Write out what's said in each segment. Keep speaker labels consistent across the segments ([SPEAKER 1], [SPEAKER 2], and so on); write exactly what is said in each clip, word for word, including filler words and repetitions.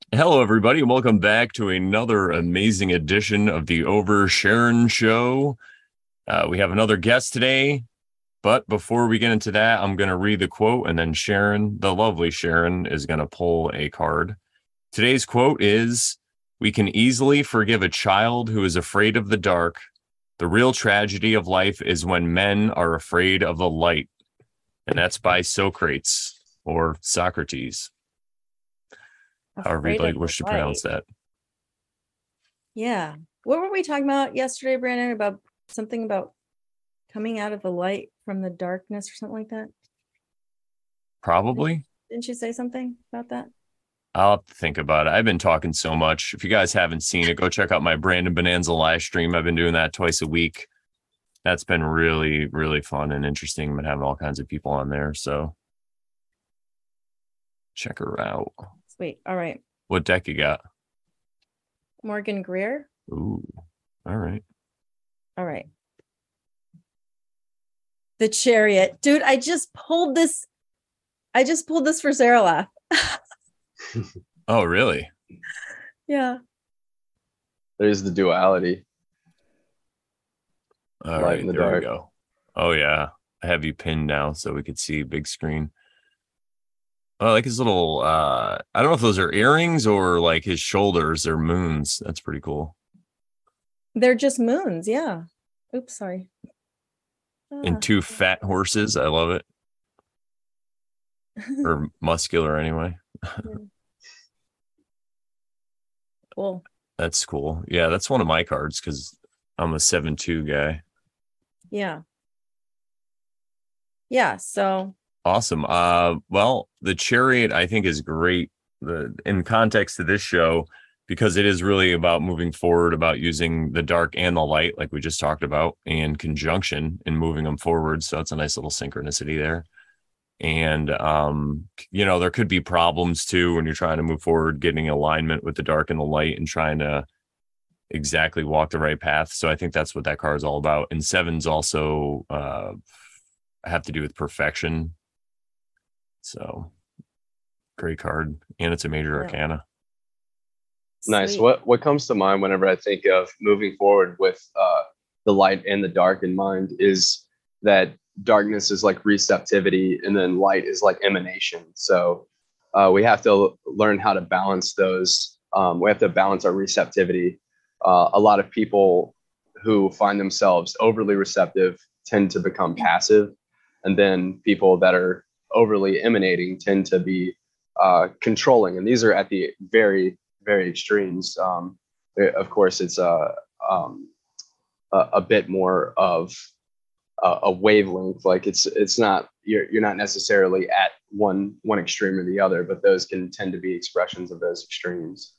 [SPEAKER 1] Hello, everybody, and welcome back to another amazing edition of the Over Sharon Show. Uh, we have another guest today, but before we get into that, I'm going to read the quote, and then Sharon, the lovely Sharon, is going to pull a card. Today's quote is, "We can easily forgive a child who is afraid of the dark. The real tragedy of life is when men are afraid of the light." And that's by Socrates or Socrates. However you'd like wish to pronounce that.
[SPEAKER 2] Yeah. What were we talking about yesterday, Brandon? About something about coming out of the light from the darkness or something like that?
[SPEAKER 1] Probably.
[SPEAKER 2] Didn't you say something about that?
[SPEAKER 1] I'll have to think about it. I've been talking so much. If you guys haven't seen it, go check out my Brandon Bonanza live stream. I've been doing that twice a week. That's been really, really fun and interesting. I've been having all kinds of people on there. So check her out.
[SPEAKER 2] Sweet. All right.
[SPEAKER 1] What deck you got?
[SPEAKER 2] Morgan Greer.
[SPEAKER 1] Ooh. All right.
[SPEAKER 2] All right. The Chariot. Dude, I just pulled this. I just pulled this for Zaralath.
[SPEAKER 1] Oh, really?
[SPEAKER 2] Yeah.
[SPEAKER 3] There's the duality.
[SPEAKER 1] All Light right, the there dark. We go. Oh, yeah. I have you pinned now so we could see big screen. Oh, I like his little, uh, I don't know if those are earrings or like his shoulders or moons. That's pretty cool.
[SPEAKER 2] They're just moons. Yeah. Oops, sorry.
[SPEAKER 1] And ah. Two fat horses. I love it. Or muscular anyway.
[SPEAKER 2] Cool.
[SPEAKER 1] That's cool. Yeah, that's one of my cards because I'm a seven two guy.
[SPEAKER 2] Yeah. Yeah, so
[SPEAKER 1] awesome. Uh, well, the Chariot I think is great. The in context to this show, because it is really about moving forward, about using the dark and the light, like we just talked about, and conjunction and moving them forward. So it's a nice little synchronicity there. And um, you know, there could be problems too when you're trying to move forward, getting alignment with the dark and the light, and trying to exactly walk the right path. So I think that's what that card is all about. And sevens also uh, have to do with perfection. So great card, and it's a major yeah. arcana.
[SPEAKER 3] Nice. Sweet. What what comes to mind whenever I think of moving forward with uh, the light and the dark in mind is that darkness is like receptivity, and then light is like emanation. So uh, we have to learn how to balance those. Um, we have to balance our receptivity. Uh, a lot of people who find themselves overly receptive tend to become passive, and then people that are overly emanating tend to be uh, controlling. And these are at the very, very extremes. Um, of course, it's a, um, a, a bit more of a, a wavelength. Like it's it's not you're you're not necessarily at one one extreme or the other, but those can tend to be expressions of those extremes.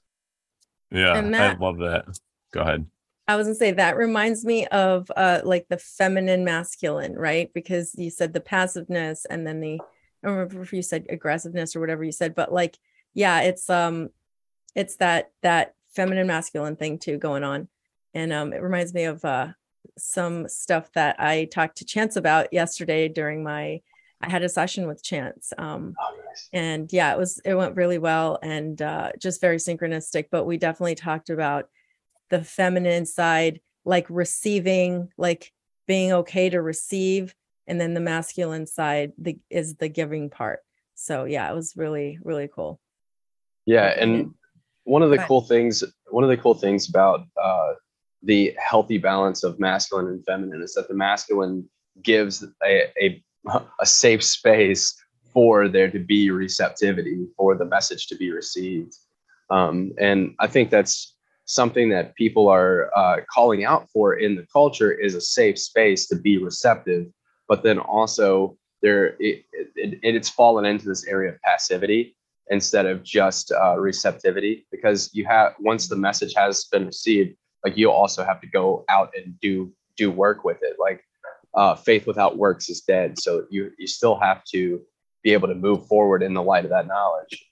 [SPEAKER 1] Yeah, that, I love that. Go ahead.
[SPEAKER 2] I was gonna say that reminds me of uh, like the feminine masculine, right? Because you said the passiveness, and then the I don't remember if you said aggressiveness or whatever you said, but like, yeah, it's um, it's that that feminine masculine thing too going on, and um, it reminds me of uh, some stuff that I talked to Chance about yesterday during my. I had a session with Chance, um, oh, nice. And yeah, it was it went really well and uh, just very synchronistic. But we definitely talked about the feminine side, like receiving, like being okay to receive. And then the masculine side the, is the giving part. So yeah, it was really, really cool.
[SPEAKER 3] Yeah. And one of the cool things, one of the cool things about uh, the healthy balance of masculine and feminine is that the masculine gives a, a, a safe space for there to be receptivity, for the message to be received. Um, and I think that's something that people are uh, calling out for in the culture is a safe space to be receptive. But then also there it, it, it's fallen into this area of passivity instead of just uh, receptivity, because you have once the message has been received, like you also have to go out and do do work with it. Like uh, faith without works is dead. So you you still have to be able to move forward in the light of that knowledge.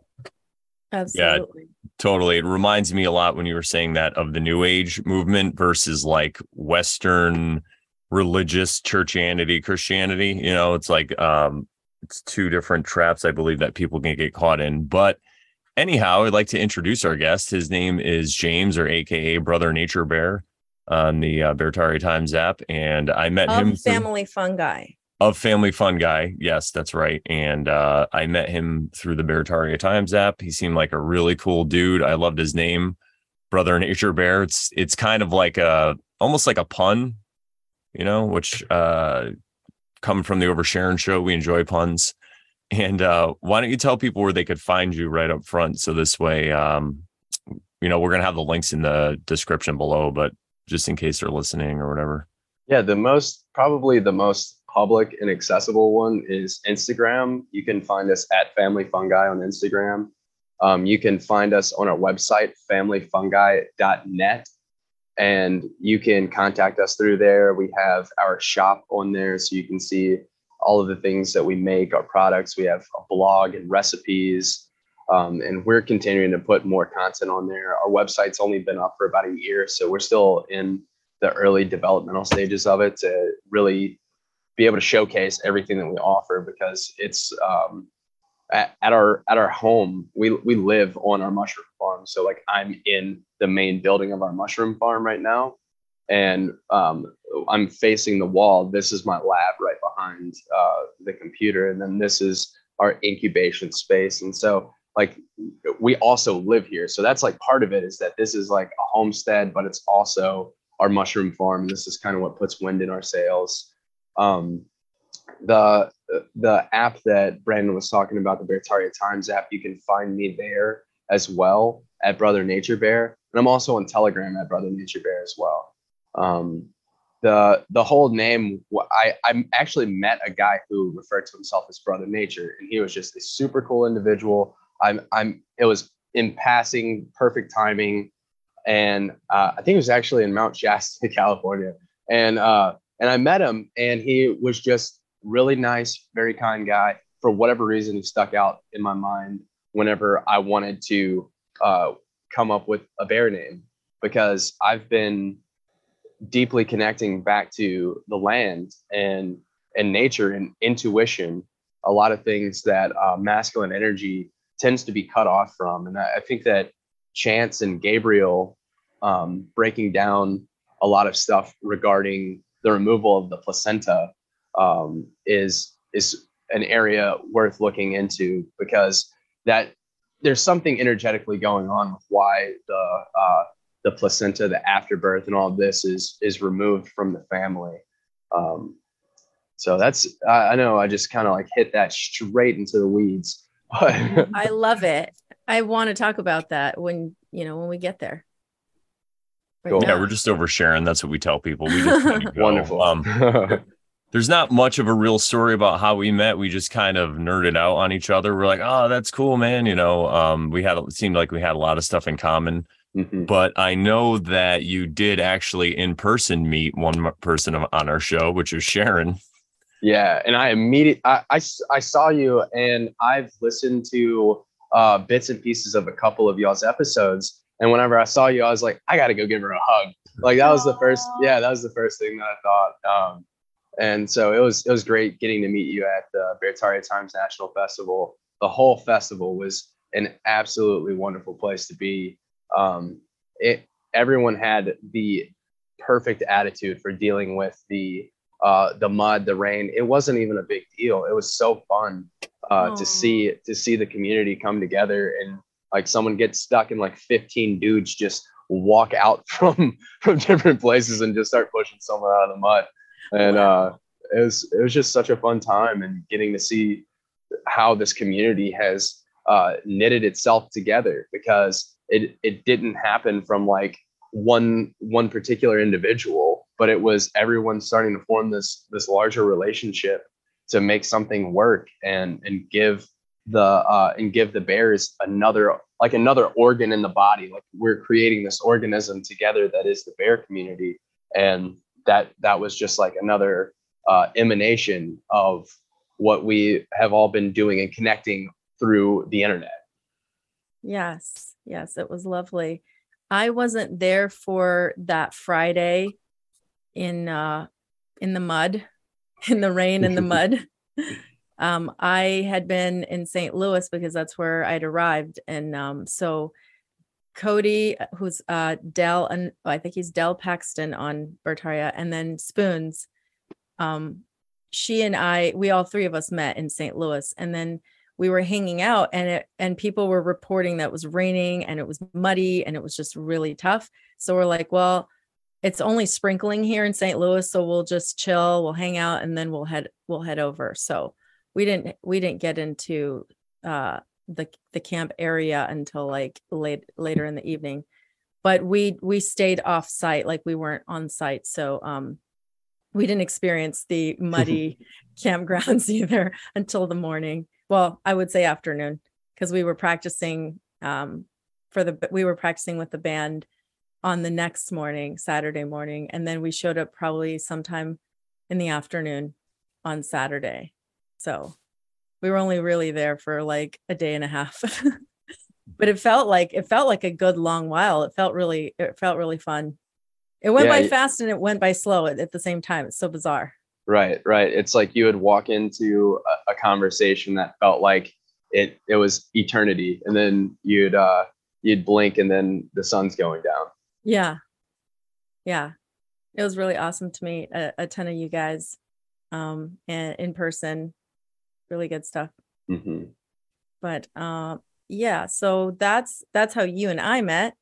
[SPEAKER 2] Absolutely.
[SPEAKER 1] Yeah, totally. It reminds me a lot when you were saying that of the New Age movement versus like Western religious churchianity, Christianity. You know, it's like um, it's two different traps, I believe, that people can get caught in. But anyhow, I'd like to introduce our guest. His name is James, or A K A Brother Nature Bear, on the uh, Beartaria Times app. And I met
[SPEAKER 2] of
[SPEAKER 1] him through,
[SPEAKER 2] Family Fun Guy.
[SPEAKER 1] of Family Fun Guy. Yes, that's right. And uh, I met him through the Beartaria Times app. He seemed like a really cool dude. I loved his name, Brother Nature Bear. It's it's kind of like a almost like a pun, you know, which uh, come from the Oversharon show. We enjoy puns. And uh, why don't you tell people where they could find you right up front? So this way, um, you know, we're going to have the links in the description below, but just in case they're listening or whatever.
[SPEAKER 3] Yeah, the most, probably the most public and accessible one is Instagram. You can find us at Family Fungi on Instagram. Um, you can find us on our website, family fungi dot net. And you can contact us through there. We have our shop on there, so you can see all of the things that we make, our products. We have a blog and recipes, um, and we're continuing to put more content on there. Our website's only been up for about a year, so we're still in the early developmental stages of it to really be able to showcase everything that we offer, because it's um, at, at our at our home, we we live on our mushroom farm. So like I'm in the main building of our mushroom farm right now, and um, I'm facing the wall. This is my lab right behind uh, the computer. And then this is our incubation space. And so like we also live here. So that's like part of it, is that this is like a homestead, but it's also our mushroom farm. This is kind of what puts wind in our sails. Um, the, the app that Brandon was talking about, the Beartaria Times app, you can find me there as well at Brother Nature Bear. And I'm also on Telegram at Brother Nature Bear as well. Um, the the whole name, I, I actually met a guy who referred to himself as Brother Nature, and he was just a super cool individual. I'm I'm it was in passing, perfect timing, and uh, I think it was actually in Mount Shasta, California, and uh, and I met him, and he was just really nice, very kind guy. For whatever reason, he stuck out in my mind whenever I wanted to uh, come up with a bear name, because I've been deeply connecting back to the land and and nature and intuition, a lot of things that uh, masculine energy tends to be cut off from. And I, I think that Chance and Gabriel um, breaking down a lot of stuff regarding the removal of the placenta um, is is an area worth looking into, because that there's something energetically going on with why the uh, the placenta, the afterbirth, and all of this is is removed from the family. Um, so that's, I, I know I just kind of like hit that straight into the weeds. But
[SPEAKER 2] I love it. I want to talk about that when, you know, when we get there. Right
[SPEAKER 3] Cool.
[SPEAKER 1] Yeah, we're just oversharing. That's what we tell people. We just let you go.
[SPEAKER 3] Wonderful.
[SPEAKER 1] Um, there's not much of a real story about how we met. We just kind of nerded out on each other. We're like, oh, that's cool, man. You know, um, we had, it seemed like we had a lot of stuff in common.
[SPEAKER 3] Mm-hmm.
[SPEAKER 1] But I know that you did actually in person meet one person on our show, which is Sharon.
[SPEAKER 3] Yeah. And I immediately, I, I, I saw you, and I've listened to uh, bits and pieces of a couple of y'all's episodes. And whenever I saw you, I was like, I got to go give her a hug. Like that was the first, yeah, that was the first thing that I thought. Um, and so it was, it was great getting to meet you at the Beartaria Times National Festival. The whole festival was an absolutely wonderful place to be. Um, it, everyone had the perfect attitude for dealing with the, uh, the mud, the rain. It wasn't even a big deal. It was so fun, uh, to see, to see the community come together, and like someone gets stuck in like fifteen dudes just walk out from, from different places and just start pushing someone out of the mud. And,
[SPEAKER 2] Wow.
[SPEAKER 3] uh, it was, it was just such a fun time, and getting to see how this community has, uh, knitted itself together, because It it didn't happen from like one one particular individual, but it was everyone starting to form this this larger relationship to make something work, and and give the uh, and give the bears another like another organ in the body. Like we're creating this organism together that is the bear community, and that that was just like another uh, emanation of what we have all been doing and connecting through the internet.
[SPEAKER 2] Yes. Yes. It was lovely. I wasn't there for that Friday in, uh, in the mud, in the rain and the mud. Um, I had been in Saint Louis because that's where I'd arrived. And um, so Cody, who's uh, Dell, and I think he's Dell Paxton on Bertaria, and then Spoons, um, she and I, we all three of us met in Saint Louis. And then we were hanging out, and it, and people were reporting that it was raining and it was muddy and it was just really tough. So we're like, well, it's only sprinkling here in Saint Louis, so we'll just chill, we'll hang out, and then we'll head we'll head over. So we didn't we didn't get into uh, the the camp area until like late later in the evening, but we we stayed off site, like we weren't on site, so um, we didn't experience the muddy campgrounds either until the morning. Well, I would say afternoon, because we were practicing um, for the we were practicing with the band on the next morning, Saturday morning, and then we showed up probably sometime in the afternoon on Saturday. So we were only really there for like a day and a half. But it felt like it felt like a good long while. It felt really it felt really fun. It went
[SPEAKER 3] Yeah,
[SPEAKER 2] by fast and it went by slow at, at the same time. It's so bizarre.
[SPEAKER 3] Right, right. It's like you would walk into a, a conversation that felt like it it was eternity, and then you'd uh, you'd blink, and then the sun's going down.
[SPEAKER 2] Yeah, yeah. It was really awesome to meet a, a ton of you guys, um, and in person. Really good stuff.
[SPEAKER 3] Mm-hmm.
[SPEAKER 2] But uh, yeah, so that's that's how you and I met,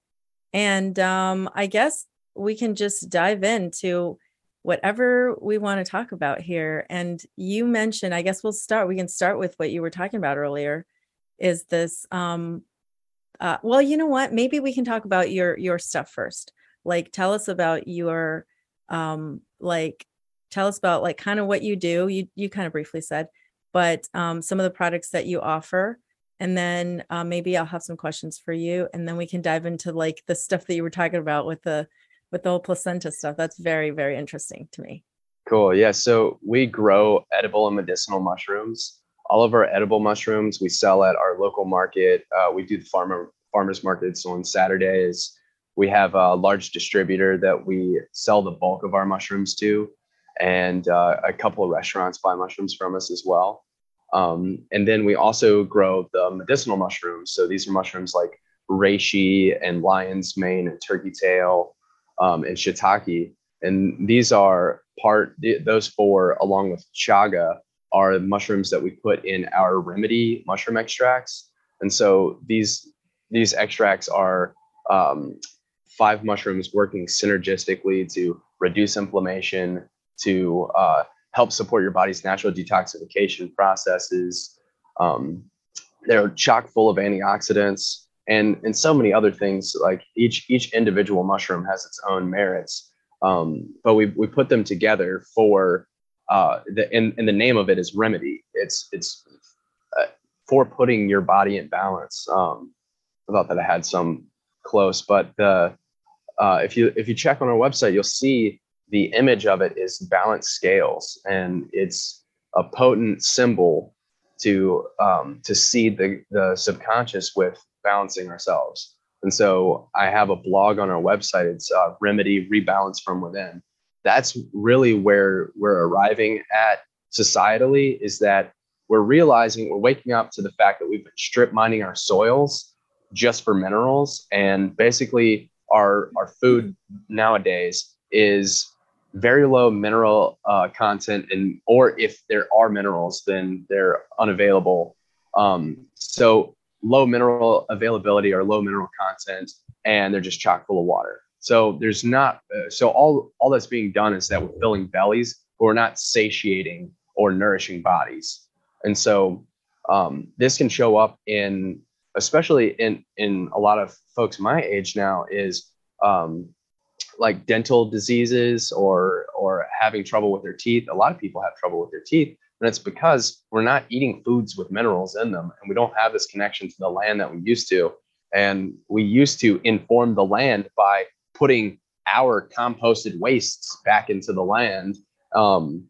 [SPEAKER 2] and um, I guess we can just dive into whatever we want to talk about here. And you mentioned, I guess we'll start, we can start with what you were talking about earlier, is this, um, uh, well, you know what, maybe we can talk about your, your stuff first. Like, tell us about your, um, like, tell us about like kind of what you do. You, you kind of briefly said, but um, some of the products that you offer. And then uh, maybe I'll have some questions for you. And then we can dive into like the stuff that you were talking about with the, with the whole placenta stuff. That's very, very interesting to me.
[SPEAKER 3] Cool. Yeah. So we grow edible and medicinal mushrooms. All of our edible mushrooms we sell at our local market. Uh, we do the farmer farmers markets on Saturdays. We have a large distributor that we sell the bulk of our mushrooms to, and uh, a couple of restaurants buy mushrooms from us as well. Um, and then we also grow the medicinal mushrooms. So these are mushrooms like reishi and lion's mane and turkey tail. Um, and shiitake, and these are part, those four, along with chaga, are mushrooms that we put in our remedy mushroom extracts. And so these these extracts are um, five mushrooms working synergistically to reduce inflammation, to uh, help support your body's natural detoxification processes. Um, they're chock full of antioxidants. And, and so many other things. Like each each individual mushroom has its own merits, um, but we we put them together for uh, the and, and the name of it is remedy. It's it's uh, for putting your body in balance. Um, I thought that I had some close, but the uh, if you if you check on our website, you'll see the image of it is balanced scales, and it's a potent symbol to um, to seed the the subconscious with balancing ourselves. And so I have a blog on our website. It's uh, Remedy Rebalance from Within. That's really where we're arriving at societally, is that we're realizing, we're waking up to the fact that we've been strip mining our soils just for minerals. And basically our, our food nowadays is very low mineral uh, content, and or if there are minerals, then they're unavailable. Um, so low mineral availability or low mineral content, and they're just chock full of water. So there's not, uh, so all, all that's being done is that we're filling bellies, but we're not satiating or nourishing bodies. And so um, this can show up in, especially in, in a lot of folks my age now, is um, like dental diseases or, or having trouble with their teeth. A lot of people have trouble with their teeth. And it's because we're not eating foods with minerals in them, and we don't have this connection to the land that we used to. And we used to inform the land by putting our composted wastes back into the land. Um,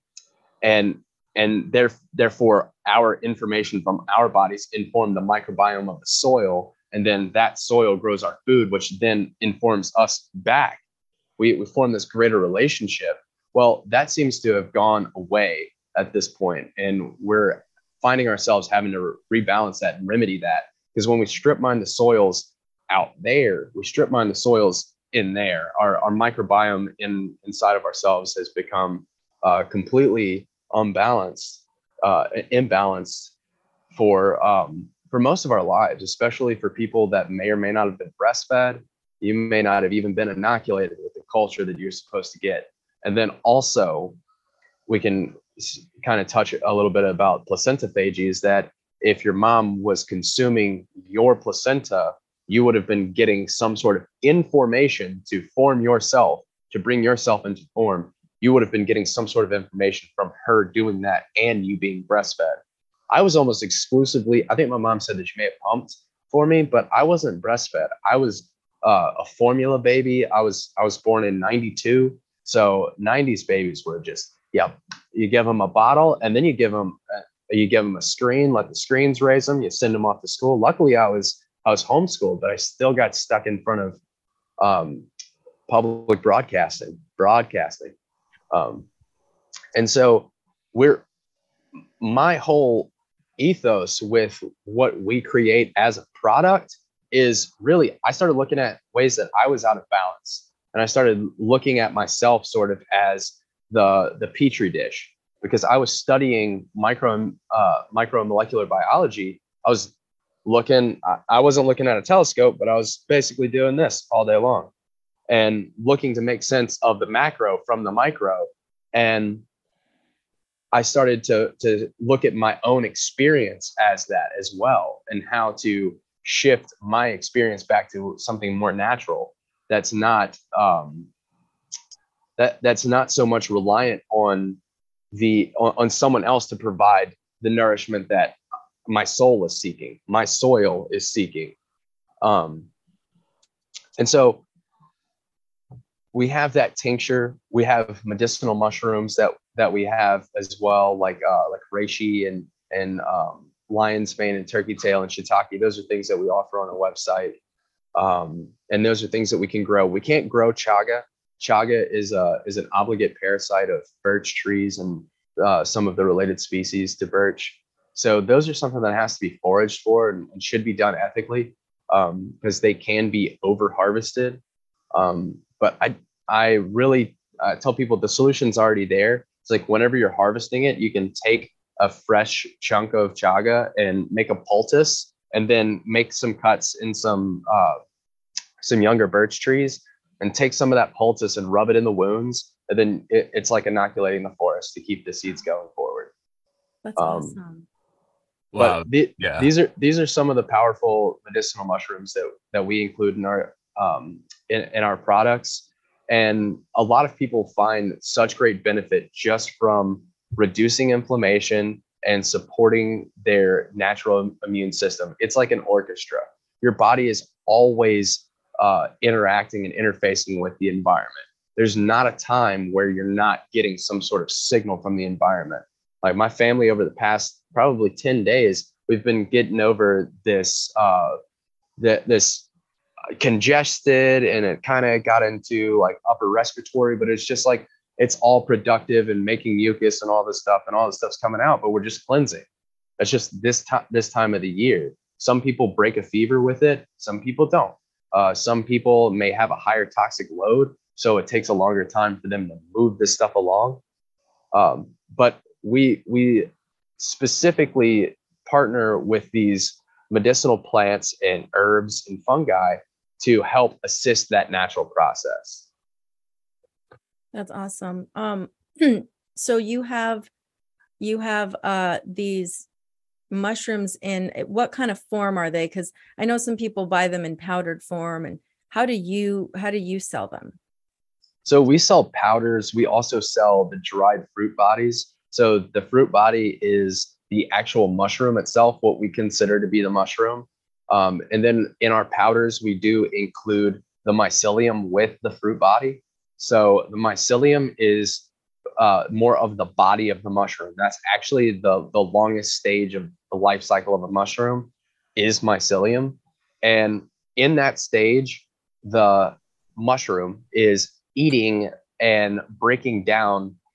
[SPEAKER 3] and and there, therefore, our information from our bodies inform the microbiome of the soil. And then that soil grows our food, which then informs us back. We, we form this greater relationship. Well, that seems to have gone away at this point, and we're finding ourselves having to re- rebalance that and remedy that. Because when we strip mine the soils out there, we strip mine the soils in there. Our, our microbiome in inside of ourselves has become uh, completely unbalanced, uh, imbalanced for um, for most of our lives, especially for people that may or may not have been breastfed. You may not have even been inoculated with the culture that you're supposed to get. And then also, we can kind of touch a little bit about placentophagy, that if your mom was consuming your placenta, you would have been getting some sort of information to form yourself, to bring yourself into form. You would have been getting some sort of information from her doing that and you being breastfed. I was almost exclusively, I think my mom said that she may have pumped for me, but I wasn't breastfed. I was uh, a formula baby. I was I was born in ninety-two. So nineties babies were just, yeah, you give them a bottle and then you give them, uh, you give them a screen, let the screens raise them, you send them off to school. Luckily, I was I was homeschooled, but I still got stuck in front of um, public broadcasting, broadcasting. Um, and so we're, my whole ethos with what we create as a product is really, I started looking at ways that I was out of balance. And I started looking at myself sort of as the, the Petri dish, because I was studying micro, uh, micromolecular biology. I was looking, I wasn't looking at a telescope, but I was basically doing this all day long and looking to make sense of the macro from the micro. And I started to, to look at my own experience as that as well, and how to shift my experience back to something more natural. That's not, um, that that's not so much reliant on the, on, on someone else to provide the nourishment that my soul is seeking, my soil is seeking. Um, and so we have that tincture. We have medicinal mushrooms that that we have as well, like uh, like reishi and and um, lion's mane and turkey tail and shiitake. Those are things that we offer on our website, um, and those are things that we can grow. We can't grow chaga. Chaga is a is an obligate parasite of birch trees and uh, some of the related species to birch. So those are something that has to be foraged for and, and should be done ethically, um, because they can be over harvested. Um, but I I really uh, tell people the solution's already there. It's like whenever you're harvesting it, you can take a fresh chunk of chaga and make a poultice, and then make some cuts in some uh, some younger birch trees, and take some of that poultice and rub it in the wounds, and then it, it's like inoculating the forest to keep the seeds going forward.
[SPEAKER 2] That's
[SPEAKER 3] um,
[SPEAKER 2] awesome.
[SPEAKER 1] Wow.
[SPEAKER 3] But the,
[SPEAKER 1] Yeah.
[SPEAKER 3] these are these are some of the powerful medicinal mushrooms that that we include in our um, in, in our products. And a lot of people find such great benefit just from reducing inflammation and supporting their natural immune system. It's like an orchestra. Your body is always uh, interacting and interfacing with the environment. There's not a time where you're not getting some sort of signal from the environment. Like my family over the past probably ten days, we've been getting over this, uh, th- this congested, and it kind of got into like upper respiratory, but it's just like, it's all productive and making mucus and all this stuff, and all this stuff's coming out, but we're just cleansing. That's just this time, this time of the year. Some people break a fever with it. Some people don't. Uh, some people may have a higher toxic load, so it takes a longer time for them to move this stuff along. Um, but we, we specifically partner with these medicinal plants and herbs and fungi to help assist that natural process.
[SPEAKER 2] That's awesome. Um, so you have, you have uh, these mushrooms in what kind of form are they? Because I know some people buy them in powdered form. And how do you, how do you sell them?
[SPEAKER 3] So we sell powders. We also sell the dried fruit bodies. So the fruit body is the actual mushroom itself, what we consider to be the mushroom. Um, and then in our powders, we do include the mycelium with the fruit body. So the mycelium is uh, more of the body of the mushroom. That's actually the, the longest stage of the life cycle of a mushroom is mycelium. And in that stage, the mushroom is eating and breaking down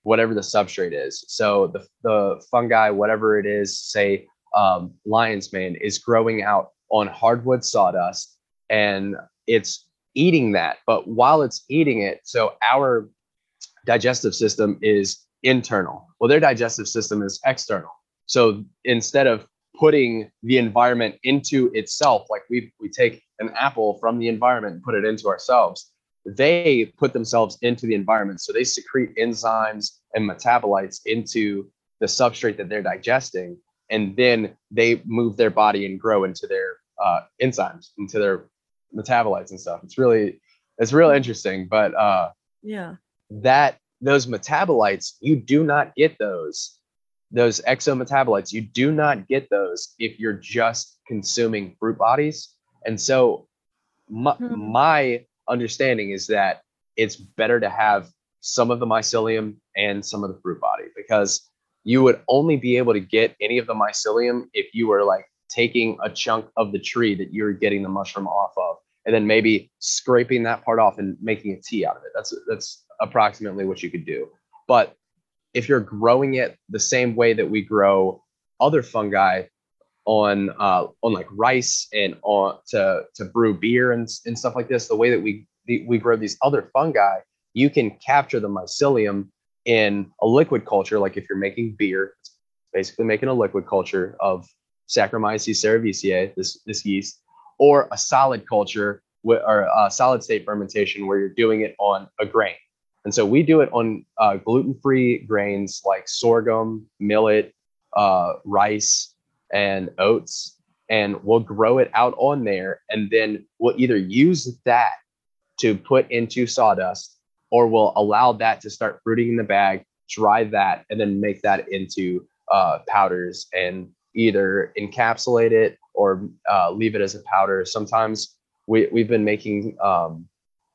[SPEAKER 3] whatever the substrate is. So the, the fungi, whatever it is, say um, lion's mane, is growing out on hardwood sawdust, and it's eating that. But while it's eating it, so our digestive system is internal. Well, their digestive system is external. So instead of putting the environment into itself, like we we take an apple from the environment and put it into ourselves, they put themselves into the environment. So they secrete enzymes and metabolites into the substrate that they're digesting, and then they move their body and grow into their uh, enzymes, into their metabolites and stuff. It's really, it's real interesting. But uh,
[SPEAKER 2] yeah,
[SPEAKER 3] that those metabolites, you do not get those. Those exometabolites, you do not get those if you're just consuming fruit bodies. And so my,
[SPEAKER 2] hmm.
[SPEAKER 3] my understanding is that it's better to have some of the mycelium and some of the fruit body, because you would only be able to get any of the mycelium if you were like taking a chunk of the tree that you're getting the mushroom off of, and then maybe scraping that part off and making a tea out of it. That's that's approximately what you could do. But if you're growing it the same way that we grow other fungi on uh, on like rice and on to to brew beer and, and stuff like this, the way that we we grow these other fungi, you can capture the mycelium in a liquid culture. Like if you're making beer, it's basically making a liquid culture of Saccharomyces cerevisiae, this this yeast, or a solid culture or a solid state fermentation where you're doing it on a grain. And so we do it on uh, gluten-free grains like sorghum, millet, uh, rice, and oats, and we'll grow it out on there. And then we'll either use that to put into sawdust, or we'll allow that to start fruiting in the bag, dry that, and then make that into uh, powders and either encapsulate it or uh, leave it as a powder. Sometimes we, we've been making um,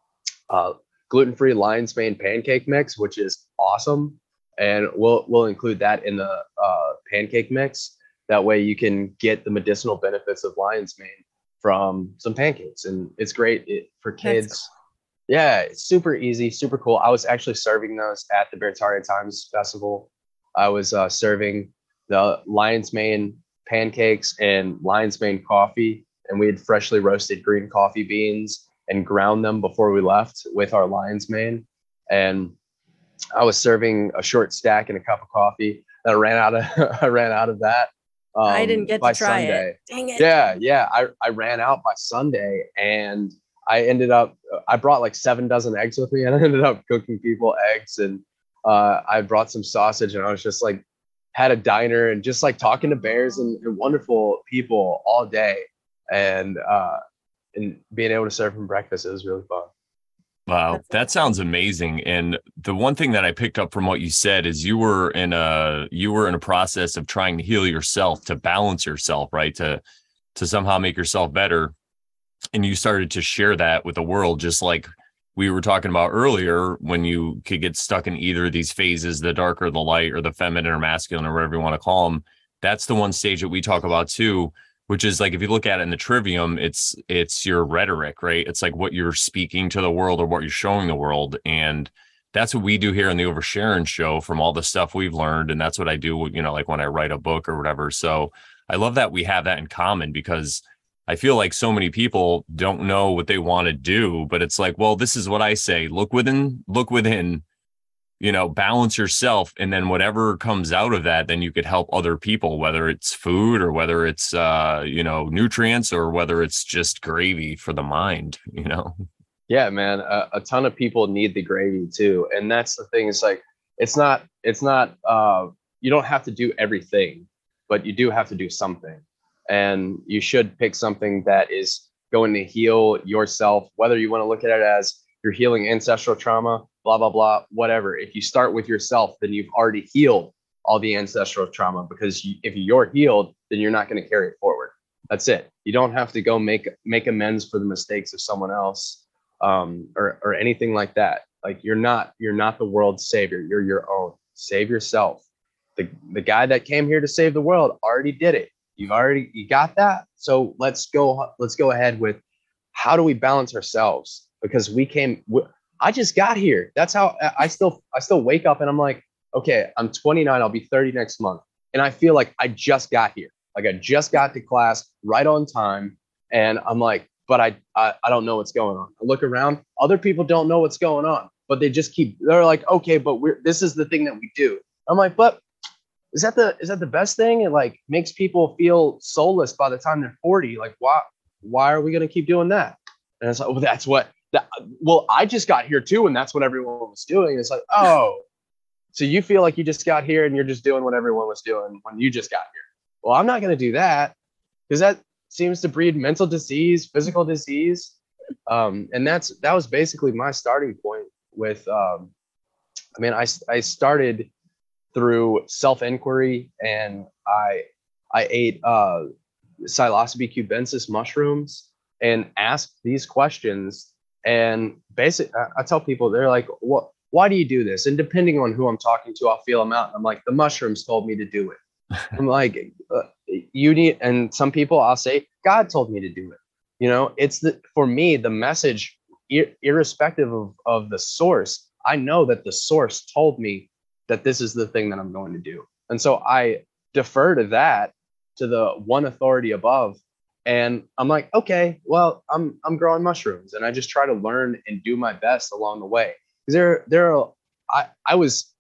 [SPEAKER 3] uh, gluten-free lion's mane pancake mix, which is awesome. And we'll we'll include that in the uh, pancake mix. That way you can get the medicinal benefits of lion's mane from some pancakes. And it's great it, for kids.
[SPEAKER 2] Cool.
[SPEAKER 3] Yeah, it's super easy, super cool. I was actually serving those at the Beartaria Times Festival. I was uh, serving the lion's mane pancakes and lion's mane coffee. And we had freshly roasted green coffee beans and ground them before we left with our lion's mane. And I was serving a short stack and a cup of coffee. And I ran out of I ran out of that. Um,
[SPEAKER 2] I didn't get
[SPEAKER 3] by
[SPEAKER 2] to try
[SPEAKER 3] Sunday.
[SPEAKER 2] it. Dang it.
[SPEAKER 3] Yeah, yeah. I, I ran out by Sunday, and I ended up I brought like seven dozen eggs with me, and I ended up cooking people eggs, and uh, I brought some sausage, and I was just like had a diner and just like talking to bears and, and wonderful people all day, and uh, and being able to serve them breakfast. It was really fun.
[SPEAKER 1] Wow, that sounds amazing. And the one thing that I picked up from what you said is you were in a you were in a process of trying to heal yourself, to balance yourself, right? To to somehow make yourself better. And you started to share that with the world, just like we were talking about earlier, when you could get stuck in either of these phases, the dark or the light, or the feminine or masculine, or whatever you want to call them. That's the one stage that we talk about too, which is like, if you look at it in the trivium, it's it's your rhetoric, right? It's like what you're speaking to the world or what you're showing the world. And that's what we do here on the Oversharing show from all the stuff we've learned. And that's what I do, you know, like when I write a book or whatever. So I love that we have that in common, because I feel like so many people don't know what they want to do, but it's like, well, this is what I say, look within, look within, you know, balance yourself. And then whatever comes out of that, then you could help other people, whether it's food or whether it's, uh, you know, nutrients, or whether it's just gravy for the mind, you know?
[SPEAKER 3] Yeah, man. A, a ton of people need the gravy too. And that's the thing. It's like, it's not, it's not, uh, you don't have to do everything, but you do have to do something. And you should pick something that is going to heal yourself, whether you want to look at it as you're healing ancestral trauma, blah, blah, blah, whatever. If you start with yourself, then you've already healed all the ancestral trauma, because you, if you're healed, then you're not going to carry it forward. That's it. You don't have to go make make amends for the mistakes of someone else, um, or or anything like that. Like you're not you're not the world's savior. You're your own. Save yourself. The the guy that came here to save the world already did it. You've already you got that. So let's go. Let's go ahead with how do we balance ourselves? Because we came. I just got here. That's how I still I still wake up and I'm like, okay, I'm twenty-nine, I'll be thirty next month. And I feel like I just got here. Like I just got to class right on time. And I'm like, but I, I, I don't know what's going on. I look around, other people don't know what's going on, but they just keep, they're like, okay, but we're, this is the thing that we do. I'm like, but is that the, is that the best thing? It like makes people feel soulless by the time they're forty. Like, why, why are we going to keep doing that? And it's like, well, that's what, that, well, I just got here too. And that's what everyone was doing. It's like, oh, so you feel like you just got here and you're just doing what everyone was doing when you just got here. Well, I'm not going to do that because that seems to breed mental disease, physical disease. Um, and that's, that was basically my starting point with, um, I mean, I, I started through self-inquiry and I, I ate uh, psilocybe cubensis mushrooms and asked these questions. And basically, I, I tell people, they're like, what? Why do you do this? And depending on who I'm talking to, I'll feel them out. I'm like, the mushrooms told me to do it. I'm like, uh, you need, and some people I'll say, God told me to do it. You know, it's the, for me, the message, ir- irrespective of, of the source, I know that the source told me that this is the thing that I'm going to do. And so I defer to that, to the one authority above. And I'm like, okay, well, I'm, I'm growing mushrooms and I just try to learn and do my best along the way. There, there are, I, I was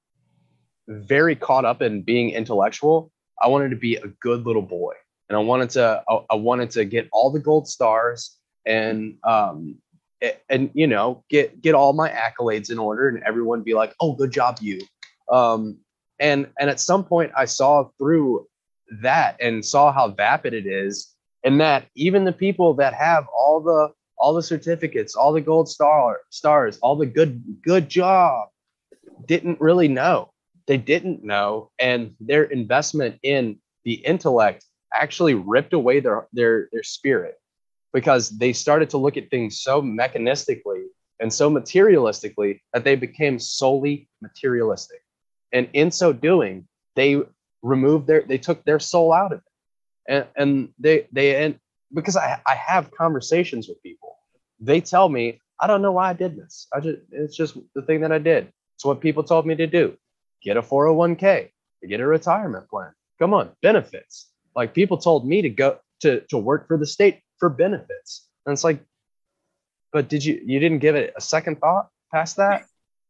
[SPEAKER 3] very caught up in being intellectual. I wanted to be a good little boy, and I wanted to, I, I wanted to get all the gold stars and, um, and, and you know, get get all my accolades in order, and everyone be like, "Oh, good job, you." Um, and and at some point, I saw through that and saw how vapid it is, and that even the people that have all the all the certificates, all the gold star stars, all the good, good job, didn't really know. They didn't know. And their investment in the intellect actually ripped away their, their, their spirit, because they started to look at things so mechanistically and so materialistically that they became solely materialistic. And in so doing, they removed their, they took their soul out of it. And, and they, they, and because I, I have conversations with people. They tell me, I don't know why I did this. I just, it's just the thing that I did. It's what people told me to do. Get a four oh one k, get a retirement plan. Come on, benefits. Like people told me to go to, to work for the state for benefits. And it's like, but did you, you didn't give it a second thought past that?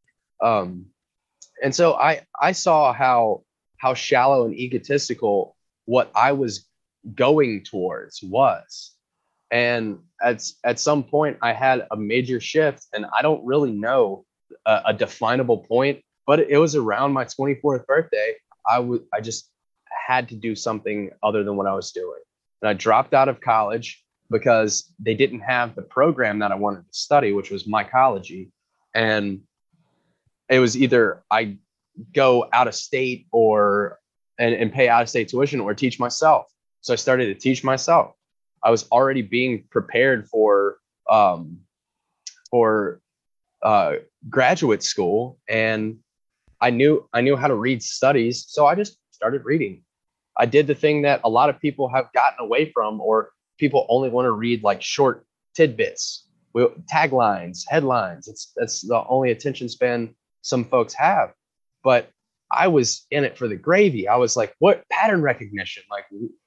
[SPEAKER 3] Um, and so I, I saw how, how shallow and egotistical what I was going towards was. And at, at some point I had a major shift, and I don't really know a, a definable point, but it was around my twenty-fourth birthday. I would, I just had to do something other than what I was doing. And I dropped out of college because they didn't have the program that I wanted to study, which was mycology. And it was either I go out of state or, and, and pay out of state tuition, or teach myself. So I started to teach myself. I was already being prepared for um, for uh, graduate school, and I knew I knew how to read studies, so I just started reading. I did the thing that a lot of people have gotten away from, or people only want to read like short tidbits, taglines, headlines. It's that's the only attention span some folks have. But I was in it for the gravy. I was like, what pattern recognition? Like,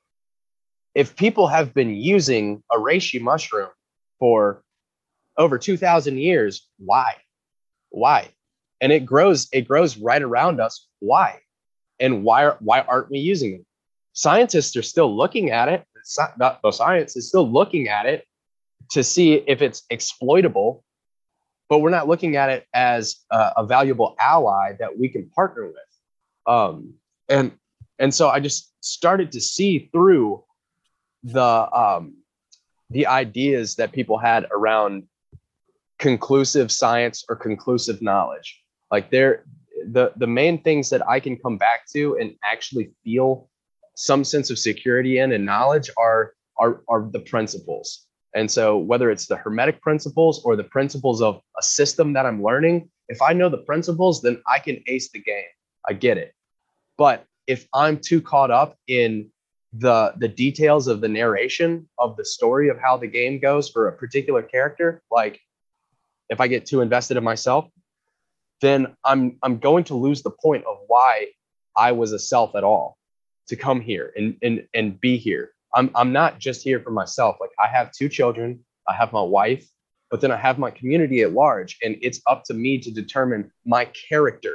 [SPEAKER 3] if people have been using a reishi mushroom for over two thousand years, why? Why? And it grows, it grows right around us. Why? And why, are, why aren't we using it? Scientists are still looking at it. It's not, not, the science is still looking at it to see if it's exploitable, but we're not looking at it as a, a valuable ally that we can partner with. Um, and, and so I just started to see through the um, the ideas that people had around conclusive science or conclusive knowledge. Like they're the the main things that I can come back to and actually feel some sense of security in and knowledge are are are the principles. And so whether it's the Hermetic principles or the principles of a system that I'm learning, if I know the principles, then I can ace the game. I get it. But if I'm too caught up in the the details of the narration of the story of how the game goes for a particular character, like if I get too invested in myself, then I'm I'm going to lose the point of why I was a self at all, to come here and and and be here. I'm I'm not just here for myself. Like, I have two children, I have my wife, but then I have my community at large, and it's up to me to determine my character.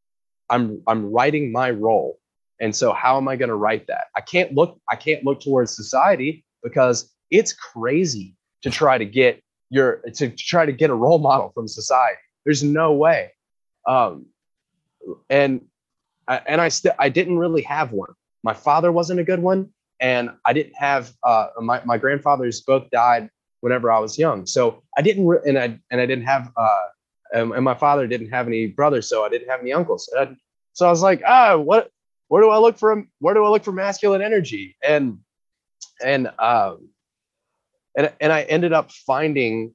[SPEAKER 3] I'm I'm writing my role. And so how am I going to write that? I can't look I can't look towards society, because it's crazy to try to get your to try to get a role model from society. There's no way. Um, and I, and I still I didn't really have one. My father wasn't a good one, and I didn't have uh, my my grandfathers both died whenever I was young. So I didn't re- and I and I didn't have uh, and, and my father didn't have any brothers, so I didn't have any uncles. And I, so I was like, ah, what? Where do I look for? Where do I look for masculine energy? And and um, and and I ended up finding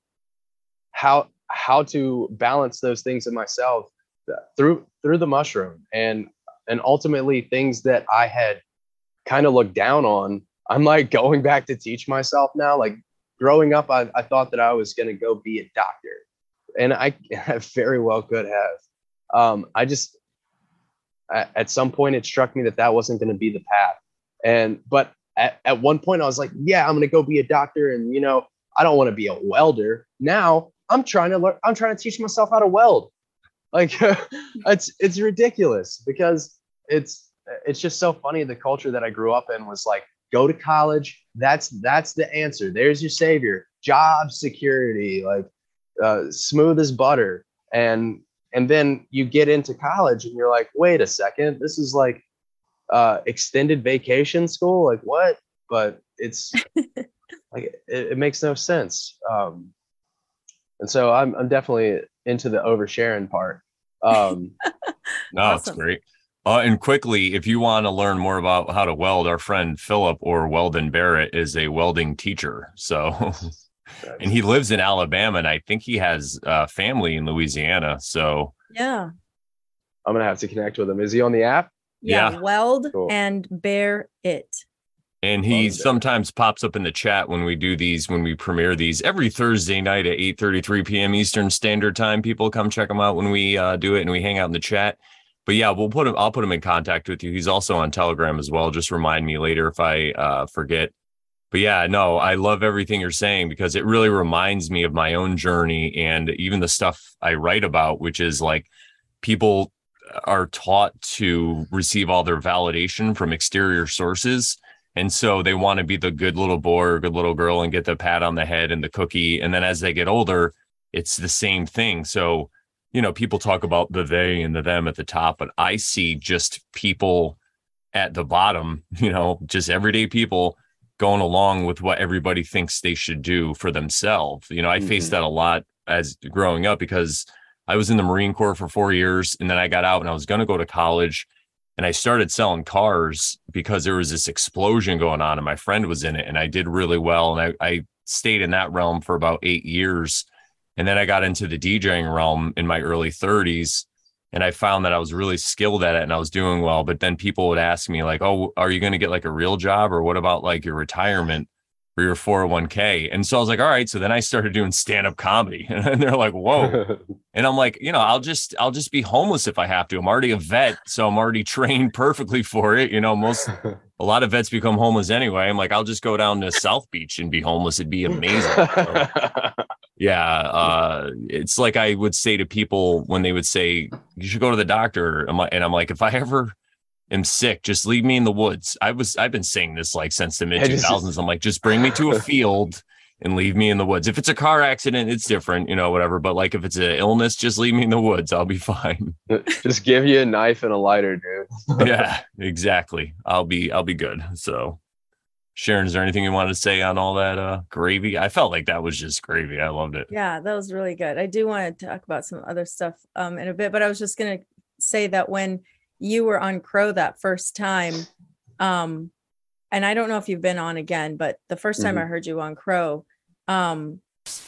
[SPEAKER 3] how how to balance those things in myself through through the mushroom, and and ultimately things that I had kind of looked down on, I'm like going back to teach myself now. Like, growing up, I, I thought that I was going to go be a doctor, and I, I very well could have. Um, I just at, at some point it struck me that that wasn't going to be the path, and but at, at one point I was like, yeah, I'm going to go be a doctor, and you know, I don't want to be a welder. Now I'm trying to learn. I'm trying to teach myself how to weld. Like, it's it's ridiculous, because it's it's just so funny. The culture that I grew up in was like, go to college. That's that's the answer. There's your savior. Job security, like uh, smooth as butter. And and then you get into college and you're like, wait a second, this is like uh, extended vacation school. Like, what? But it's like it, it makes no sense. Um, and so I'm I'm definitely into the oversharing part. Um,
[SPEAKER 1] no,
[SPEAKER 2] Awesome.
[SPEAKER 1] It's great. Uh, and quickly, if you want to learn more about how to weld, our friend Philip, or Weldon Barrett, is a welding teacher. So, and he lives in Alabama, and I think he has uh, family in Louisiana. So,
[SPEAKER 2] Yeah.
[SPEAKER 3] I'm gonna have to connect with him. Is he on the app?
[SPEAKER 2] Yeah.
[SPEAKER 1] Yeah.
[SPEAKER 2] Weld
[SPEAKER 3] Cool.
[SPEAKER 2] and bear it.
[SPEAKER 1] and he sometimes pops up in the chat when we do these, when we premiere these every Thursday night at eight thirty-three p.m. Eastern Standard Time. People come check him out when we uh, do it, and we hang out in the chat. But yeah, we'll put him. I'll put him in contact with you. He's also on Telegram as well. Just remind me later if I uh, forget. But yeah, no, I love everything you're saying, because it really reminds me of my own journey, and even the stuff I write about, which is like people are taught to receive all their validation from exterior sources. And so they want to be the good little boy or good little girl and get the pat on the head and the cookie. And then as they get older, it's the same thing. So, you know, people talk about the they and the them at the top, but I see just people at the bottom, you know, just everyday people going along with what everybody thinks they should do for themselves. You know, I mm-hmm. faced that a lot as growing up, because I was in the Marine Corps for four years and then I got out and I was going to go to college, and I started selling cars because there was this explosion going on and my friend was in it, and I did really well. And I, I stayed in that realm for about eight years. And then I got into the DJing realm in my early thirties, and I found that I was really skilled at it and I was doing well. But then people would ask me like, oh, are you going to get like a real job, or what about like your retirement or your four oh one k? And so I was like, all right. So then I started doing stand-up comedy, and they're like, whoa. And I'm like, you know, I'll just, I'll just be homeless if I have to. I'm already a vet, so I'm already trained perfectly for it. You know, most, a lot of vets become homeless anyway. I'm like, I'll just go down to South Beach and be homeless. It'd be amazing. So, yeah. Uh, it's like I would say to people when they would say, you should go to the doctor. And I'm like, if I ever am sick, just leave me in the woods. I was, I've been saying this like since the mid two thousands. I'm like, just bring me to a field and leave me in the woods. If it's a car accident, it's different, you know, whatever. But like, if it's an illness, just leave me in the woods. I'll be fine.
[SPEAKER 3] Just give you a knife and a lighter, dude.
[SPEAKER 1] Yeah, exactly. I'll be, I'll be good. So Sharon, is there anything you wanted to say on all that uh, gravy? I felt like that was just gravy. I loved it.
[SPEAKER 2] Yeah, that was really good. I do want to talk about some other stuff um, in a bit, but I was just going to say that when you were on Crow that first time, um, and I don't know if you've been on again, but the first time mm-hmm. I heard you on Crow, um,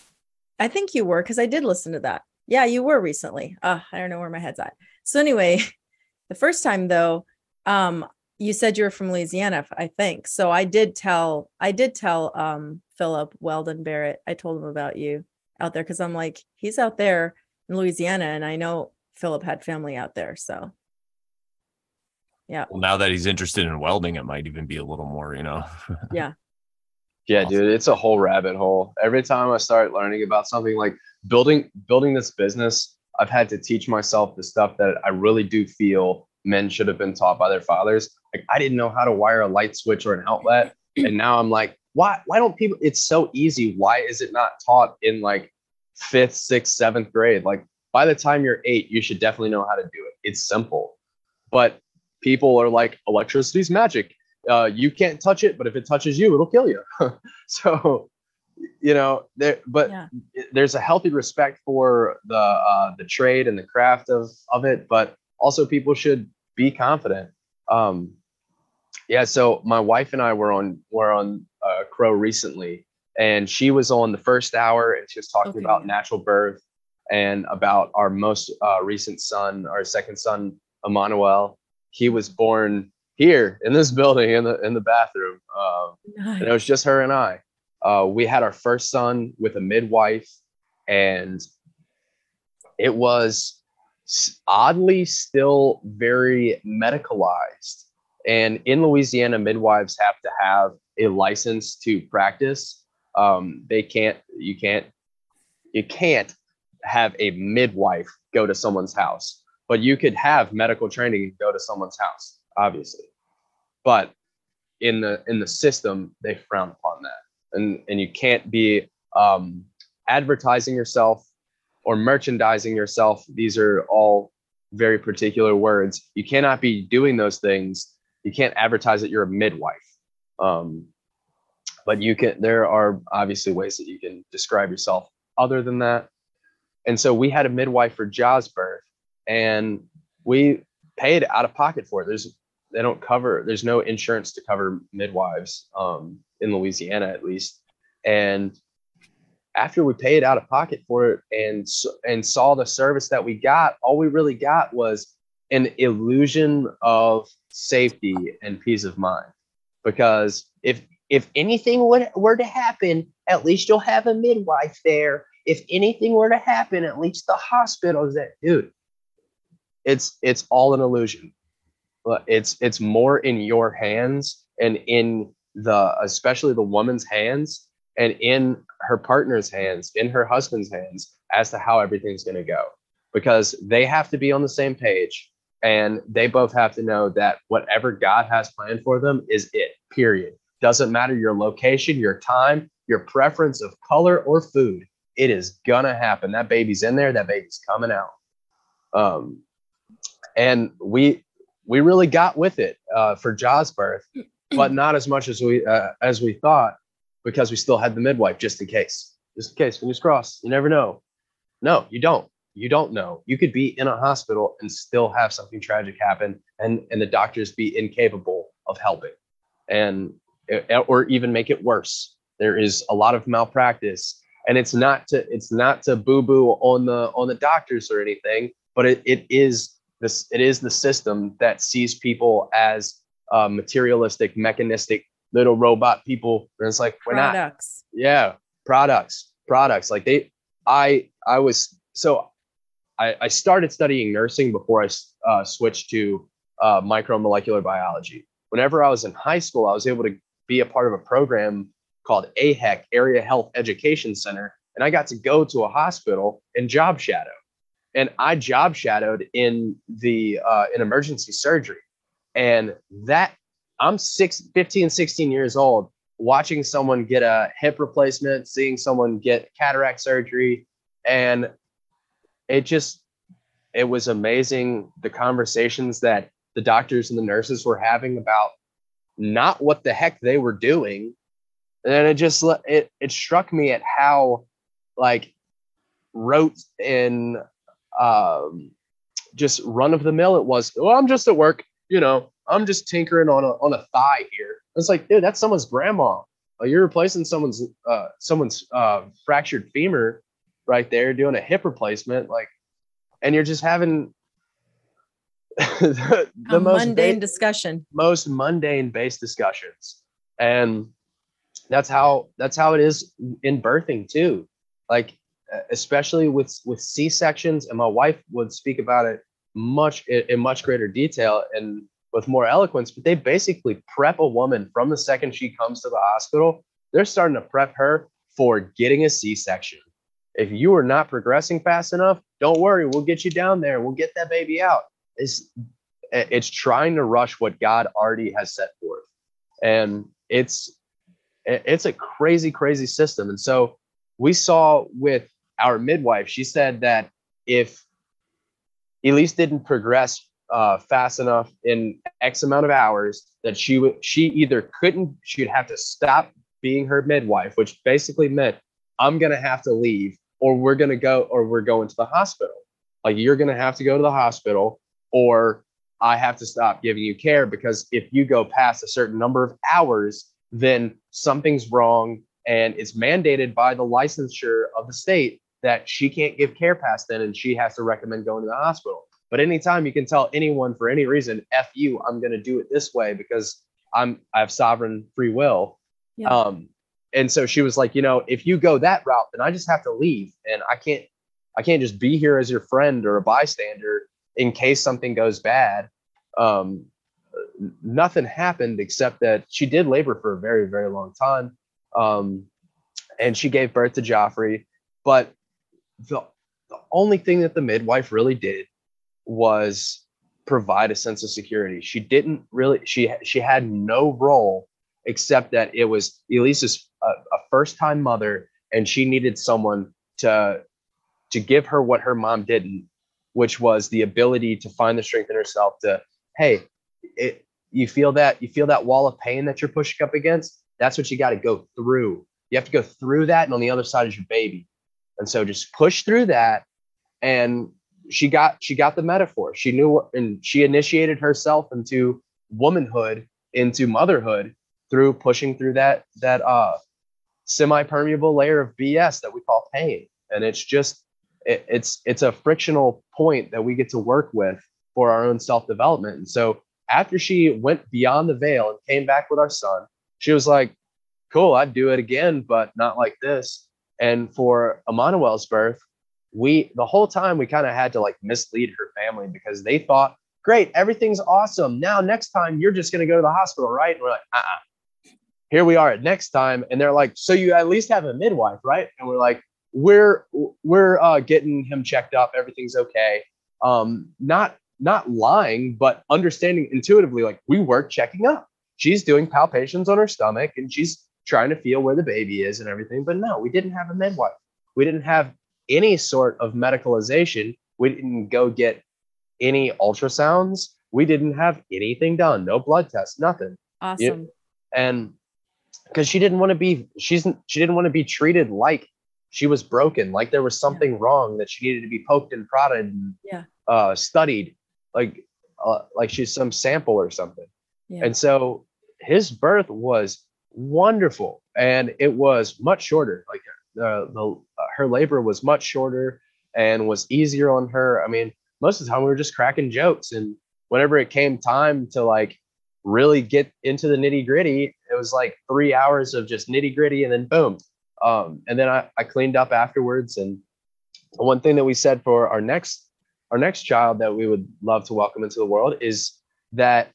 [SPEAKER 2] I think you were, because I did listen to that. Yeah, you were recently. Uh, I don't know where my head's at. So anyway, the first time though, um, you said you were from Louisiana, I think. So I did tell, I did tell um, Philip Weldon Barrett. I told him about you out there, because I'm like, he's out there in Louisiana, and I know Philip had family out there. So yeah.
[SPEAKER 1] Well, now that he's interested in welding, it might even be a little more, you know.
[SPEAKER 2] Yeah.
[SPEAKER 3] Yeah,
[SPEAKER 1] Awesome.
[SPEAKER 3] dude, it's a whole rabbit hole. Every time I start learning about something like building building this business, I've had to teach myself the stuff that I really do feel men should have been taught by their fathers. Like I didn't know how to wire a light switch or an outlet, and now I'm like, why? Why don't people? It's so easy. Why is it not taught in like fifth, sixth, seventh grade? Like by the time you're eight, you should definitely know how to do it. It's simple, but people are like, electricity's magic. Uh, you can't touch it, but if it touches you, it'll kill you. So, you know, there, but
[SPEAKER 2] Yeah.
[SPEAKER 3] there's a healthy respect for the uh, the trade and the craft of of it, but also people should be confident. Um, yeah. So my wife and I were on were on uh, Crow recently, and she was on the first hour, and she was talking
[SPEAKER 2] Okay,
[SPEAKER 3] about
[SPEAKER 2] yeah.
[SPEAKER 3] natural birth and about our most uh, recent son, our second son, Emmanuel. He was born here in this building in the in the bathroom. Um,
[SPEAKER 2] Nice.
[SPEAKER 3] and it was just her and I. Uh, we had our first son with a midwife, and it was oddly still very medicalized. And in Louisiana, midwives have to have a license to practice. Um, they can't, you can't, you can't have a midwife go to someone's house, but you could have medical training and go to someone's house, obviously. But in the in the system, they frown upon that, and and you can't be um, advertising yourself or merchandising yourself. These are all very particular words. You cannot be doing those things. You can't advertise that you're a midwife. Um, but you can. There are obviously ways that you can describe yourself other than that. And so we had a midwife for Ja's birth, and we paid out of pocket for it. There's They don't cover, there's no insurance to cover midwives um, in Louisiana, at least. And after we paid out of pocket for it and, and saw the service that we got, all we really got was an illusion of safety and peace of mind. Because if, if anything would, were to happen, at least you'll have a midwife there. If anything were to happen, at least the hospital is there. Dude, it's, it's all an illusion. It's it's more in your hands and in the especially the woman's hands and in her partner's hands, in her husband's hands as to how everything's going to go, because they have to be on the same page and they both have to know that whatever God has planned for them is it, period. Doesn't matter your location, your time, your preference of color or food. It is going to happen. That baby's in there. That baby's coming out. Um, and we We really got with it uh, for Ja's birth, but not as much as we uh, as we thought, because we still had the midwife just in case. Just in case, fingers crossed. You never know. No, you don't. You don't know. You could be in a hospital and still have something tragic happen, and and the doctors be incapable of helping, and or even make it worse. There is a lot of malpractice, and it's not to it's not to boo boo on the on the doctors or anything, but it it is. This it is the system that sees people as uh, materialistic, mechanistic little robot people. And it's like, we're
[SPEAKER 2] Products.
[SPEAKER 3] not. Yeah, products, products. Like they, I, I was so, I, I started studying nursing before I uh, switched to uh, micromolecular biology. Whenever I was in high school, I was able to be a part of a program called A H E C, Area Health Education Center, and I got to go to a hospital and job shadow. And I job shadowed in the uh, in emergency surgery. And that I'm six, fifteen, sixteen years old, watching someone get a hip replacement, seeing someone get cataract surgery. And it just, it was amazing, the conversations that the doctors and the nurses were having about not what the heck they were doing. And then it just, it, it struck me at how like rote and um, just run of the mill it was. Well, I'm just at work, you know, I'm just tinkering on a, on a thigh here. It's like, dude, that's someone's grandma. You're replacing someone's, uh, someone's uh, fractured femur right there, doing a hip replacement. Like, and you're just having the, the
[SPEAKER 2] a
[SPEAKER 3] most
[SPEAKER 2] mundane
[SPEAKER 3] ba-
[SPEAKER 2] discussion,
[SPEAKER 3] most mundane based discussions. And that's how, that's how it is in birthing too. Like especially with with C-sections, and my wife would speak about it much in, in much greater detail and with more eloquence, but they basically prep a woman from the second she comes to the hospital. They're starting to prep her for getting a C-section. If you are not progressing fast enough, don't worry, we'll get you down there. We'll get that baby out. It's, it's trying to rush what God already has set forth. And it's, it's a crazy, crazy system. And so we saw with our midwife, she said that if Elise didn't progress uh, fast enough in X amount of hours, that she would, she either couldn't, she'd have to stop being her midwife, which basically meant I'm going to have to leave, or we're going to go, or we're going to the hospital. Like, you're going to have to go to the hospital, or I have to stop giving you care, because if you go past a certain number of hours, then something's wrong. And it's mandated by the licensure of the state that she can't give care past then, and she has to recommend going to the hospital. But anytime you can tell anyone for any reason, F you, I'm going to do it this way because I'm, I have sovereign free will. Yeah. Um, and so she was like, you know, if you go that route, then I just have to leave, and I can't, I can't just be here as your friend or a bystander in case something goes bad. Um, nothing happened except that she did labor for a very, very long time. Um, and she gave birth to Joffrey. But the, the only thing that the midwife really did was provide a sense of security. She didn't really, she, she had no role except that it was Elise's a, a first-time mother, and she needed someone to, to give her what her mom didn't, which was the ability to find the strength in herself to, hey, it, you feel that, you feel that wall of pain that you're pushing up against? That's what you got to go through. You have to go through that, and on the other side is your baby. And so just push through that. And she got, she got the metaphor. She knew, and she initiated herself into womanhood, into motherhood, through pushing through that, that uh, semi-permeable layer of B S that we call pain. And it's just, it, it's, it's a frictional point that we get to work with for our own self-development. And so after she went beyond the veil and came back with our son, she was like, cool, I'd do it again, but not like this. And for Emmanuel's birth, we, the whole time we kind of had to like mislead her family, because they thought, great, everything's awesome. Now, next time you're just going to go to the hospital, right? And we're like, uh-uh. Here we are at next time. And they're like, so you at least have a midwife, right? And we're like, we're, we're uh, getting him checked up. Everything's okay. Um, not, not lying, but understanding intuitively, like, we were checking up. She's doing palpations on her stomach, and she's trying to feel where the baby is and everything. But no, we didn't have a midwife. We didn't have any sort of medicalization. We didn't go get any ultrasounds. We didn't have anything done. No blood tests, nothing.
[SPEAKER 2] Awesome.
[SPEAKER 3] You know? And because she didn't want to be, she's, she didn't want to be treated like she was broken, like there was something yeah. wrong, that she needed to be poked and prodded and
[SPEAKER 2] yeah.
[SPEAKER 3] uh, studied, like, uh, like she's some sample or something. Yeah. And so his birth was wonderful, and it was much shorter. Like uh, the uh, her labor was much shorter and was easier on her. I mean, most of the time we were just cracking jokes, and whenever it came time to like really get into the nitty gritty, it was like three hours of just nitty gritty, and then boom. Um, and then I, I cleaned up afterwards. And one thing that we said for our next our next child that we would love to welcome into the world is that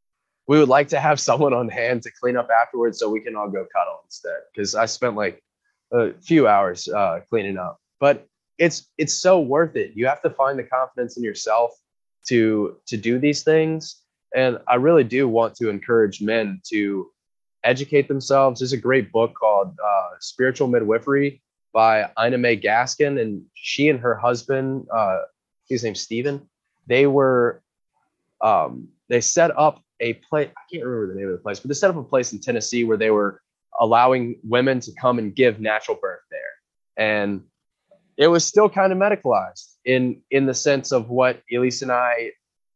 [SPEAKER 3] we would like to have someone on hand to clean up afterwards, so we can all go cuddle instead. Because I spent like a few hours uh, cleaning up, but it's it's so worth it. You have to find the confidence in yourself to to do these things. And I really do want to encourage men to educate themselves. There's a great book called uh, Spiritual Midwifery by Ina May Gaskin, and she and her husband, uh, his name's Stephen, they were um, they set up a place, I can't remember the name of the place, but they set up a place in Tennessee where they were allowing women to come and give natural birth there. And it was still kind of medicalized in, in the sense of what Elise and I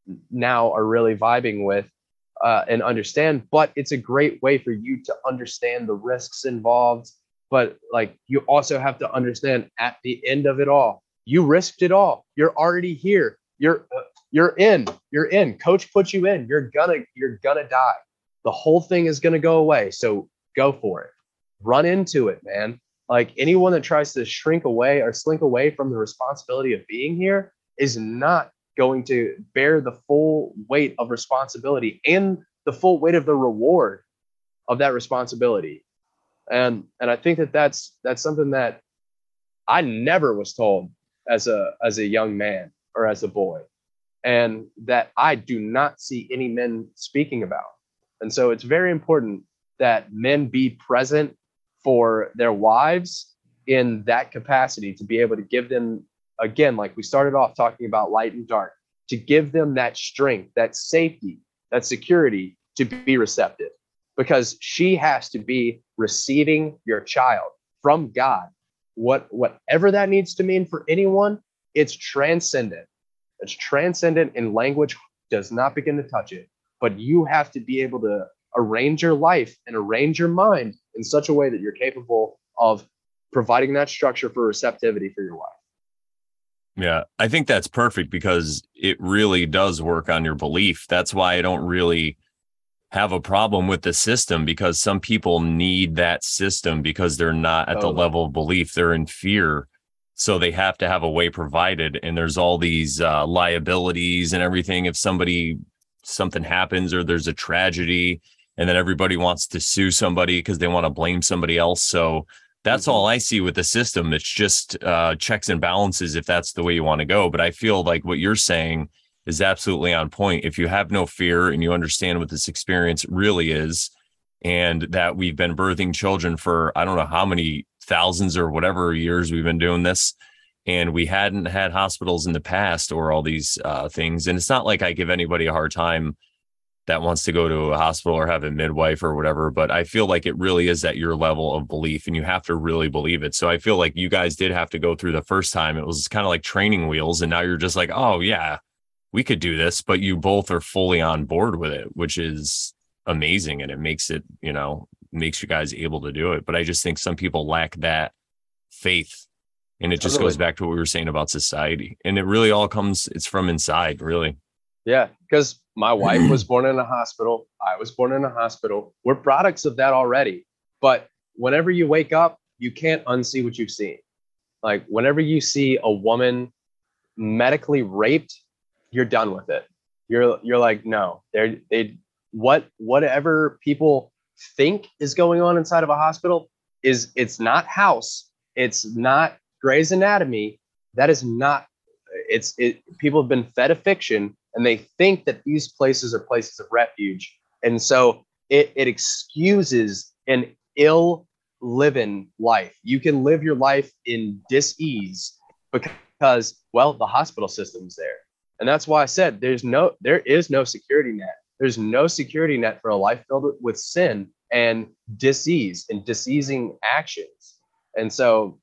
[SPEAKER 3] now are really vibing with uh, and understand, but it's a great way for you to understand the risks involved. But like, you also have to understand at the end of it all, you risked it all. You're already here. You're, uh, You're in, you're in, coach put you in, you're gonna, you're gonna die. The whole thing is gonna go away. So go for it. Run into it, man. Like anyone that tries to shrink away or slink away from the responsibility of being here is not going to bear the full weight of responsibility and the full weight of the reward of that responsibility. And and I think that that's that's something that I never was told as a as a young man or as a boy, and that I do not see any men speaking about. And so it's very important that men be present for their wives in that capacity, to be able to give them, again, like we started off talking about light and dark, to give them that strength, that safety, that security to be receptive, because she has to be receiving your child from God. What, whatever that needs to mean for anyone, it's transcendent. It's transcendent, and language does not begin to touch it. But you have to be able to arrange your life and arrange your mind in such a way that you're capable of providing that structure for receptivity for your wife.
[SPEAKER 1] Yeah, I think that's perfect, because it really does work on your belief. That's why I don't really have a problem with the system, because some people need that system because they're not at
[SPEAKER 3] Totally.
[SPEAKER 1] the level of belief. They're in fear. So they have to have a way provided. And there's all these uh, liabilities and everything. If somebody, something happens or there's a tragedy, and then everybody wants to sue somebody because they want to blame somebody else. So that's mm-hmm. all I see with the system. It's just uh, checks and balances if that's the way you want to go. But I feel like what you're saying is absolutely on point. If you have no fear and you understand what this experience really is, and that we've been birthing children for, I don't know how many thousands or whatever years we've been doing this, and we hadn't had hospitals in the past or all these uh, things. And it's not like I give anybody a hard time that wants to go to a hospital or have a midwife or whatever, but I feel like it really is at your level of belief, and you have to really believe it. So I feel like you guys did have to go through the first time. It was kind of like training wheels, and now you're just like, oh yeah, we could do this, but you both are fully on board with it, which is amazing. And it makes it, you know, makes you guys able to do it. But I just think some people lack that faith, and it just
[SPEAKER 3] Totally.
[SPEAKER 1] goes back to what we were saying about society. And it really all comes, it's from inside, really.
[SPEAKER 3] Yeah, because my wife was born in a hospital. I was born in a hospital. We're products of that already. But whenever you wake up, you can't unsee what you've seen. Like whenever you see a woman medically raped, you're done with it. You're you're like, no, they're they what whatever people think is going on inside of a hospital is, it's not House, it's not Grey's Anatomy. That is not, it's it people have been fed a fiction, and they think that these places are places of refuge. And so it, it excuses an ill living life. You can live your life in dis-ease because, well, the hospital system's there. And that's why I said there's no, there is no security net. There's no security net for a life filled with sin and dis-ease and diseasing actions. And so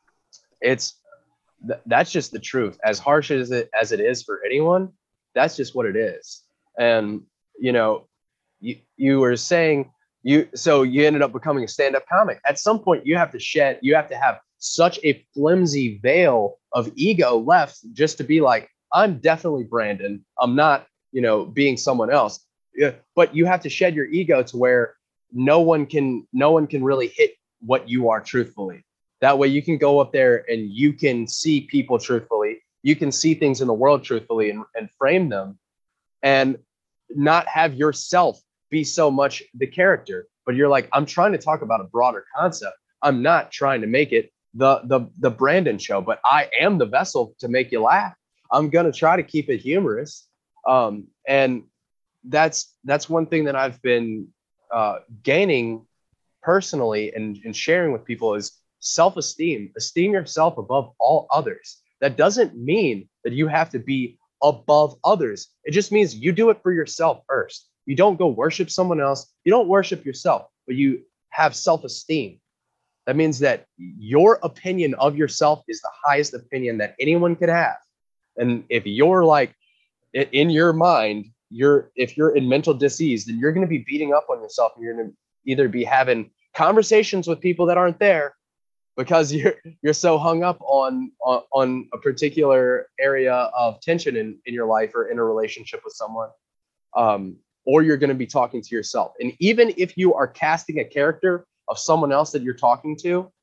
[SPEAKER 3] it's, th- that's just the truth. As harsh as it, as it is for anyone, that's just what it is. And, you know, you, you were saying you, so you ended up becoming a stand-up comic. At some point you have to shed, you have to have such a flimsy veil of ego left just to be like, I'm definitely Brandon. I'm not, you know, being someone else. Yeah, but you have to shed your ego to where no one can, no one can really hit what you are truthfully. That way you can go up there and you can see people truthfully. You can see things in the world truthfully and, and frame them, and not have yourself be so much the character. But you're like, I'm trying to talk about a broader concept. I'm not trying to make it the the the Brandon show, but I am the vessel to make you laugh. I'm going to try to keep it humorous. Um, and that's, that's one thing that I've been uh, gaining personally and, and sharing with people is self-esteem. Esteem yourself above all others. That doesn't mean that you have to be above others. It just means you do it for yourself first. You don't go worship someone else. You don't worship yourself, but you have self-esteem. That means that your opinion of yourself is the highest opinion that anyone could have. And if you're like, in your mind, you're, if you're in mental disease, then you're going to be beating up on yourself, and you're going to either be having conversations with people that aren't there because you're, you're so hung up on, on, on a particular area of tension in, in your life or in a relationship with someone. Um, or you're going to be talking to yourself. And even if you are casting a character of someone else that you're talking to,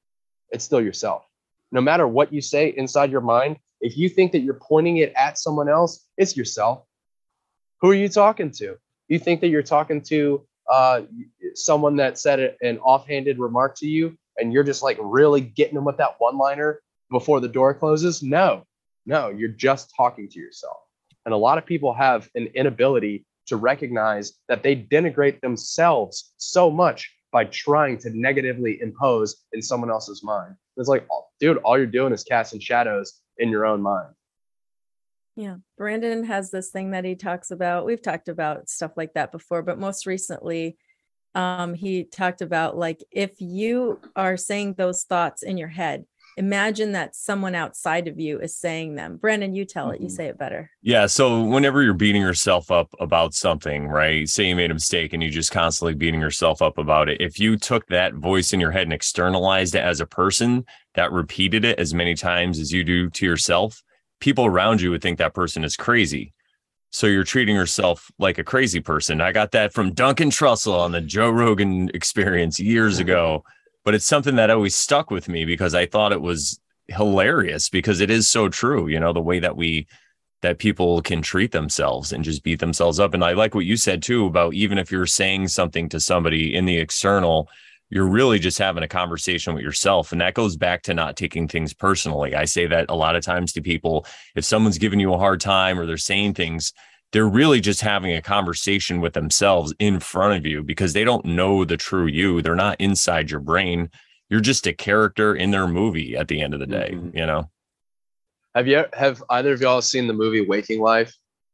[SPEAKER 3] it's still yourself. No matter what you say inside your mind, if you think that you're pointing it at someone else, it's yourself. Who are you talking to? You think that you're talking to uh, someone that said an offhanded remark to you, and you're just like really getting them with that one-liner before the door closes? No, no, you're just talking to yourself. And a lot of people have an inability to recognize that they denigrate themselves so much by trying to negatively impose in someone else's mind. It's like, dude, all you're doing is casting shadows in your own mind.
[SPEAKER 2] Yeah. Brandon has this thing that he talks about. We've talked about stuff like that before, but most recently, um, he talked about, like, if you are saying those thoughts in your head, imagine that someone outside of you is saying them. Brandon, you tell it, you say it better.
[SPEAKER 1] Yeah. So whenever you're beating yourself up about something, right? Say you made a mistake and you just constantly beating yourself up about it. If you took that voice in your head and externalized it as a person that repeated it as many times as you do to yourself, people around you would think that person is crazy. So you're treating yourself like a crazy person. I got that from Duncan Trussell on the Joe Rogan Experience years ago. But it's something that always stuck with me because I thought it was hilarious, because it is so true, you know, the way that we, that people can treat themselves and just beat themselves up. And I like what you said too, about even if you're saying something to somebody in the external, you're really just having a conversation with yourself. And that goes back to not taking things personally. I say that a lot of times to people. If someone's giving you a hard time or they're saying things, they're really just having a conversation with themselves in front of you, because they don't know the true you. They're not inside your brain. You're just a character in their movie at the end of the day, mm-hmm. you know?
[SPEAKER 3] Have you, have either of y'all seen the movie Waking Life?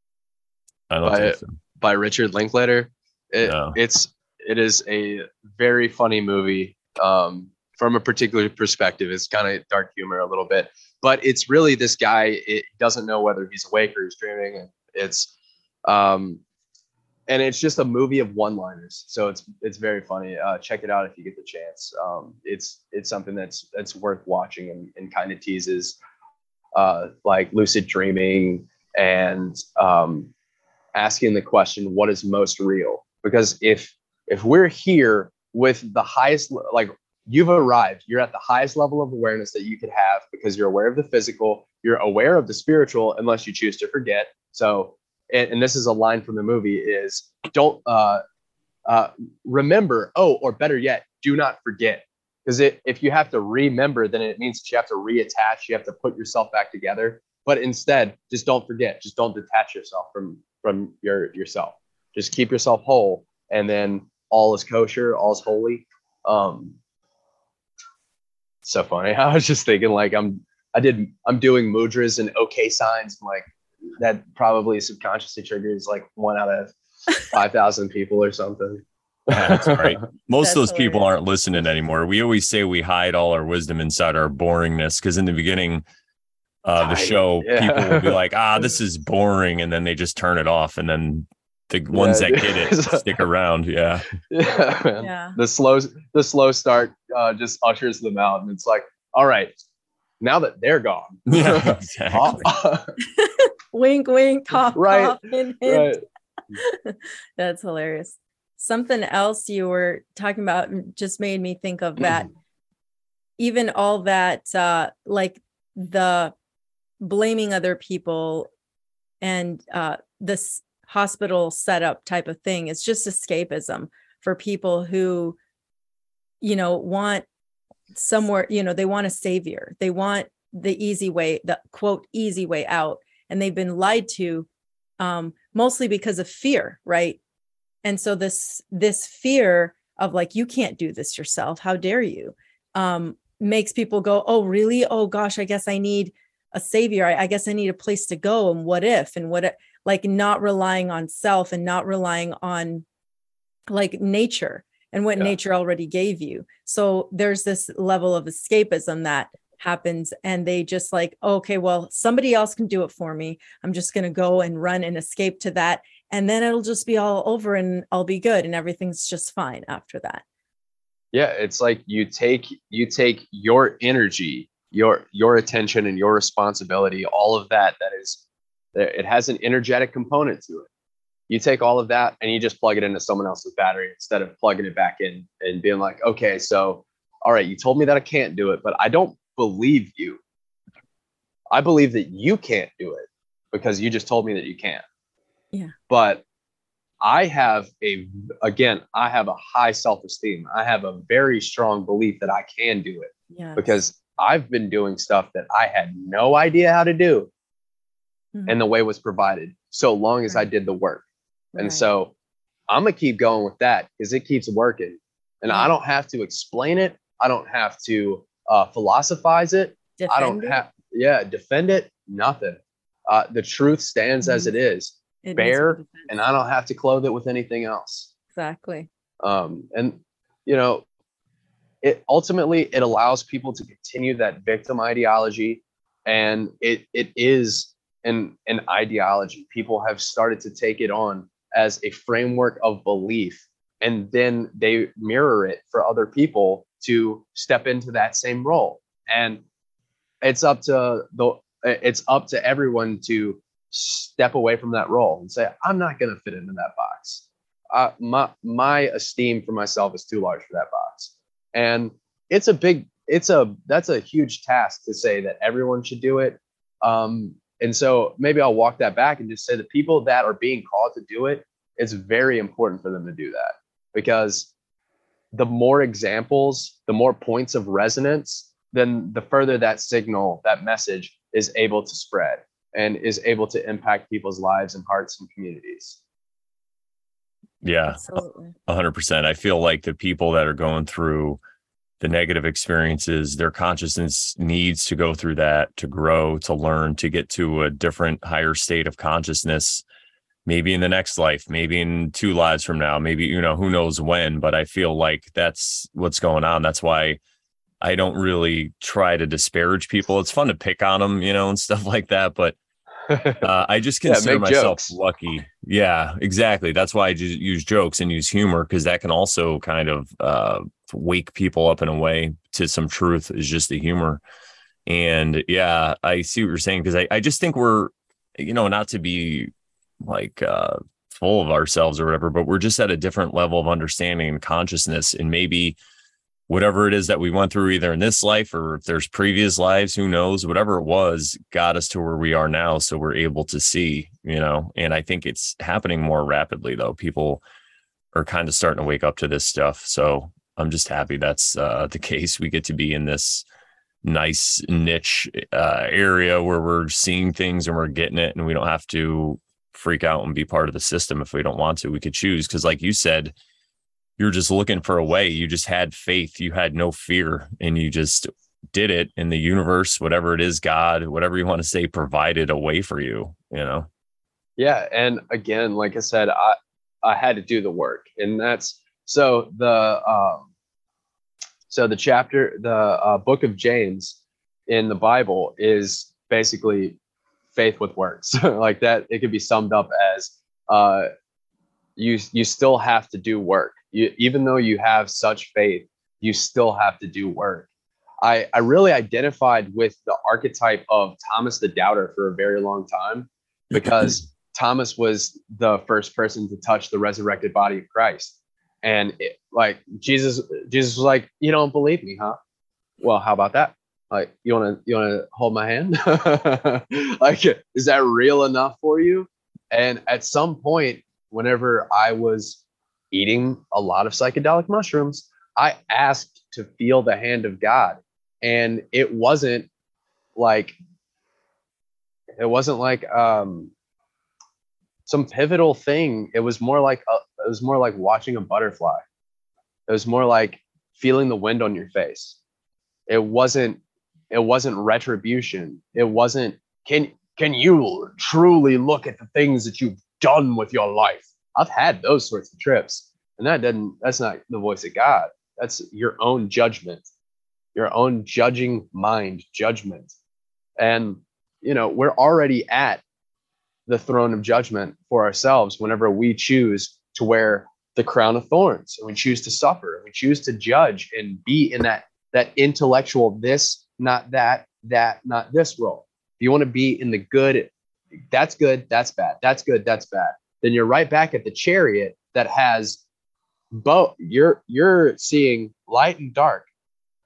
[SPEAKER 1] I don't
[SPEAKER 3] by,
[SPEAKER 1] think so.
[SPEAKER 3] By Richard Linklater. It,
[SPEAKER 1] no.
[SPEAKER 3] It's, it is a very funny movie um, from a particular perspective. It's kind of dark humor a little bit, but it's really this guy, it doesn't know whether he's awake or he's dreaming. And it's, Um, and it's just a movie of one-liners. So it's, it's very funny. Uh, check it out if you get the chance. Um, it's, it's something that's, that's worth watching, and, and kind of teases, uh, like lucid dreaming and, um, asking the question, what is most real? Because if, if we're here with the highest, like you've arrived, you're at the highest level of awareness that you could have, because you're aware of the physical, you're aware of the spiritual, unless you choose to forget. So, And, and this is a line from the movie, is don't uh, uh, remember, oh, or better yet, do not forget. Because if you have to remember, then it means that you have to reattach, you have to put yourself back together. But instead, just don't forget. Just don't detach yourself from, from your yourself. Just keep yourself whole, and then all is kosher, all is holy. Um, so funny. I was just thinking, like, I'm, I did, I'm doing mudras and okay signs, like, that probably subconsciously triggers like one out of five thousand people or something.
[SPEAKER 1] Yeah, that's right. Most
[SPEAKER 2] That's
[SPEAKER 1] of those
[SPEAKER 2] hilarious.
[SPEAKER 1] people aren't listening anymore. We always say we hide all our wisdom inside our boringness, because in the beginning of the show,
[SPEAKER 3] yeah.
[SPEAKER 1] people will be like, ah, this is boring. And then they just turn it off. And then the ones
[SPEAKER 3] Yeah,
[SPEAKER 1] that get it stick around. Yeah.
[SPEAKER 3] Yeah, man.
[SPEAKER 2] Yeah.
[SPEAKER 3] The slow, the slow start uh, just ushers them out. And it's like, all right, now that they're gone.
[SPEAKER 1] Yeah, exactly.
[SPEAKER 2] Wink, wink, cough,
[SPEAKER 3] Right,
[SPEAKER 2] cough, hint, hint.
[SPEAKER 3] right.
[SPEAKER 2] That's hilarious. Something else you were talking about just made me think of that. Even all that, uh, like the blaming other people and uh, this hospital setup type of thing, it's just escapism for people who, you know, want somewhere, you know, they want a savior. They want the easy way, the quote, easy way out. And they've been lied to um, mostly because of fear, right? And so this this fear of like, you can't do this yourself, how dare you, um, makes people go, oh, really? Oh, gosh, I guess I need a savior. I, I guess I need a place to go. And what if, and what, if, like not relying on self and not relying on like nature and what
[SPEAKER 3] Yeah.
[SPEAKER 2] nature already gave you. So there's this level of escapism that happens, and they just like, okay, well, somebody else can do it for me. I'm just going to go and run and escape to that. And then it'll just be all over and I'll be good. And everything's just fine after that.
[SPEAKER 3] Yeah. It's like you take, you take your energy, your, your attention and your responsibility, all of that, that is, it has an energetic component to it. You take all of that and you just plug it into someone else's battery instead of plugging it back in and being like, okay, so all right, you told me that I can't do it, but I don't believe you. I believe that you can't do it because you just told me that you can't.
[SPEAKER 2] Yeah.
[SPEAKER 3] But I have a, again, I have a high self-esteem. I have a very strong belief that I can do it.
[SPEAKER 2] Yes.
[SPEAKER 3] Because I've been doing stuff that I had no idea how to do. Mm-hmm. And the way was provided so long as right. I did the work. Right. And so I'm going to keep going with that because it keeps working. And yeah. I don't have to explain it. I don't have to uh, philosophize it.
[SPEAKER 2] Defend
[SPEAKER 3] I don't have, yeah, defend it. Nothing. Uh, the truth stands mm-hmm. as it is, it bare, is and I don't have to clothe it with anything else.
[SPEAKER 2] Exactly.
[SPEAKER 3] Um, and, you know, it ultimately, it allows people to continue that victim ideology. And it it is an, an ideology. People have started to take it on as a framework of belief. And then they mirror it for other people to step into that same role. And it's up to the it's up to everyone to step away from that role and say, I'm not going to fit into that box. Uh, my my esteem for myself is too large for that box. And it's a big, it's a, that's a huge task to say that everyone should do it. Um, and so maybe I'll walk that back and just say the people that are being called to do it, it's very important for them to do that, because the more examples, the more points of resonance, then the further that signal, that message is able to spread and is able to impact people's lives and hearts and communities.
[SPEAKER 1] Yeah, a hundred percent. I feel like the people that are going through the negative experiences, their consciousness needs to go through that to grow, to learn, to get to a different, higher state of consciousness, maybe in the next life, maybe in two lives from now, maybe, you know, who knows when, but I feel like that's what's going on. That's why I don't really try to disparage people. It's fun to pick on them, you know, and stuff like that. But uh, I just consider yeah, myself jokes. lucky. Yeah, exactly. That's why I just use jokes and use humor, because that can also kind of uh, wake people up in a way to some truth, is just the humor. And yeah, I see what you're saying, because I, I just think we're, you know, not to be like uh, full of ourselves or whatever, but we're just at a different level of understanding and consciousness. And maybe whatever it is that we went through, either in this life or if there's previous lives, who knows, whatever it was, got us to where we are now. So we're able to see, you know, and I think it's happening more rapidly, though. People are kind of starting to wake up to this stuff. So I'm just happy that's uh, the case. We get to be in this nice niche uh, area where we're seeing things and we're getting it, and we don't have to freak out and be part of the system if we don't want to. We could choose, because like you said, you're just looking for a way. You just had faith. You had no fear, and you just did it. And the universe, whatever it is, God, whatever you want to say, provided a way for you, you know?
[SPEAKER 3] Yeah. And again, like I said, I, I had to do the work, and that's, so the, um, so the chapter, the uh, book of James in the Bible is basically faith with works. Like that, it could be summed up as, uh, you, you still have to do work. You, even though you have such faith, you still have to do work. I, I really identified with the archetype of Thomas the Doubter for a very long time, because Thomas was the first person to touch the resurrected body of Christ. And it, like Jesus, Jesus was like, you don't believe me, huh? Well, how about that? Like, you want to, you want to hold my hand? Like, is that real enough for you? And at some point, whenever I was eating a lot of psychedelic mushrooms, I asked to feel the hand of God. And it wasn't like, it wasn't like um, some pivotal thing. It was more like, a, it was more like watching a butterfly. It was more like feeling the wind on your face. It wasn't, it wasn't retribution. It wasn't, can, can you truly look at the things that you've done with your life? I've had those sorts of trips, and that doesn't, that's not the voice of God. That's your own judgment, your own judging mind judgment. And, you know, we're already at the throne of judgment for ourselves whenever we choose to wear the crown of thorns, and we choose to suffer, and we choose to judge and be in that, that intellectual, this, not that, that, not this role. If you want to be in the good, that's good, that's bad, that's good, that's bad, then you're right back at the chariot that has both. You're, you're seeing light and dark.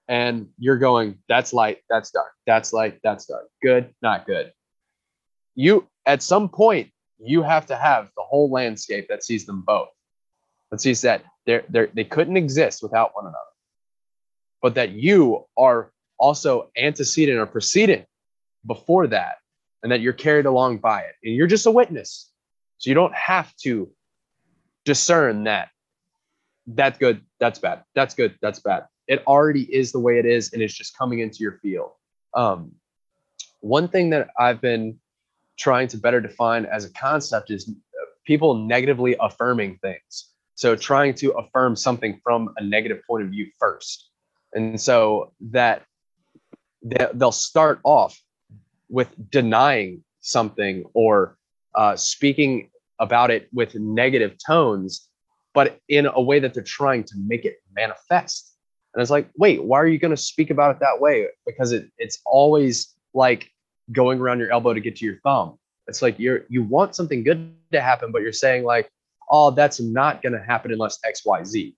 [SPEAKER 3] and you're going, that's light, that's dark, that's light, that's dark, good, not good. You, at some point, you have to have the whole landscape that sees them both. That sees that they're, they're, they couldn't exist without one another, but that you are also antecedent or precedent before that, and that you're carried along by it. And you're just a witness. So you don't have to discern that that's good, that's bad, that's good, that's bad. It already is the way it is, and it's just coming into your field. Um, one thing that I've been trying to better define as a concept is people negatively affirming things. So trying to affirm something from a negative point of view first. And so that they'll start off with denying something or uh, speaking about it with negative tones, but in a way that they're trying to make it manifest. And it's like, wait, why are you going to speak about it that way? Because it, it's always like going around your elbow to get to your thumb. It's like you're you want something good to happen, but you're saying like, oh, that's not going to happen unless X, Y, Z.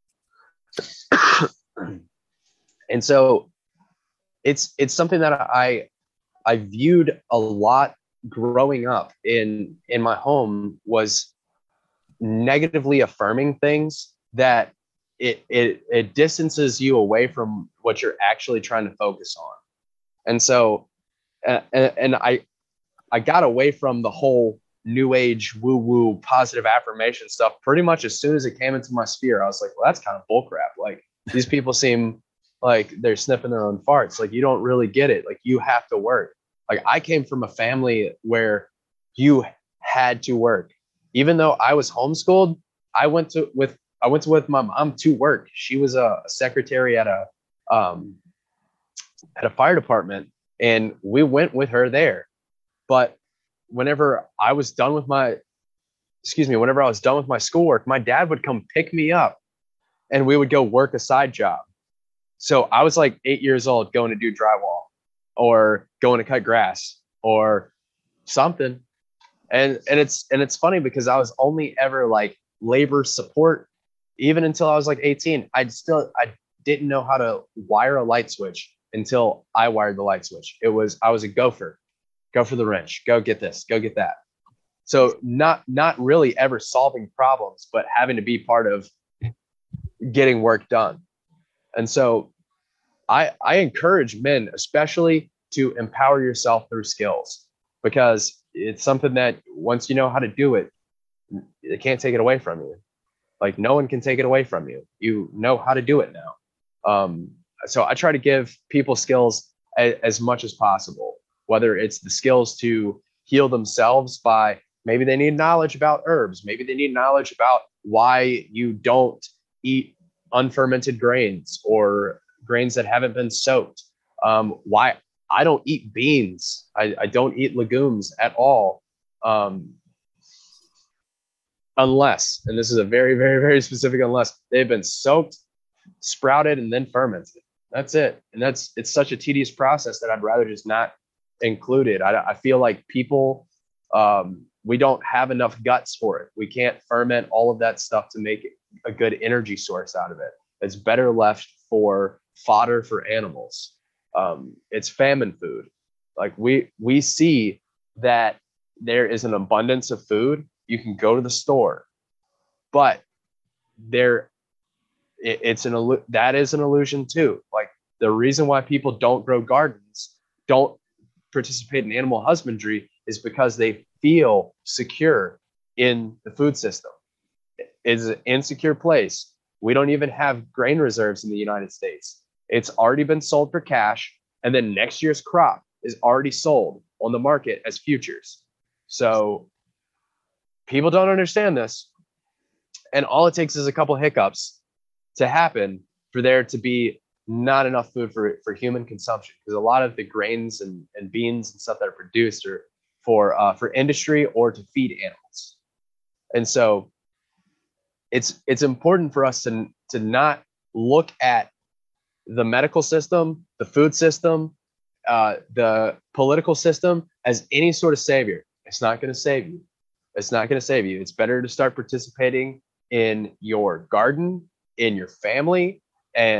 [SPEAKER 3] And so it's it's something that I I viewed a lot growing up in in my home, was negatively affirming things that it it it distances you away from what you're actually trying to focus on. And so and, and I I got away from the whole new age woo woo positive affirmation stuff pretty much as soon as it came into my sphere. I was like, well, that's kind of bullcrap. Like, these people seem like they're sniffing their own farts. Like, you don't really get it. Like, you have to work. Like, I came from a family where you had to work. Even though I was homeschooled, I went to with I went to with my mom to work. She was a secretary at a um, at a fire department, and we went with her there. But whenever I was done with my, excuse me, whenever I was done with my schoolwork, my dad would come pick me up, and we would go work a side job. So I was like eight years old going to do drywall or going to cut grass or something. And and it's and it's funny because I was only ever like labor support even until I was like eighteen. I'd still I didn't know how to wire a light switch until I wired the light switch. It was I was a gopher. Go for the wrench. Go get this. Go get that. So not not really ever solving problems, but having to be part of getting work done. And so I I encourage men especially to empower yourself through skills, because it's something that once you know how to do it, they can't take it away from you. Like, no one can take it away from you. You know how to do it now. Um, so I try to give people skills a, as much as possible, whether it's the skills to heal themselves by maybe they need knowledge about herbs. Maybe they need knowledge about why you don't eat unfermented grains or grains that haven't been soaked. Um, why I don't eat beans. I, I don't eat legumes at all. Um, unless, and this is a very, very, very specific unless, they've been soaked, sprouted, and then fermented. That's it. And that's, it's such a tedious process that I'd rather just not include it. I, I feel like people, um, we don't have enough guts for it. We can't ferment all of that stuff to make a good energy source out of it. It's better left for fodder for animals. Um, it's famine food. Like we we see that there is an abundance of food. You can go to the store, but there it, it's an that is an illusion too. Like, the reason why people don't grow gardens, don't participate in animal husbandry, is because they feel secure in the food system. It's an insecure place. We don't even have grain reserves in the United States. It's already been sold for cash, and then next year's crop is already sold on the market as futures. So people don't understand this. And all it takes is a couple hiccups to happen for there to be not enough food for, for human consumption. Because a lot of the grains and, and beans and stuff that are produced are for uh, for industry or to feed animals. And so it's it's important for us to, to not look at the medical system, the food system, uh, the political system as any sort of savior. It's not going to save you. It's not going to save you. It's better to start participating in your garden, in your family, and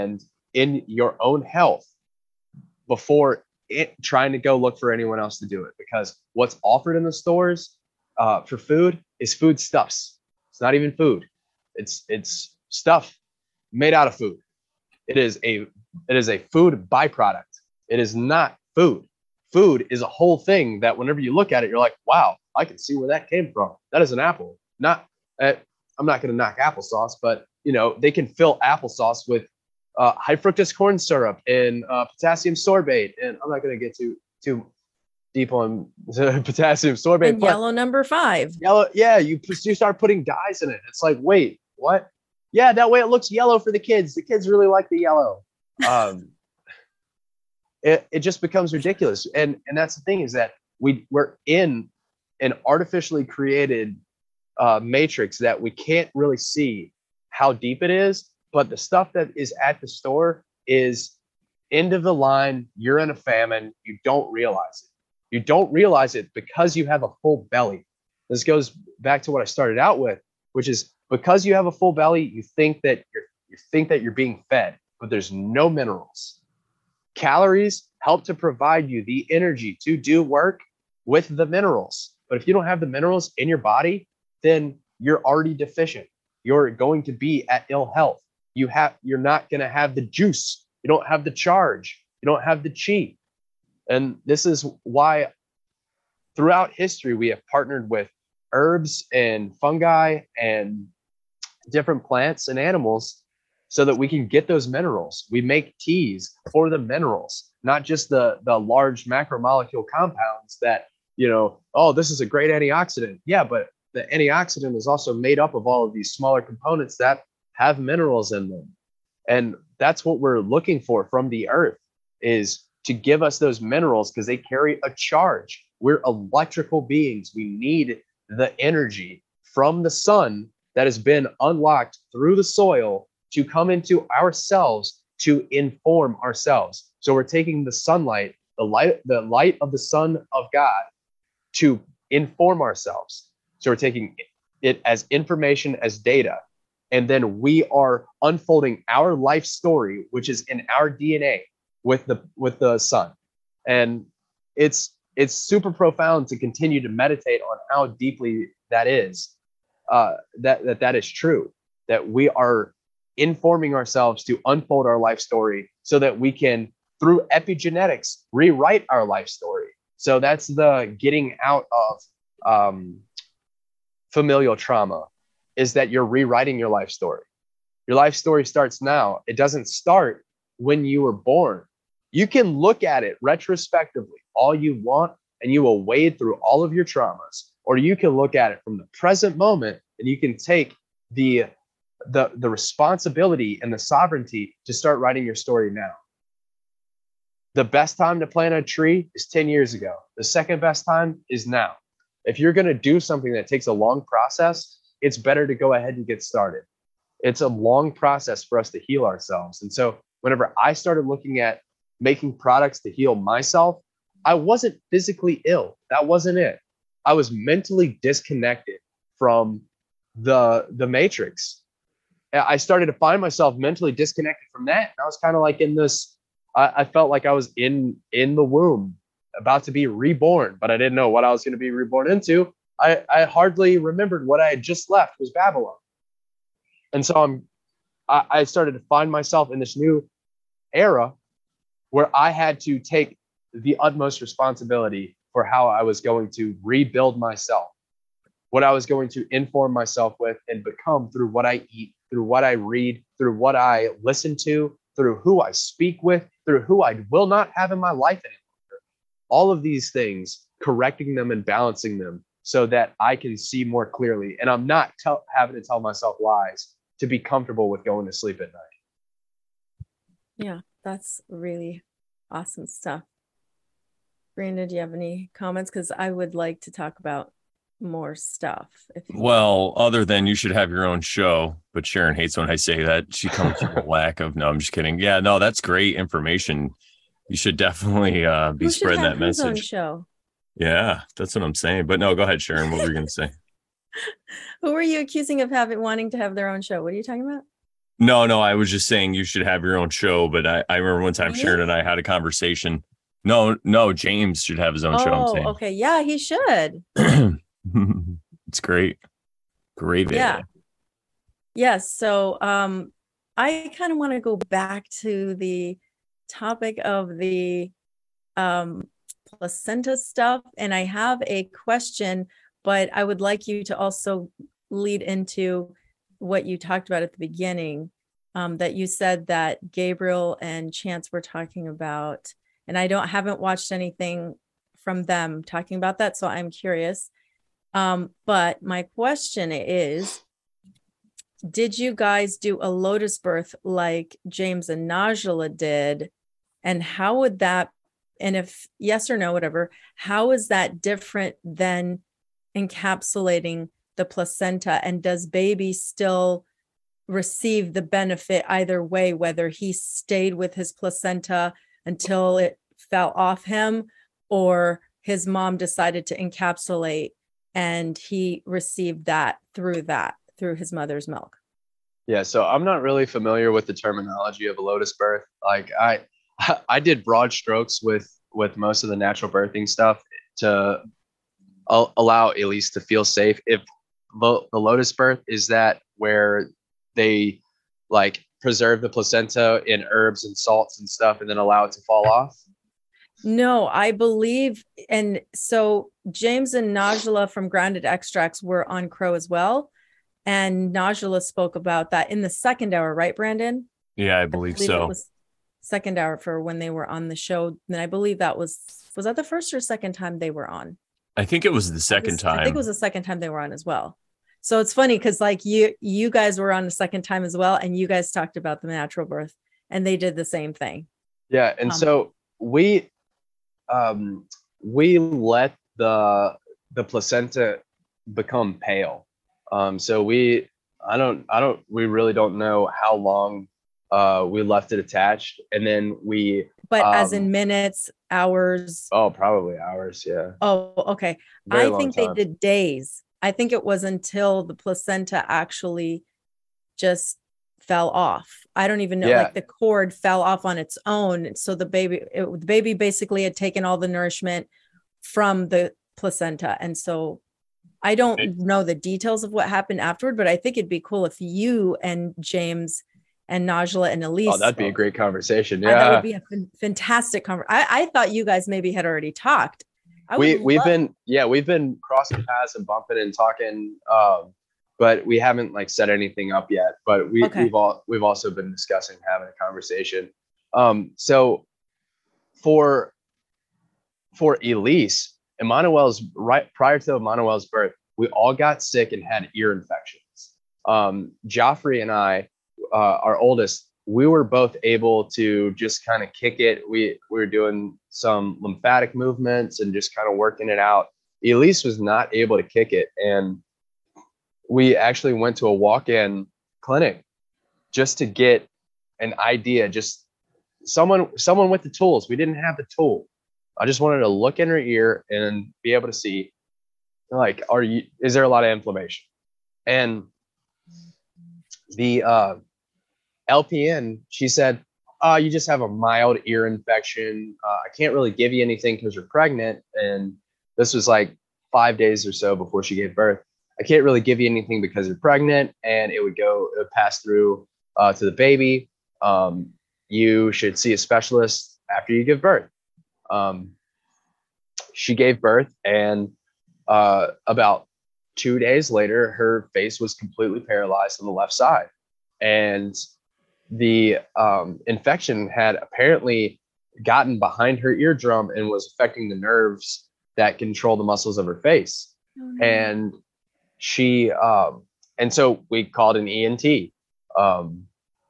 [SPEAKER 3] in your own health before it, trying to go look for anyone else to do it. Because what's offered in the stores uh, for food is food stuffs. It's not even food. It's it's stuff made out of food. It is a it is a food byproduct. It is not food. Food is a whole thing that whenever you look at it, you're like, wow, I can see where that came from. That is an apple. Not, uh, I'm not going to knock applesauce, but you know, they can fill applesauce with uh, high fructose corn syrup and uh, potassium sorbate. And I'm not going to get too too deep on potassium sorbate.
[SPEAKER 2] And yellow number five.
[SPEAKER 3] Yellow, yeah, you you start putting dyes in it. It's like, wait, what? Yeah, that way it looks yellow for the kids. The kids really like the yellow. Um, it it just becomes ridiculous. And and that's the thing, is that we we're in an artificially created uh, matrix that we can't really see how deep it is. But the stuff that is at the store is end of the line. You're in a famine. You don't realize it. You don't realize it because you have a full belly. This goes back to what I started out with, which is because you have a full belly, you think that you're you think that you're being fed, but there's no minerals. Calories help to provide you the energy to do work with the minerals. But if you don't have the minerals in your body, then you're already deficient. You're going to be at ill health. You have you're not going to have the juice. You don't have the charge. You don't have the chi. And this is why throughout history we have partnered with herbs and fungi and different plants and animals so that we can get those minerals. We make teas for the minerals, not just the the large macromolecule compounds that, you know, oh, this is a great antioxidant. Yeah, but the antioxidant is also made up of all of these smaller components that have minerals in them. And that's what we're looking for from the earth, is to give us those minerals, because they carry a charge. We're electrical beings. We need the energy from the sun that has been unlocked through the soil to come into ourselves to inform ourselves. So we're taking the sunlight, the light, the light of the Son of God, to inform ourselves. So we're taking it as information, as data, and then we are unfolding our life story, which is in our D N A, with the with the sun. And it's it's super profound to continue to meditate on how deeply that is, uh, that that that is true, that we are informing ourselves to unfold our life story so that we can, through epigenetics, rewrite our life story. So that's the getting out of um, familial trauma, is that you're rewriting your life story. Your life story starts now. It doesn't start when you were born. You can look at it retrospectively all you want, and you will wade through all of your traumas, or you can look at it from the present moment and you can take the the the responsibility and the sovereignty to start writing your story now. The best time to plant a tree is ten years ago. The second best time is now. If you're going to do something that takes a long process, it's better to go ahead and get started. It's a long process for us to heal ourselves. And so whenever I started looking at making products to heal myself, I wasn't physically ill. That wasn't it. I was mentally disconnected from the, the matrix. I started to find myself mentally disconnected from that. And I was kind of like in this, I, I felt like I was in, in the womb, about to be reborn, but I didn't know what I was going to be reborn into. I, I hardly remembered what I had just left was Babylon. And so I'm, I, I started to find myself in this new era where I had to take the utmost responsibility for how I was going to rebuild myself, what I was going to inform myself with and become through what I eat, through what I read, through what I listen to, through who I speak with, through who I will not have in my life anymore. All of these things, correcting them and balancing them so that I can see more clearly. And I'm not tell, having to tell myself lies to be comfortable with going to sleep at night.
[SPEAKER 2] Yeah, that's really awesome stuff. Brandon, do you have any comments? Because I would like to talk about more stuff. If you
[SPEAKER 1] well, other than you should have your own show, but Sharon hates when I say that. She comes from a lack of, no, I'm just kidding. Yeah, no, that's great information. You should definitely uh, be
[SPEAKER 2] Who should
[SPEAKER 1] spreading
[SPEAKER 2] have
[SPEAKER 1] that
[SPEAKER 2] his own
[SPEAKER 1] message.
[SPEAKER 2] show?
[SPEAKER 1] Yeah, that's what I'm saying. But no, go ahead, Sharon. What were you going to say?
[SPEAKER 2] Who are you accusing of having wanting to have their own show? What are you talking about?
[SPEAKER 1] No, no, I was just saying you should have your own show. But I, I remember one time
[SPEAKER 2] Me?
[SPEAKER 1] Sharon and I had a conversation. No, no, James should have his own show. I'm
[SPEAKER 2] Oh,
[SPEAKER 1] saying.
[SPEAKER 2] okay. Yeah, he should.
[SPEAKER 1] It's great. Great.
[SPEAKER 2] Yeah. Yes. So um, I kind of want to go back to the topic of the um, placenta stuff. And I have a question, but I would like you to also lead into what you talked about at the beginning, um, that you said that Gabriel and Chance were talking about, and I don't haven't watched anything from them talking about that, so I'm curious. Um, but my question is, did you guys do a lotus birth like James and Najla did? And how would that, and if yes or no, whatever, how is that different than encapsulating the placenta? And does baby still receive the benefit either way, whether he stayed with his placenta until it fell off him, or his mom decided to encapsulate and he received that through that, through his mother's milk?
[SPEAKER 3] Yeah, so I'm not really familiar with the terminology of a lotus birth. Like I, I did broad strokes with with most of the natural birthing stuff to al- allow Elise to feel safe. If lo- the lotus birth is that where they like preserve the placenta in herbs and salts and stuff, and then allow it to fall off.
[SPEAKER 2] No, I believe, and so James and Najla from Grounded Extracts were on Crow as well. And Najla spoke about that in the second hour, right, Brandon?
[SPEAKER 1] Yeah, I believe, I believe so.
[SPEAKER 2] It was second hour for when they were on the show. And I believe that was, was that the first or second time they were on?
[SPEAKER 1] I think it was the second
[SPEAKER 2] was,
[SPEAKER 1] time.
[SPEAKER 2] I think it was the second time they were on as well. So it's funny because like you, you guys were on the second time as well. And you guys talked about the natural birth and they did the same thing.
[SPEAKER 3] Yeah. And um, so we, um, we let the, the placenta become pale. Um, so we, I don't, I don't, we really don't know how long uh, we left it attached, and then we.
[SPEAKER 2] But
[SPEAKER 3] um,
[SPEAKER 2] as in minutes, hours.
[SPEAKER 3] Oh, probably hours. Yeah.
[SPEAKER 2] Oh, okay. Very I think time. They did days. I think it was until the placenta actually just fell off. I don't even know, yeah. like the cord fell off on its own. So the baby, it, the baby basically had taken all the nourishment from the placenta, and so. I don't know the details of what happened afterward, but I think it'd be cool if you and James and Najla and Elise.
[SPEAKER 3] Oh, that'd be a great conversation. Yeah,
[SPEAKER 2] that would be a f- fantastic conversation. I-, I thought you guys maybe had already talked. I
[SPEAKER 3] we we've love- been yeah we've been crossing paths and bumping and talking, um, but we haven't like set anything up yet. But we okay. we've all we've also been discussing having a conversation. Um, so for for Elise. Emmanuel's right prior to Emmanuel's birth, we all got sick and had ear infections. Um, Joffrey and I, uh, our oldest, we were both able to just kind of kick it. We, we were doing some lymphatic movements and just kind of working it out. Elise was not able to kick it. And we actually went to a walk-in clinic just to get an idea, just someone, someone with the tools. We didn't have the tool. I just wanted to look in her ear and be able to see, like, are you, is there a lot of inflammation? And the uh, L P N, she said, oh, you just have a mild ear infection. Uh, I can't really give you anything because you're pregnant. And this was like five days or so before she gave birth. I can't really give you anything because you're pregnant, and it would go, it would pass through uh, to the baby. Um, you should see a specialist after you give birth. Um, she gave birth, and uh, about two days later, her face was completely paralyzed on the left side. And the um, infection had apparently gotten behind her eardrum and was affecting the nerves that control the muscles of her face. Mm-hmm. And she, um, and so we called an E N T, um,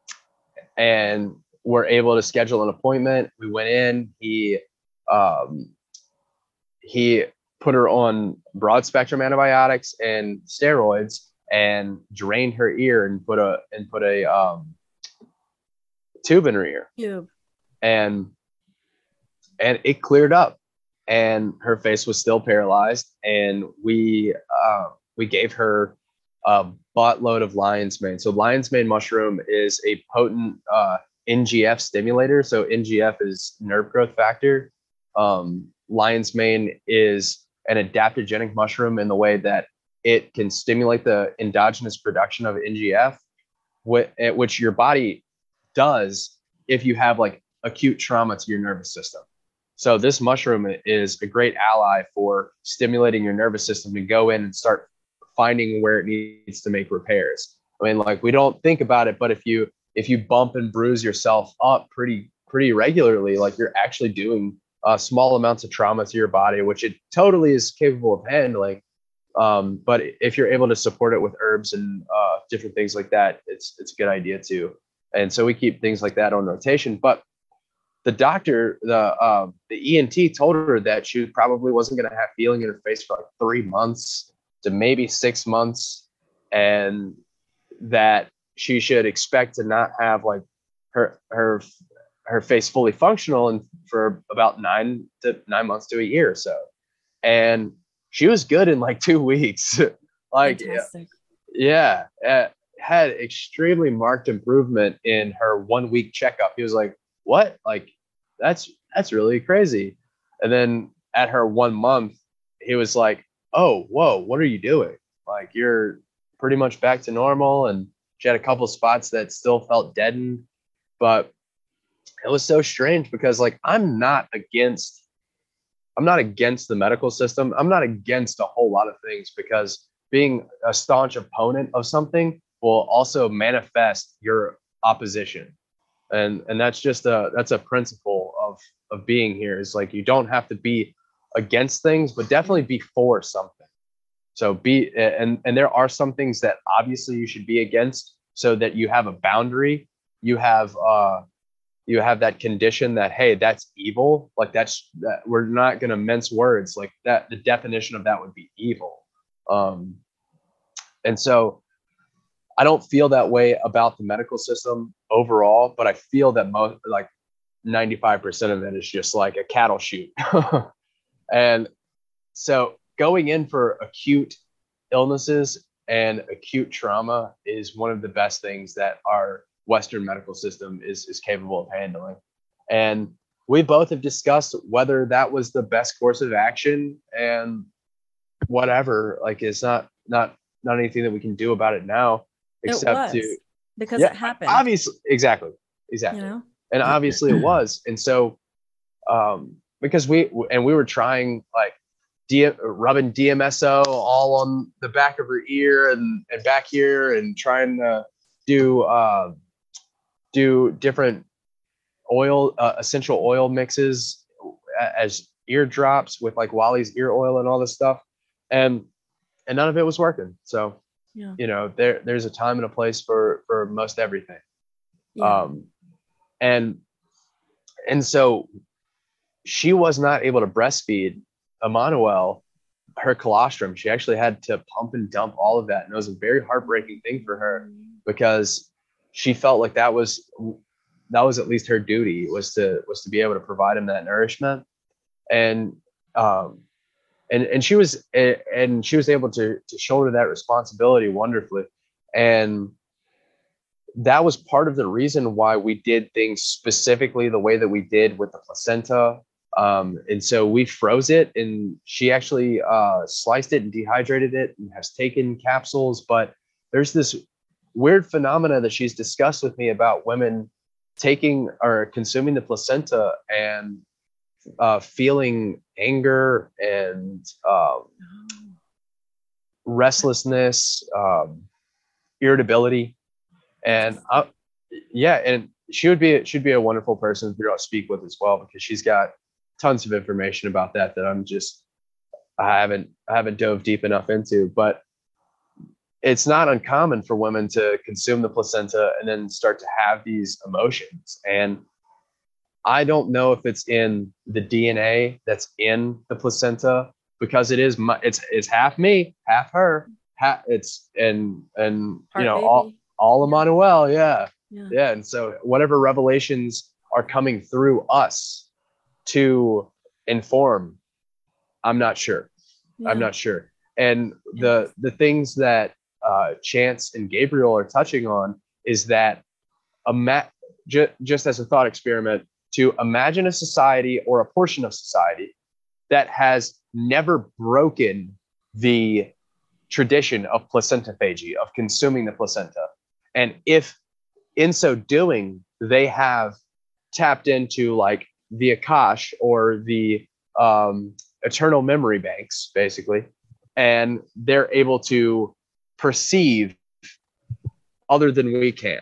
[SPEAKER 3] and were able to schedule an appointment. We went in, he, um, he put her on broad spectrum antibiotics and steroids and drained her ear and put a, and put a, um, tube in her ear.
[SPEAKER 2] Tube.
[SPEAKER 3] And, and it cleared up, and her face was still paralyzed. And we, uh, we gave her a buttload of lion's mane. So lion's mane mushroom is a potent uh, N G F stimulator. So N G F is nerve growth factor. Um, lion's mane is an adaptogenic mushroom in the way that it can stimulate the endogenous production of N G F, which your body does if you have like acute trauma to your nervous system. So this mushroom is a great ally for stimulating your nervous system to go in and start finding where it needs to make repairs. I mean, like, we don't think about it, but if you if you bump and bruise yourself up pretty pretty regularly, like, you're actually doing uh, small amounts of trauma to your body, which it totally is capable of handling. Um, but if you're able to support it with herbs and uh, different things like that, it's it's a good idea too. And so we keep things like that on rotation. But the doctor, the uh, the E N T told her that she probably wasn't going to have feeling in her face for like three months to maybe six months, and that she should expect to not have like her her her face fully functional and for about nine to nine months to a year or so. And she was good in like two weeks. Like, Fantastic. yeah, uh, had extremely marked improvement in her one week checkup. He was like, what? Like, that's, that's really crazy. And then at her one month, he was like, oh, whoa, what are you doing? Like, you're pretty much back to normal. And she had a couple spots that still felt deadened, but it was so strange because, like, I'm not against, I'm not against the medical system. I'm not against a whole lot of things, because being a staunch opponent of something will also manifest your opposition. And, and that's just a, that's a principle of, of being here, is like, you don't have to be against things, but definitely be for something. So be, and, and there are some things that obviously you should be against, so that you have a boundary. You have, uh, you have that condition that, hey, that's evil. Like, that's, that we're not going to mince words like that. The definition of that would be evil. Um, and so I don't feel that way about the medical system overall, but I feel that most, like ninety-five percent of it is just like a cattle chute. And so going in for acute illnesses and acute trauma is one of the best things that our Western medical system is, is capable of handling. And we both have discussed whether that was the best course of action, and whatever, like, it's not, not, not anything that we can do about it now, except to,
[SPEAKER 2] because
[SPEAKER 3] yeah,
[SPEAKER 2] it happened.
[SPEAKER 3] Obviously. Exactly. Exactly. You know? And obviously it was. And so, um, because we, and we were trying like D, rubbing D M S O all on the back of her ear and, and back here, and trying to do, uh, do different oil, uh, essential oil mixes as eardrops with like Wally's ear oil and all this stuff. And, and none of it was working. So, yeah. you know, there, there's a time and a place for, for most everything. Yeah. Um, and, and so she was not able to breastfeed Emmanuel her colostrum. She actually had to pump and dump all of that. And it was a very heartbreaking thing for her, because she felt like that was, that was at least her duty, was to, was to be able to provide him that nourishment. And, um, and, and she was, and she was able to, to shoulder that responsibility wonderfully. And that was part of the reason why we did things specifically the way that we did with the placenta. Um, and so we froze it, and she actually uh, sliced it and dehydrated it and has taken capsules. But there's this weird phenomena that she's discussed with me about women taking or consuming the placenta and uh, feeling anger and um, restlessness, um, irritability. And uh, yeah, and she would be, she'd be a wonderful person to speak with as well, because she's got tons of information about that that I'm just, I haven't, I haven't dove deep enough into. But it's not uncommon for women to consume the placenta and then start to have these emotions. And I don't know if it's in the D N A that's in the placenta, because it is my, it's, it's half me, half her, half it's, and, and, Part you know, baby. all, all Emmanuel. Yeah. yeah. Yeah. And so whatever revelations are coming through us to inform, I'm not sure. Yeah. I'm not sure. And the, the things that, uh, Chance and Gabriel are touching on is that ima- ju- just as a thought experiment, to imagine a society or a portion of society that has never broken the tradition of placentophagy, of consuming the placenta. And if in so doing, they have tapped into like the Akash or the um, eternal memory banks, basically, and they're able to perceive other than we can,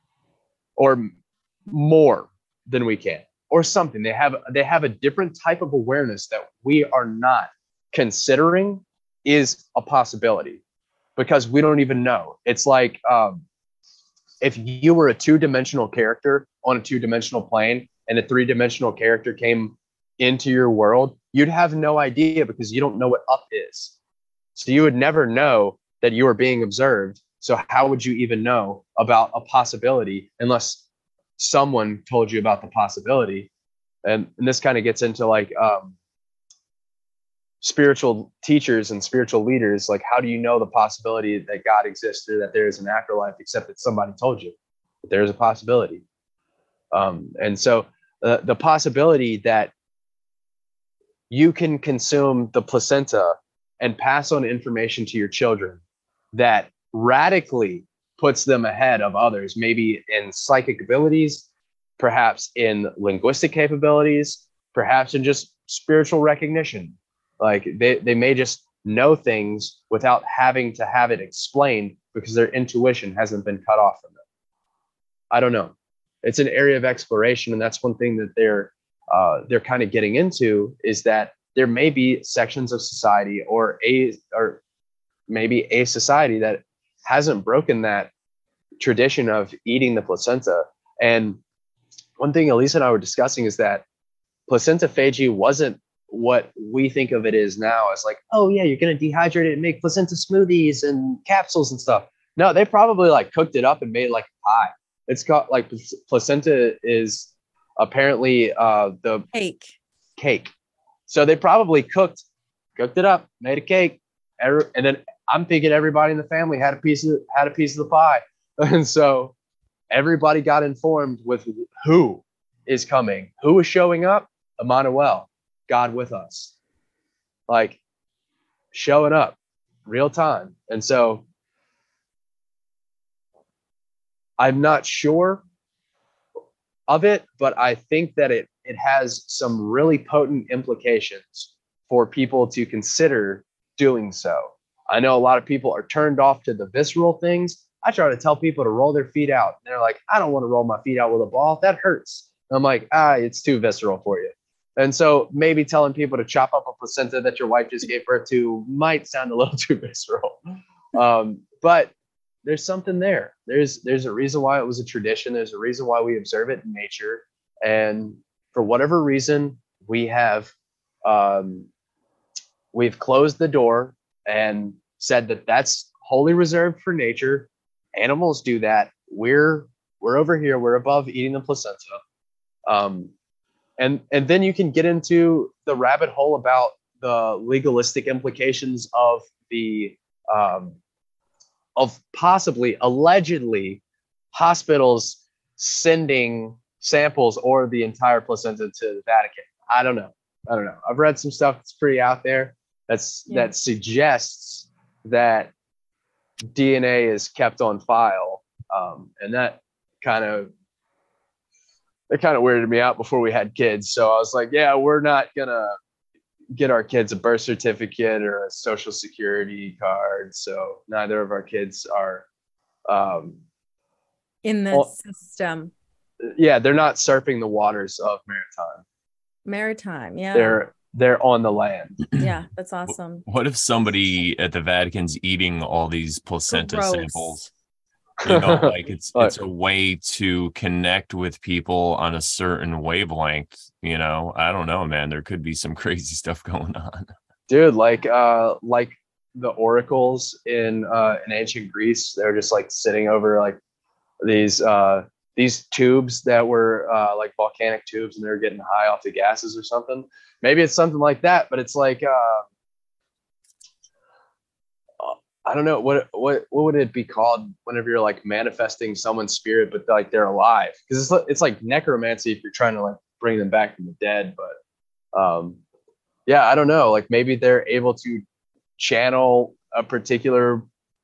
[SPEAKER 3] or more than we can, or something. They have they have a different type of awareness that we are not considering is a possibility, because we don't even know. It's like um, if you were a two-dimensional character on a two-dimensional plane and a three-dimensional character came into your world, you'd have no idea because you don't know what up is. So you would never know that you are being observed. So how would you even know about a possibility unless someone told you about the possibility? And, and this kind of gets into like um, spiritual teachers and spiritual leaders. Like, how do you know the possibility that God exists or that there is an afterlife, except that somebody told you that there is a possibility? Um, and so uh, the possibility that you can consume the placenta and pass on information to your children that radically puts them ahead of others, maybe in psychic abilities, perhaps in linguistic capabilities, perhaps in just spiritual recognition. Like they, they may just know things without having to have it explained because their intuition hasn't been cut off from them. I don't know. It's an area of exploration, and that's one thing that they're uh, they're kind of getting into, is that there may be sections of society or a or maybe a society that hasn't broken that tradition of eating the placenta. And one thing Elisa and I were discussing is that placentophagy wasn't what we think of it as now, as like, oh yeah, you're going to dehydrate it and make placenta smoothies and capsules and stuff. No, they probably like cooked it up and made it like a pie. It's got like placenta is apparently uh, the
[SPEAKER 2] Cake.
[SPEAKER 3] Cake. So they probably cooked, cooked it up, made a cake, and then I'm thinking everybody in the family had a piece of had a piece of the pie, and so everybody got informed with who is coming, who is showing up. Emmanuel, God with us, like showing up, real time, and so I'm not sure of it, but I think that it it has some really potent implications for people to consider doing so. I know a lot of people are turned off to the visceral things. I try to tell people to roll their feet out. They're like, I don't want to roll my feet out with a ball. That hurts. I'm like, ah, it's too visceral for you. And so maybe telling people to chop up a placenta that your wife just gave birth to might sound a little too visceral. Um, but there's something there. There's there's a reason why it was a tradition. There's a reason why we observe it in nature. And for whatever reason, we have um, we've closed the door and said that that's wholly reserved for nature. Animals do that. We're we're over here. We're above eating the placenta. Um, and and then you can get into the rabbit hole about the legalistic implications of the um, of possibly, allegedly, hospitals sending samples or the entire placenta to the Vatican. I don't know. I don't know. I've read some stuff that's pretty out there that's yeah. that suggests that D N A is kept on file, um, and that kind of that kind of weirded me out before we had kids. So I was like, yeah, we're not gonna get our kids a birth certificate or a social security card. So neither of our kids are um,
[SPEAKER 2] in the well, system.
[SPEAKER 3] Yeah, they're not surfing the waters of maritime.
[SPEAKER 2] Maritime, yeah.
[SPEAKER 3] They're they're on the land.
[SPEAKER 2] Yeah, that's awesome.
[SPEAKER 1] What if somebody at the Vatican's eating all these placenta
[SPEAKER 2] Gross.
[SPEAKER 1] samples? You know, like it's it's a way to connect with people on a certain wavelength. You know, I don't know, man. There could be some crazy stuff going on,
[SPEAKER 3] dude. Like, uh, like the oracles in uh, in ancient Greece, they're just like sitting over like these uh, these tubes that were uh, like volcanic tubes, and they're getting high off the gases or something. Maybe it's something like that, but it's like uh, I don't know what what what would it be called whenever you're like manifesting someone's spirit, but like they're alive, because it's like- it's like necromancy if you're trying to like bring them back from the dead. But um, yeah, I don't know. Like maybe they're able to channel a particular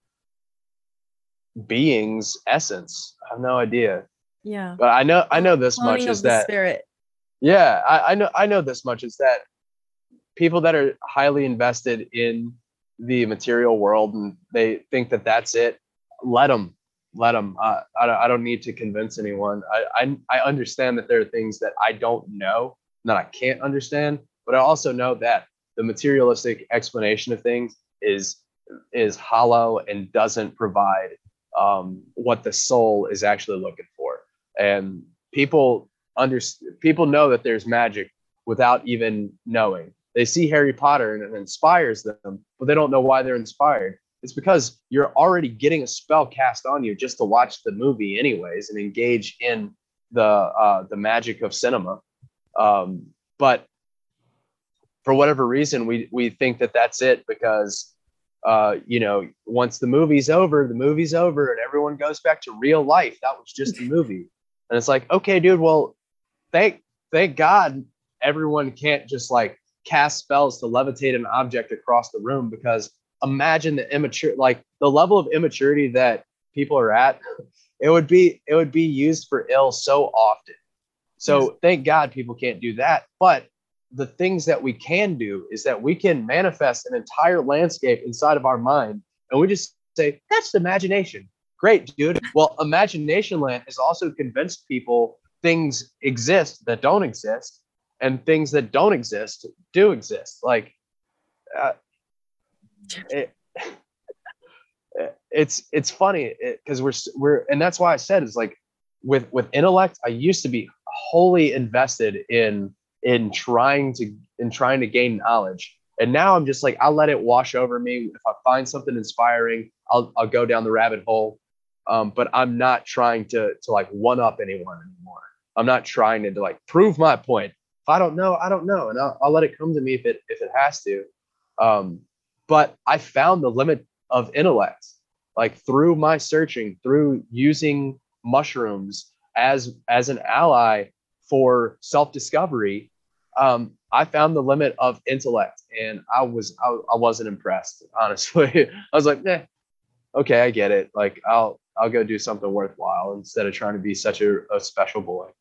[SPEAKER 3] being's essence. I have no idea.
[SPEAKER 2] Yeah.
[SPEAKER 3] But I know I know this
[SPEAKER 2] Cloning
[SPEAKER 3] much
[SPEAKER 2] of
[SPEAKER 3] is
[SPEAKER 2] the
[SPEAKER 3] that
[SPEAKER 2] spirit.
[SPEAKER 3] yeah, I, I know I know this much is that people that are highly invested in the material world and they think that that's it, let them let them uh, I, don't, I don't need to convince anyone. I, I I understand that there are things that I don't know, that I can't understand, but I also know that the materialistic explanation of things is is hollow and doesn't provide um, what the soul is actually looking for. And people under people know that there's magic without even knowing. They see Harry Potter and it inspires them, but they don't know why they're inspired. It's because you're already getting a spell cast on you just to watch the movie anyways and engage in the uh, the magic of cinema. Um, but for whatever reason, we we think that that's it because uh, you know, once the movie's over, the movie's over and everyone goes back to real life. That was just a movie. And it's like, okay, dude, well, thank thank God everyone can't just like cast spells to levitate an object across the room, because imagine the immature, like the level of immaturity that people are at, it would be, it would be used for ill so often. So yes. Thank God people can't do that. But the things that we can do is that we can manifest an entire landscape inside of our mind. And we just say, that's imagination. Great, dude. Well, Imagination Land has also convinced people things exist that don't exist, and things that don't exist do exist. Like, uh, it, it's it's funny because we're we're and that's why I said it's like with with intellect. I used to be wholly invested in in trying to in trying to gain knowledge, and now I'm just like, I'll let it wash over me. If I find something inspiring, I'll I'll go down the rabbit hole. Um, but I'm not trying to to like one up anyone anymore. I'm not trying to, to like prove my point. If I don't know, I don't know, and I'll, I'll let it come to me if it if it has to. Um, but I found the limit of intellect, like through my searching, through using mushrooms as as an ally for self-discovery. Um, I found the limit of intellect, and I was I, I wasn't impressed, honestly. I was like, eh, okay, I get it. Like I'll I'll go do something worthwhile instead of trying to be such a, a special boy.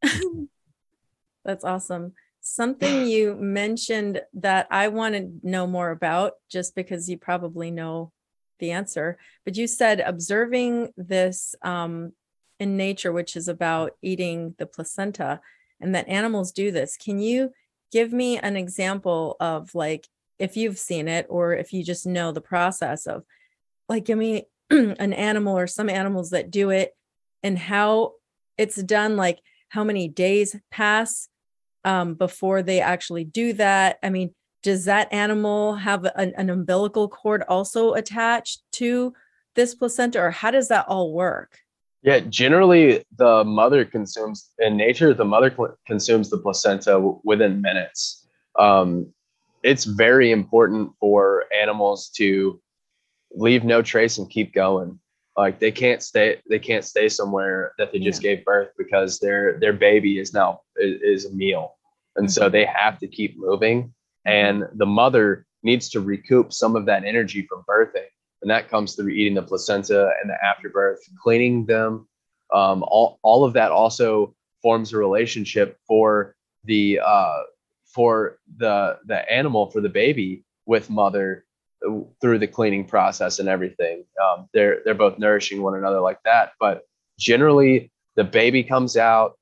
[SPEAKER 2] That's awesome. Something you mentioned that I want to know more about, just because you probably know the answer, but you said observing this um, in nature, which is about eating the placenta, and that animals do this. Can you give me an example of, like, if you've seen it or if you just know the process of, like, give me an animal or some animals that do it and how it's done, like how many days pass um, before they actually do that? I mean, does that animal have an, an umbilical cord also attached to this placenta, or how does that all work?
[SPEAKER 3] Yeah, generally the mother consumes, in nature, the mother cl- consumes the placenta w- within minutes. Um, it's very important for animals to leave no trace and keep going. Like they can't stay, they can't stay somewhere that they just yeah. gave birth, because their their baby is now is, is a meal, and mm-hmm. so they have to keep moving. And the mother needs to recoup some of that energy from birthing, and that comes through eating the placenta and the afterbirth, cleaning them. Um, all all of that also forms a relationship for the uh, for the the animal, for the baby, with mother, through the cleaning process and everything. Um, they're they're both nourishing one another like that. But generally, the baby comes out,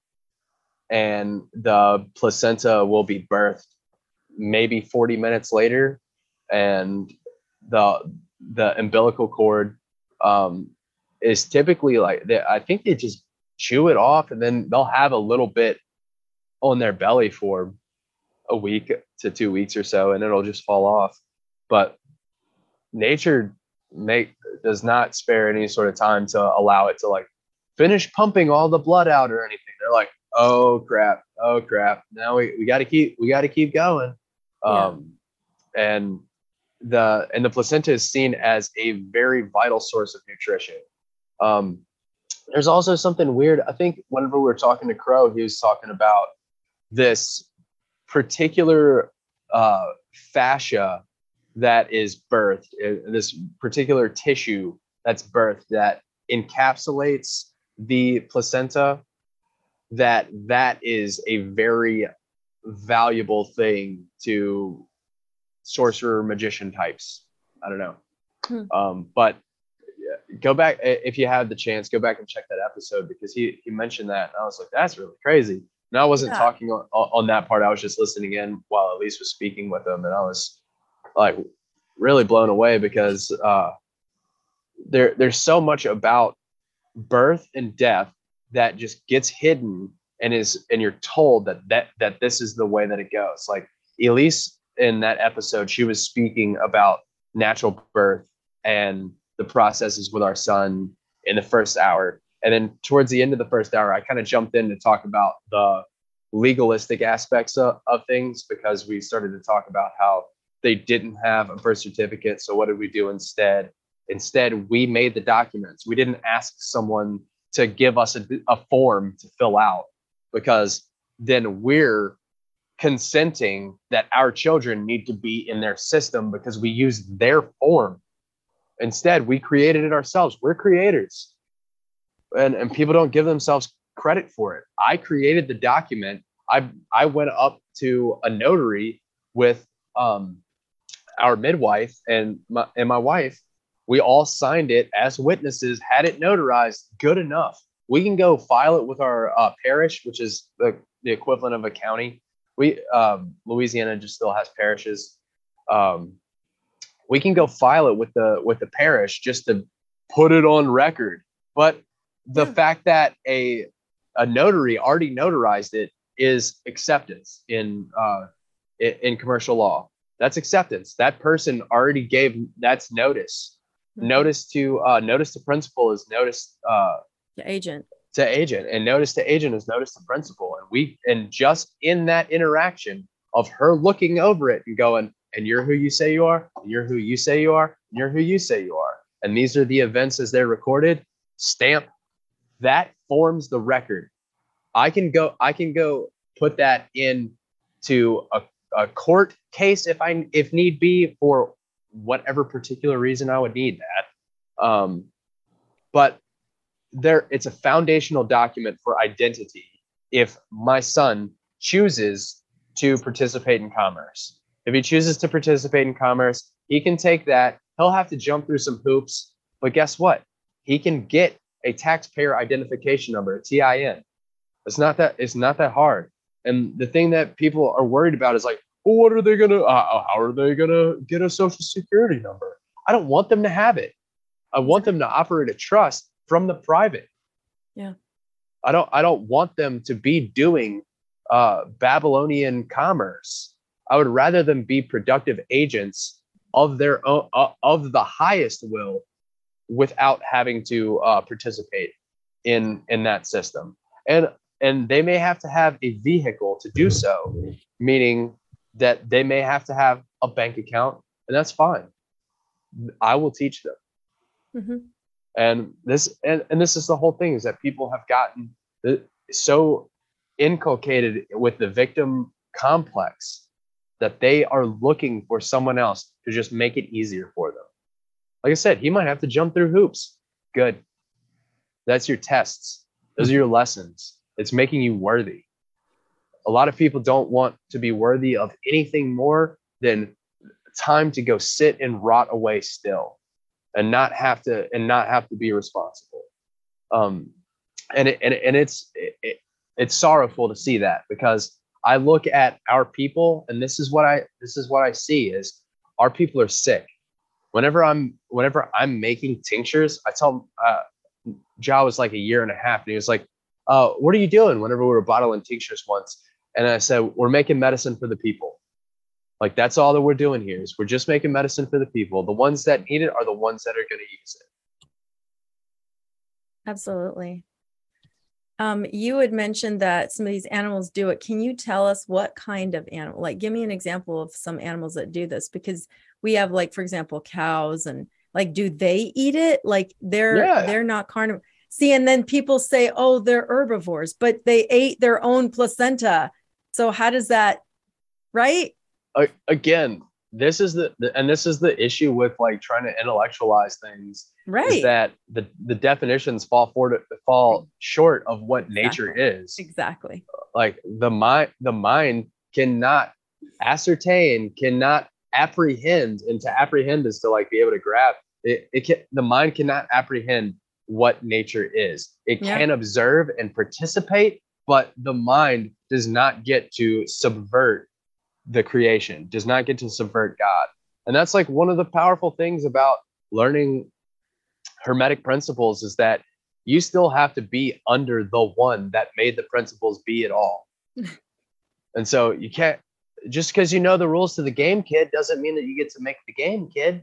[SPEAKER 3] and the placenta will be birthed maybe forty minutes later, and the the umbilical cord um, is typically like, they, I think they just chew it off, and then they'll have a little bit on their belly for a week to two weeks or so, and it'll just fall off. But nature make does not spare any sort of time to allow it to like finish pumping all the blood out or anything. They're like, oh crap, oh crap. Now we, we gotta keep we gotta keep going. Yeah. Um and the and the placenta is seen as a very vital source of nutrition. Um, there's also something weird. I think whenever we were talking to Crow, he was talking about this particular uh, fascia that is birthed, uh, this particular tissue that's birthed that encapsulates the placenta, that that is a very valuable thing to sorcerer magician types. I don't know. Hmm. Um, but go back, if you have the chance, go back and check that episode, because he, he mentioned that. And I was like, that's really crazy. And I wasn't yeah. talking on, on that part. I was just listening in while Elise was speaking with him. And I was like really blown away, because uh, there there's so much about birth and death that just gets hidden, and is and you're told that that that this is the way that it goes. Like Elise in that episode, she was speaking about natural birth and the processes with our son in the first hour. And then towards the end of the first hour, I kind of jumped in to talk about the legalistic aspects of, of things, because we started to talk about how they didn't have a birth certificate. So what did we do instead? Instead, we made the documents. We didn't ask someone to give us a, a form to fill out, because then we're consenting that our children need to be in their system because we use their form. Instead, we created it ourselves. We're creators. And, and people don't give themselves credit for it. I created the document. I I went up to a notary with um, our midwife and my, and my wife. We all signed it as witnesses, had it notarized. Good enough. We can go file it with our uh, parish, which is the, the equivalent of a county. We um, Louisiana just still has parishes. Um, we can go file it with the with the parish just to put it on record. But the yeah. fact that a a notary already notarized it is acceptance in uh, in, in commercial law. That's acceptance. That person already gave that's notice. Mm-hmm. Notice to uh, notice to principal is notice uh,
[SPEAKER 2] to agent
[SPEAKER 3] to agent, and notice to agent is notice to principal. And we and just in that interaction of her looking over it and going, and you're who you say you are, and you're who you say you are, and you're who you say you are, and these are the events as they're recorded. Stamp. That forms the record. I can go. I can go put that in to a, a court case if I if need be, for whatever particular reason I would need that. Um, but there, it's a foundational document for identity. If my son chooses to participate in commerce, if he chooses to participate in commerce, he can take that. He'll have to jump through some hoops, but guess what? He can get a taxpayer identification number, a T I N. It's not that it's not that hard. And the thing that people are worried about is like, well, what are they gonna? Uh, how are they gonna get a social security number? I don't want them to have it. I want them to operate a trust from the private.
[SPEAKER 2] Yeah.
[SPEAKER 3] I don't. I don't want them to be doing uh, Babylonian commerce. I would rather them be productive agents of their own, uh, of the highest will, without having to uh, participate in in that system. And and they may have to have a vehicle to do so, meaning that they may have to have a bank account, and that's fine. I will teach them. Mm-hmm. And this and, and this is the whole thing, is that people have gotten so inculcated with the victim complex that they are looking for someone else to just make it easier for them. Like I said, he might have to jump through hoops. Good. That's your tests. Those are your lessons. It's making you worthy. A lot of people don't want to be worthy of anything more than time to go sit and rot away still, and not have to and not have to be responsible. Um, and it, and and it's it, it's sorrowful to see that, because I look at our people, and this is what I this is what I see is our people are sick. Whenever I'm whenever I'm making tinctures, I tell uh, Ja was like a year and a half, and he was like, uh, "What are you doing?" Whenever we were bottling tinctures once, and I said, "We're making medicine for the people. Like that's all that we're doing here is we're just making medicine for the people. The ones that need it are the ones that are going to use it."
[SPEAKER 2] Absolutely. Um, you had mentioned that some of these animals do it. Can you tell us what kind of animal? Like, give me an example of some animals that do this, because we have, like, for example, cows, and like, do they eat it? Like, they're
[SPEAKER 3] Yeah.
[SPEAKER 2] they're not carnivore. See, and then people say, oh, they're herbivores, but they ate their own placenta. So how does that, right?
[SPEAKER 3] Uh, again, this is the, the and this is the issue with like trying to intellectualize things.
[SPEAKER 2] Right.
[SPEAKER 3] Is that the the definitions fall for fall short of what exactly. nature is.
[SPEAKER 2] Exactly.
[SPEAKER 3] Like the mind, the mind cannot ascertain, cannot apprehend, and to apprehend is to like be able to grab. It, it can, the mind cannot apprehend what nature is. It
[SPEAKER 2] Yeah.
[SPEAKER 3] can observe and participate, but the mind does not get to subvert the creation, does not get to subvert God. And that's like one of the powerful things about learning Hermetic principles, is that you still have to be under the one that made the principles be at all. And so you can't, just because you know the rules to the game, kid, doesn't mean that you get to make the game, kid.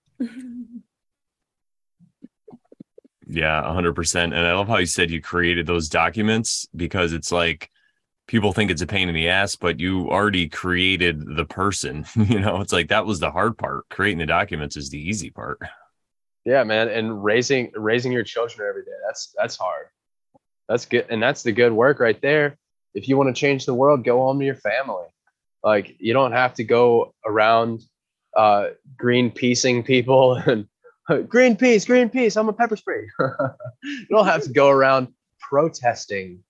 [SPEAKER 1] Yeah, one hundred percent. And I love how you said you created those documents, because it's like people think it's a pain in the ass, but you already created the person. You know, it's like that was the hard part. Creating the documents is the easy part.
[SPEAKER 3] Yeah, man. And raising raising your children every day, that's that's hard. That's good. And that's the good work right there. If you want to change the world, go home to your family. Like, you don't have to go around uh, Greenpeacing people and Greenpeace, Greenpeace, I'm a pepper spray. You don't have to go around protesting.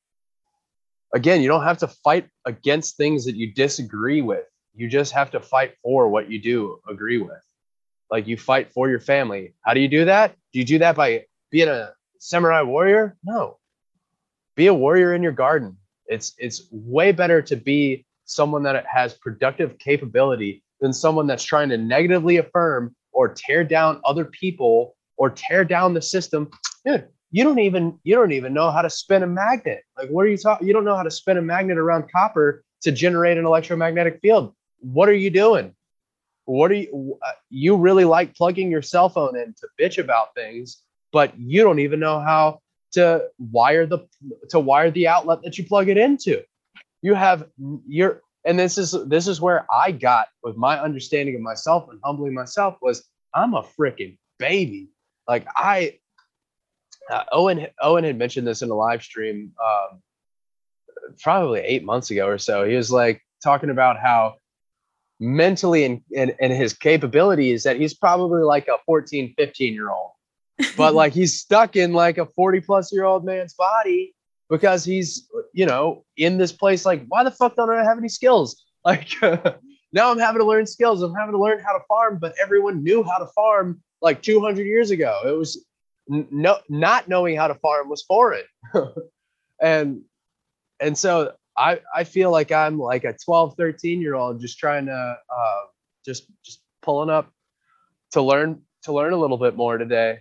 [SPEAKER 3] Again, you don't have to fight against things that you disagree with. You just have to fight for what you do agree with. Like, you fight for your family. How do you do that? Do you do that by being a samurai warrior? No. Be a warrior in your garden. It's it's way better to be someone that has productive capability than someone that's trying to negatively affirm or tear down other people or tear down the system. Dude, you don't even you don't even know how to spin a magnet. Like, what are you talking? You don't know how to spin a magnet around copper to generate an electromagnetic field. What are you doing? What are you? Uh, you really like plugging your cell phone in to bitch about things, but you don't even know how to wire the to wire the outlet that you plug it into. You have your and this is this is where I got with my understanding of myself and humbling myself was I'm a freaking baby. Like I uh, Owen Owen had mentioned this in a live stream um, probably eight months ago or so. He was like talking about how mentally and, and, and his capability is that he's probably like a fourteen, fifteen year old, but like he's stuck in like a forty plus year old man's body because he's, you know, in this place. Like, why the fuck don't I have any skills? Like now I'm having to learn skills. I'm having to learn how to farm, but everyone knew how to farm like two hundred years ago. It was no, not knowing how to farm was foreign. and, and so I, I feel like I'm like a twelve, thirteen year old just trying to uh, just just pulling up to learn to learn a little bit more today.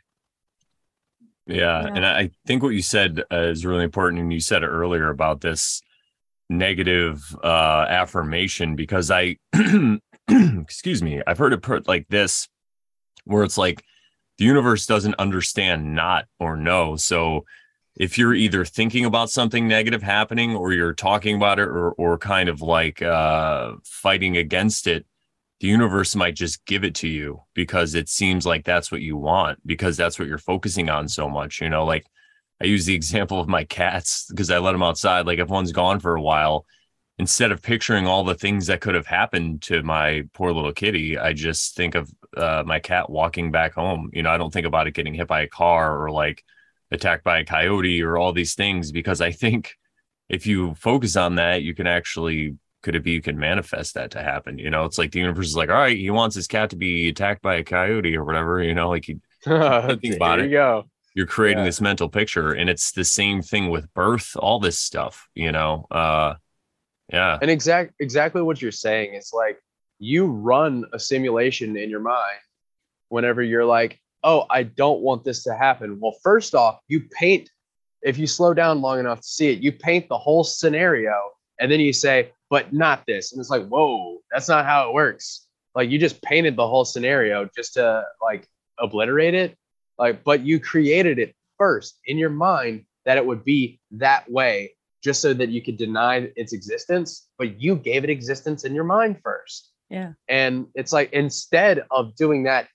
[SPEAKER 1] Yeah,
[SPEAKER 2] Yeah.
[SPEAKER 1] and I think what you said uh, is really important, and you said it earlier about this negative uh, affirmation, because I, excuse me, I've heard it put like this, where it's like the universe doesn't understand not or no, so if you're either thinking about something negative happening or you're talking about it or or kind of like uh, fighting against it, the universe might just give it to you because it seems like that's what you want, because that's what you're focusing on so much. You know, like I use the example of my cats because I let them outside. Like if one's gone for a while, instead of picturing all the things that could have happened to my poor little kitty, I just think of uh, my cat walking back home. You know, I don't think about it getting hit by a car or like attacked by a coyote or all these things, because I think if you focus on that, you can actually, could it be you can manifest that to happen? You know, it's like the universe is like, all right, he wants his cat to be attacked by a coyote or whatever, you know, like you thinking about
[SPEAKER 3] There
[SPEAKER 1] it,
[SPEAKER 3] you go.
[SPEAKER 1] you're creating
[SPEAKER 3] Yeah.
[SPEAKER 1] this mental picture. And it's the same thing with birth, all this stuff, you know. Uh yeah.
[SPEAKER 3] And exact exactly what you're saying is like you run a simulation in your mind whenever you're like, oh, I don't want this to happen. Well, first off, you paint, if you slow down long enough to see it, you paint the whole scenario and then you say, but not this. And it's like, whoa, that's not how it works. Like you just painted the whole scenario just to like obliterate it. Like, but you created it first in your mind that it would be that way just so that you could deny its existence, but you gave it existence in your mind first.
[SPEAKER 2] Yeah.
[SPEAKER 3] And it's like, instead of doing that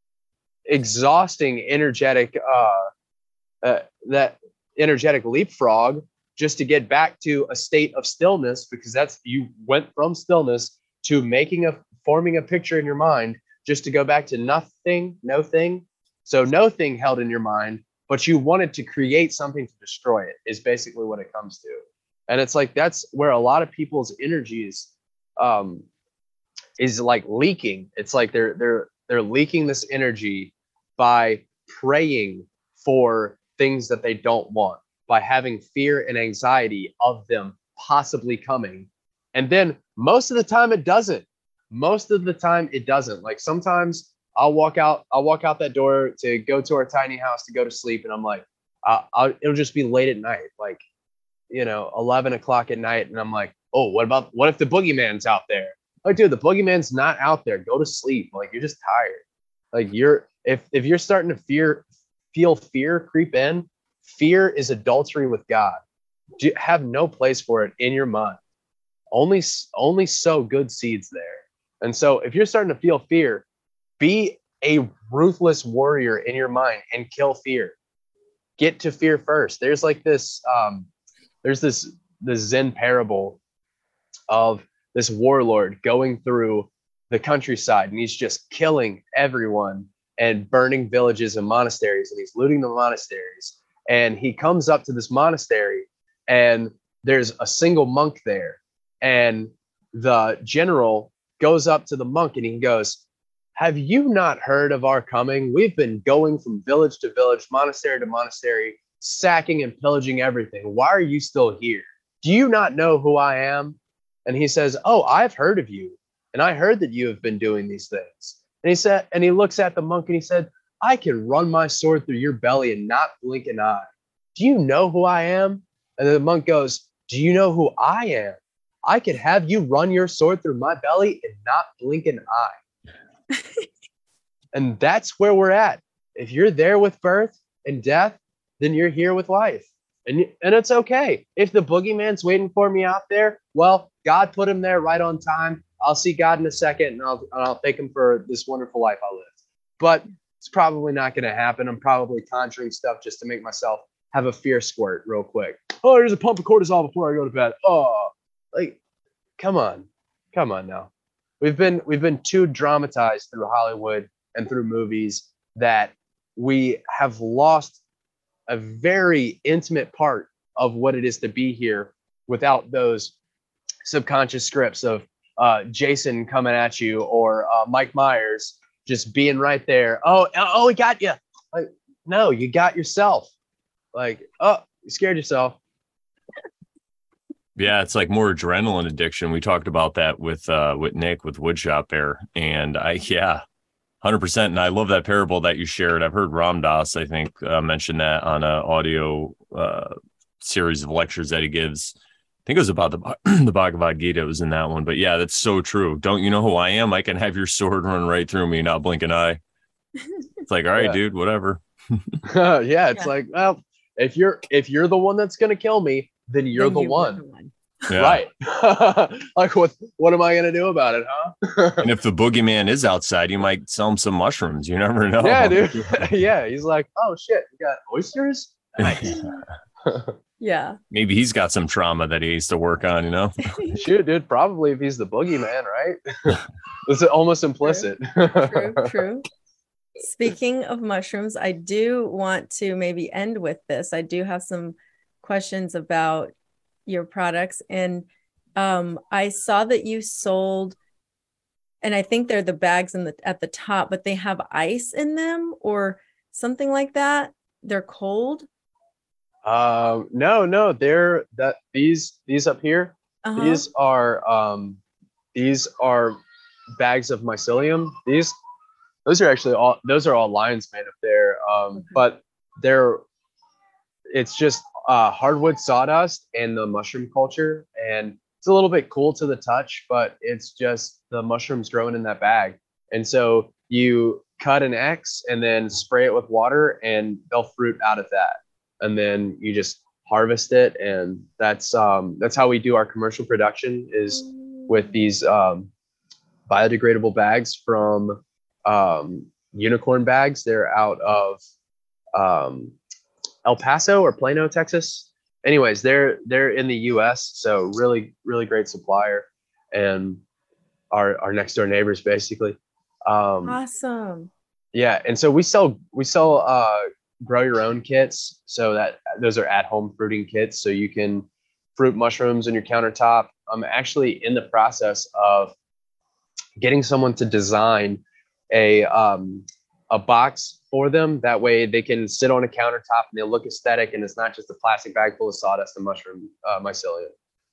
[SPEAKER 3] exhausting energetic, uh, uh, that energetic leapfrog just to get back to a state of stillness, because that's, you went from stillness to making a, forming a picture in your mind just to go back to nothing, no thing. So no thing held in your mind, but you wanted to create something to destroy it is basically what it comes to. And it's like, that's where a lot of people's energies um, is like leaking. It's like they're, they're, they're leaking this energy by praying for things that they don't want, by having fear and anxiety of them possibly coming. And then most of the time it doesn't. Most of the time it doesn't. Like sometimes I'll walk out, I'll walk out that door to go to our tiny house to go to sleep. And I'm like, uh, I'll, it'll just be late at night, like, you know, eleven o'clock at night. And I'm like, oh, what about, what if the boogeyman's out there? Like, dude, the boogeyman's not out there. Go to sleep. Like, you're just tired. Like you're, if, if you're starting to fear, feel fear creep in, fear is adultery with God. You have no place for it in your mind. Only, only sow good seeds there. And so if you're starting to feel fear, be a ruthless warrior in your mind and kill fear. Get to fear first. There's like this, um, there's this, this Zen parable of this warlord going through the countryside, and he's just killing everyone and burning villages and monasteries, and he's looting the monasteries. And he comes up to this monastery, and there's a single monk there. And the general goes up to the monk and he goes, have you not heard of our coming? We've been going from village to village, monastery to monastery, sacking and pillaging everything. Why are you still here? Do you not know who I am? And he says, oh, I've heard of you. And I heard that you have been doing these things. And he said, and he looks at the monk and he said, I can run my sword through your belly and not blink an eye. Do you know who I am? And then the monk goes, do you know who I am? I could have you run your sword through my belly and not blink an eye. And that's where we're at. If you're there with birth and death, then you're here with life. And, and it's okay. If the boogeyman's waiting for me out there, well, God put him there right on time. I'll see God in a second, and I'll, and I'll thank him for this wonderful life I lived. But it's probably not going to happen. I'm probably conjuring stuff just to make myself have a fear squirt real quick. Oh, there's a pump of cortisol before I go to bed. Oh, like, come on. Come on now. We've been we've been too dramatized through Hollywood and through movies that we have lost a very intimate part of what it is to be here without those subconscious scripts of uh, Jason coming at you, or uh, Mike Myers just being right there. Oh, oh, he got you. Like, no, you got yourself. Like, oh, you scared yourself.
[SPEAKER 1] Yeah, it's like more adrenaline addiction. We talked about that with uh, with Nick with Woodshop Bear, and I yeah, one hundred percent. And I love that parable that you shared. I've heard Ram Dass, I think, uh, mention that on an audio uh, series of lectures that he gives. I think it was about the the Bhagavad Gita. It was in that one, but yeah, that's so true. Don't you know who I am? I can have your sword run right through me, not blink an eye. It's like, all right, yeah. dude, whatever.
[SPEAKER 3] yeah, it's yeah. like, well, if you're if you're the one that's gonna kill me, then you're then the, you one. the one. Yeah. Right. Like, what what am I going to do about it, huh?
[SPEAKER 1] And if the boogeyman is outside, you might sell him some mushrooms. You never know.
[SPEAKER 3] Yeah, dude. Yeah. He's like, oh, shit. You got oysters? Nice.
[SPEAKER 2] Yeah.
[SPEAKER 1] Maybe he's got some trauma that he needs to work on, you know?
[SPEAKER 3] Shoot, dude. Probably if he's the boogeyman, right? It's almost implicit.
[SPEAKER 2] True, true, true. Speaking of mushrooms, I do want to maybe end with this. I do have some questions about your products, and um I saw that you sold, and I think they're the bags in the at the top, but they have ice in them or something like that. They're cold.
[SPEAKER 3] Um no no they're that these these up here uh-huh. these are um these are bags of mycelium. These those are actually all those are all lion's mane up there, um okay. But they're it's just uh, hardwood sawdust and the mushroom culture. And it's a little bit cool to the touch, but it's just the mushrooms growing in that bag. And so you cut an X and then spray it with water and they'll fruit out of that. And then you just harvest it, and that's um, that's how we do our commercial production is with these um, biodegradable bags from um, Unicorn Bags. They're out of um, El Paso or Plano, Texas. Anyways, they're they're in the U S, so really really great supplier, and our our next door neighbors basically. Um,
[SPEAKER 2] Awesome.
[SPEAKER 3] Yeah, and so we sell we sell uh, grow your own kits. So that those are at home fruiting kits, so you can fruit mushrooms on your countertop. I'm actually in the process of getting someone to design a um, a box for them. That way they can sit on a countertop and they'll look aesthetic, and it's not just a plastic bag full of sawdust and mushroom uh, mycelium.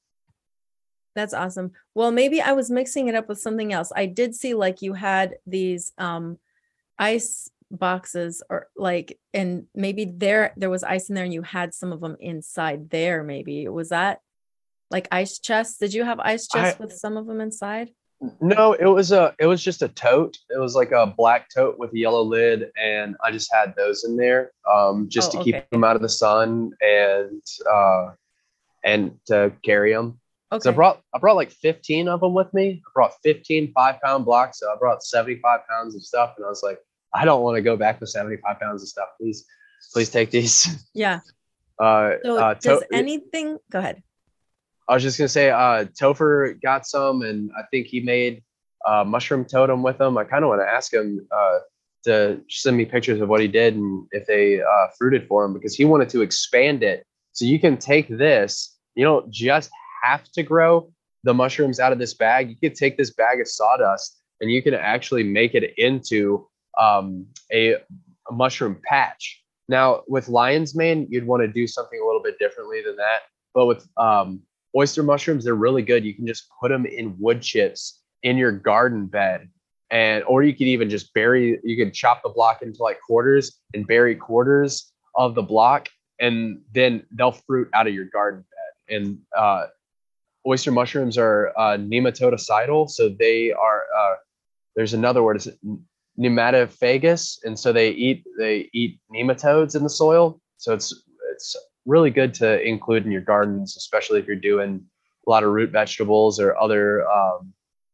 [SPEAKER 2] That's awesome. Well, maybe I was mixing it up with something else. I did see like you had these um, ice boxes, or like, and maybe there there was ice in there and you had some of them inside there. Maybe was that like ice chests? Did you have ice chests I, with some of them inside?
[SPEAKER 3] No, it was a it was just a tote. It was like a black tote with a yellow lid, and I just had those in there um, just oh, to okay. keep them out of the sun and uh, and to carry them. Okay. So I brought I brought like fifteen of them with me. I brought fifteen five pound blocks. So I brought seventy-five pounds of stuff, and I was like, I don't want to go back with seventy-five pounds of stuff. Please, please take these.
[SPEAKER 2] Yeah.
[SPEAKER 3] Uh,
[SPEAKER 2] so
[SPEAKER 3] uh,
[SPEAKER 2] does
[SPEAKER 3] to-
[SPEAKER 2] anything? Go ahead.
[SPEAKER 3] I was just gonna say, uh, Topher got some, and I think he made a mushroom totem with them. I kind of want to ask him uh, to send me pictures of what he did and if they uh, fruited for him, because he wanted to expand it. So you can take this. You don't just have to grow the mushrooms out of this bag. You could take this bag of sawdust and you can actually make it into um, a, a mushroom patch. Now with lion's mane, you'd want to do something a little bit differently than that. But with um, oyster mushrooms, they're really good. You can just put them in wood chips in your garden bed, and or you could even just bury. You could chop the block into like quarters and bury quarters of the block, and then they'll fruit out of your garden bed. And uh, oyster mushrooms are uh, nematocidal, so they are. Uh, there's another word, is nematophagous, and so they eat they eat nematodes in the soil. So it's it's really good to include in your gardens, especially if you're doing a lot of root vegetables or other um,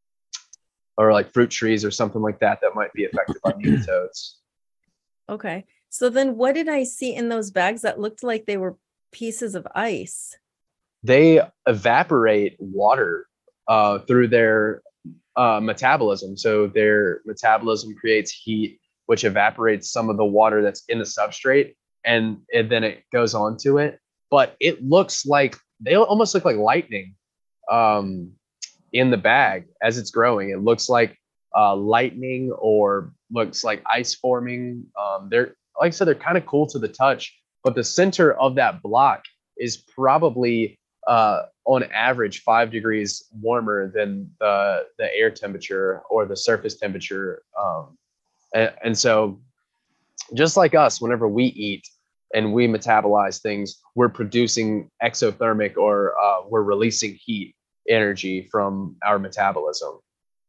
[SPEAKER 3] or like fruit trees or something like that that might be affected by nematodes.
[SPEAKER 2] Okay, so then what did I see in those bags that looked like they were pieces of ice?
[SPEAKER 3] They evaporate water uh, through their uh, metabolism. So their metabolism creates heat, which evaporates some of the water that's in the substrate, and, and then it goes onto it. But it looks like, they almost look like lightning um, in the bag as it's growing. It looks like uh, lightning, or looks like ice forming. Um, they're, like I said, they're kind of cool to the touch, but the center of that block is probably uh, on average five degrees warmer than the, the air temperature or the surface temperature. Um, and, and so just like us, whenever we eat and we metabolize things, we're producing exothermic, or uh, we're releasing heat energy from our metabolism.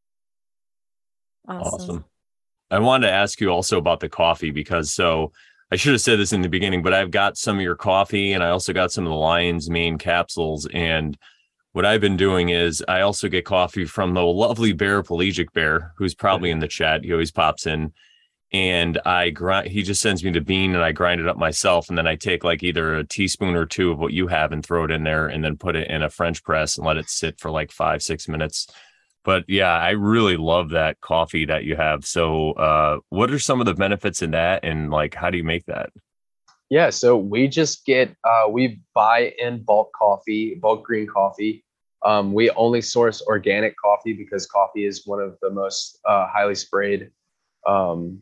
[SPEAKER 2] Awesome.
[SPEAKER 1] Awesome. I wanted to ask you also about the coffee, because so I should have said this in the beginning, but I've got some of your coffee and I also got some of the lion's mane capsules. And what I've been doing is I also get coffee from the lovely Bear, Pelagic Bear, who's probably in the chat. He always pops in, and I grind, he just sends me the bean and I grind it up myself. And then I take like either a teaspoon or two of what you have and throw it in there, and then put it in a French press and let it sit for like five, six minutes. But yeah, I really love that coffee that you have. So uh, what are some of the benefits in that, and like, how do you make that?
[SPEAKER 3] Yeah, so we just get, uh, we buy in bulk coffee, bulk green coffee. Um, we only source organic coffee because coffee is one of the most uh, highly sprayed um,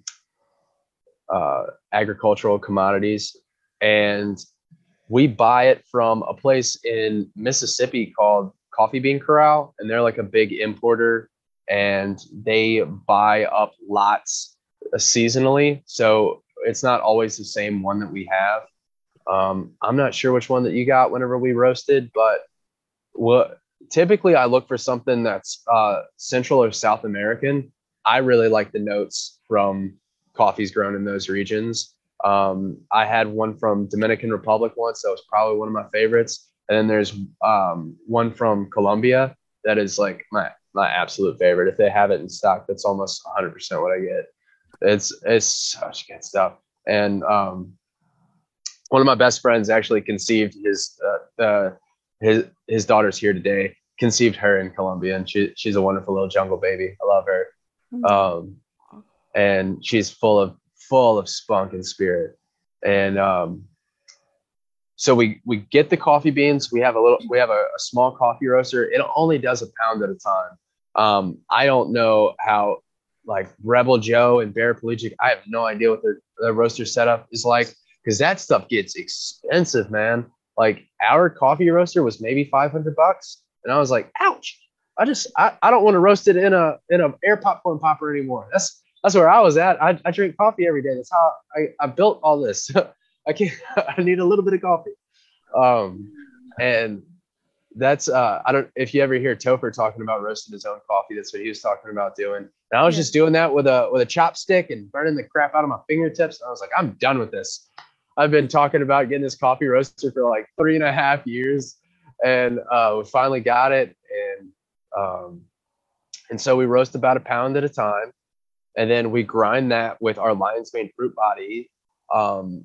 [SPEAKER 3] uh, agricultural commodities. And we buy it from a place in Mississippi called Coffee Bean Corral, and they're like a big importer, and they buy up lots seasonally. So it's not always the same one that we have. Um, I'm not sure which one that you got whenever we roasted, but what typically I look for something that's uh, Central or South American. I really like the notes from coffees grown in those regions. Um, I had one from Dominican Republic once. That was probably one of my favorites. And then there's um, one from Colombia that is like my my absolute favorite. If they have it in stock, that's almost one hundred percent what I get. It's it's such good stuff. And um, one of my best friends actually conceived his uh, uh, his his daughter's here today. Conceived her in Colombia, and she she's a wonderful little jungle baby. I love her. Um, and she's full of full of spunk and spirit. And um, so we we get the coffee beans. We have a little we have a, a small coffee roaster. It only does a pound at a time. Um, I don't know how like Rebel Joe and Bear Pelagic, I have no idea what their, their roaster setup is like, because that stuff gets expensive, man. Like our coffee roaster was maybe five hundred bucks. And I was like, ouch. I just, I, I don't want to roast it in a, in a air popcorn popper anymore. That's, that's where I was at. I, I drink coffee every day. That's how I, I built all this. I can't, I need a little bit of coffee. Um, and that's, uh, I don't, if you ever hear Topher talking about roasting his own coffee, that's what he was talking about doing. And I was yeah. just doing that with a, with a chopstick and burning the crap out of my fingertips. And I was like, I'm done with this. I've been talking about getting this coffee roaster for like three and a half years. And uh, we finally got it. And, um, and so we roast about a pound at a time. And then we grind that with our lion's mane fruit body. Um,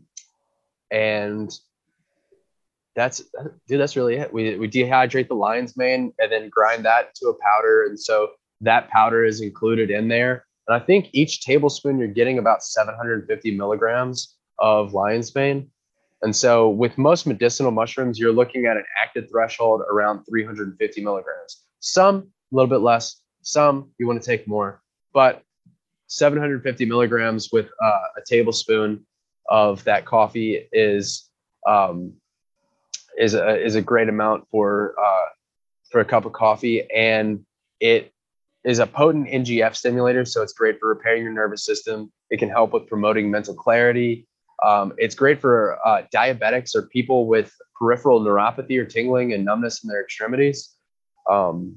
[SPEAKER 3] and that's, dude, that's really it. We, we dehydrate the lion's mane and then grind that to a powder. And so that powder is included in there. And I think each tablespoon, you're getting about seven hundred fifty milligrams of lion's mane. And so with most medicinal mushrooms, you're looking at an active threshold around three hundred fifty milligrams. Some a little bit less, some you want to take more, but seven hundred fifty milligrams with uh, a tablespoon of that coffee is um, is a, is a great amount for uh, for a cup of coffee, and it is a potent N G F stimulator, so it's great for repairing your nervous system. It can help with promoting mental clarity. Um, it's great for uh, diabetics or people with peripheral neuropathy or tingling and numbness in their extremities. Um,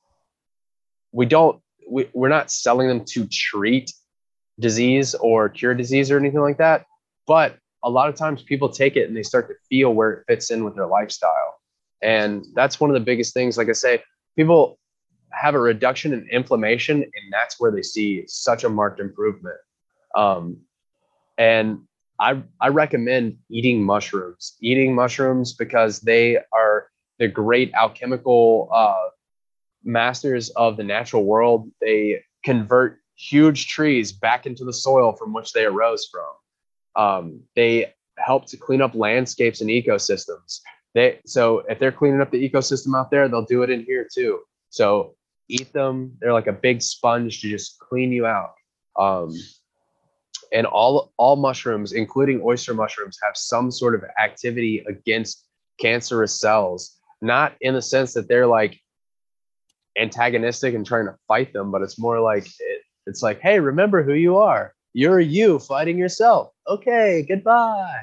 [SPEAKER 3] we don't, we, we're not selling them to treat disease or cure disease or anything like that. But a lot of times people take it and they start to feel where it fits in with their lifestyle. And that's one of the biggest things. Like I say, people have a reduction in inflammation, and that's where they see such a marked improvement. Um, and I, I recommend eating mushrooms, eating mushrooms because they are the great alchemical uh, masters of the natural world. They convert huge trees back into the soil from which they arose from. Um, they help to clean up landscapes and ecosystems. They, so if they're cleaning up the ecosystem out there, they'll do it in here too. So eat them. They're like a big sponge to just clean you out. Um, And all all mushrooms, including oyster mushrooms, have some sort of activity against cancerous cells. Not in the sense that they're like antagonistic and trying to fight them, but it's more like it, it's like, hey, remember who you are. You're you fighting yourself. Okay, goodbye.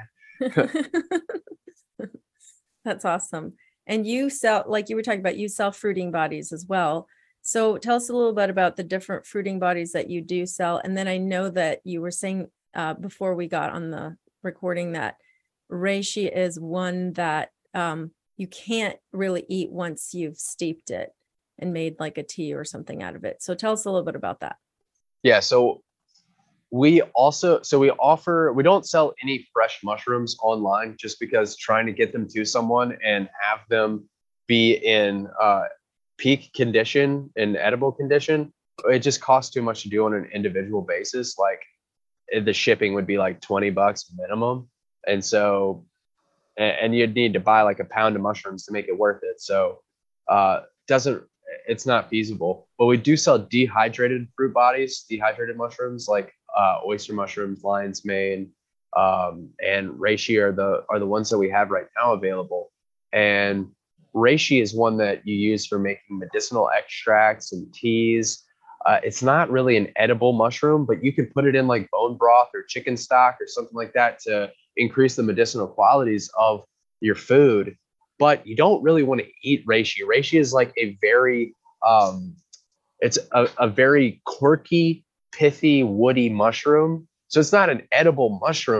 [SPEAKER 2] That's awesome. And you sell, like you were talking about, you sell fruiting bodies as well. So tell us a little bit about the different fruiting bodies that you do sell. And then I know that you were saying uh, before we got on the recording that reishi is one that um, you can't really eat once you've steeped it and made like a tea or something out of it. So tell us a little bit about that.
[SPEAKER 3] Yeah. So we also, so we offer, we don't sell any fresh mushrooms online just because trying to get them to someone and have them be in, uh, peak condition and edible condition, it just costs too much to do on an individual basis. Like the shipping would be like twenty bucks minimum. And so, and you'd need to buy like a pound of mushrooms to make it worth it. So, uh, doesn't, it's not feasible, but we do sell dehydrated fruit bodies, dehydrated mushrooms, like, uh, oyster mushrooms, lion's mane, um, and reishi are the, are the ones that we have right now available. And reishi is one that you use for making medicinal extracts and teas. Uh, it's not really an edible mushroom, but you can put it in like bone broth or chicken stock or something like that to increase the medicinal qualities of your food. But you don't really want to eat reishi. Reishi is like a very, um, it's a, a very quirky, pithy, woody mushroom. So it's not an edible mushroom,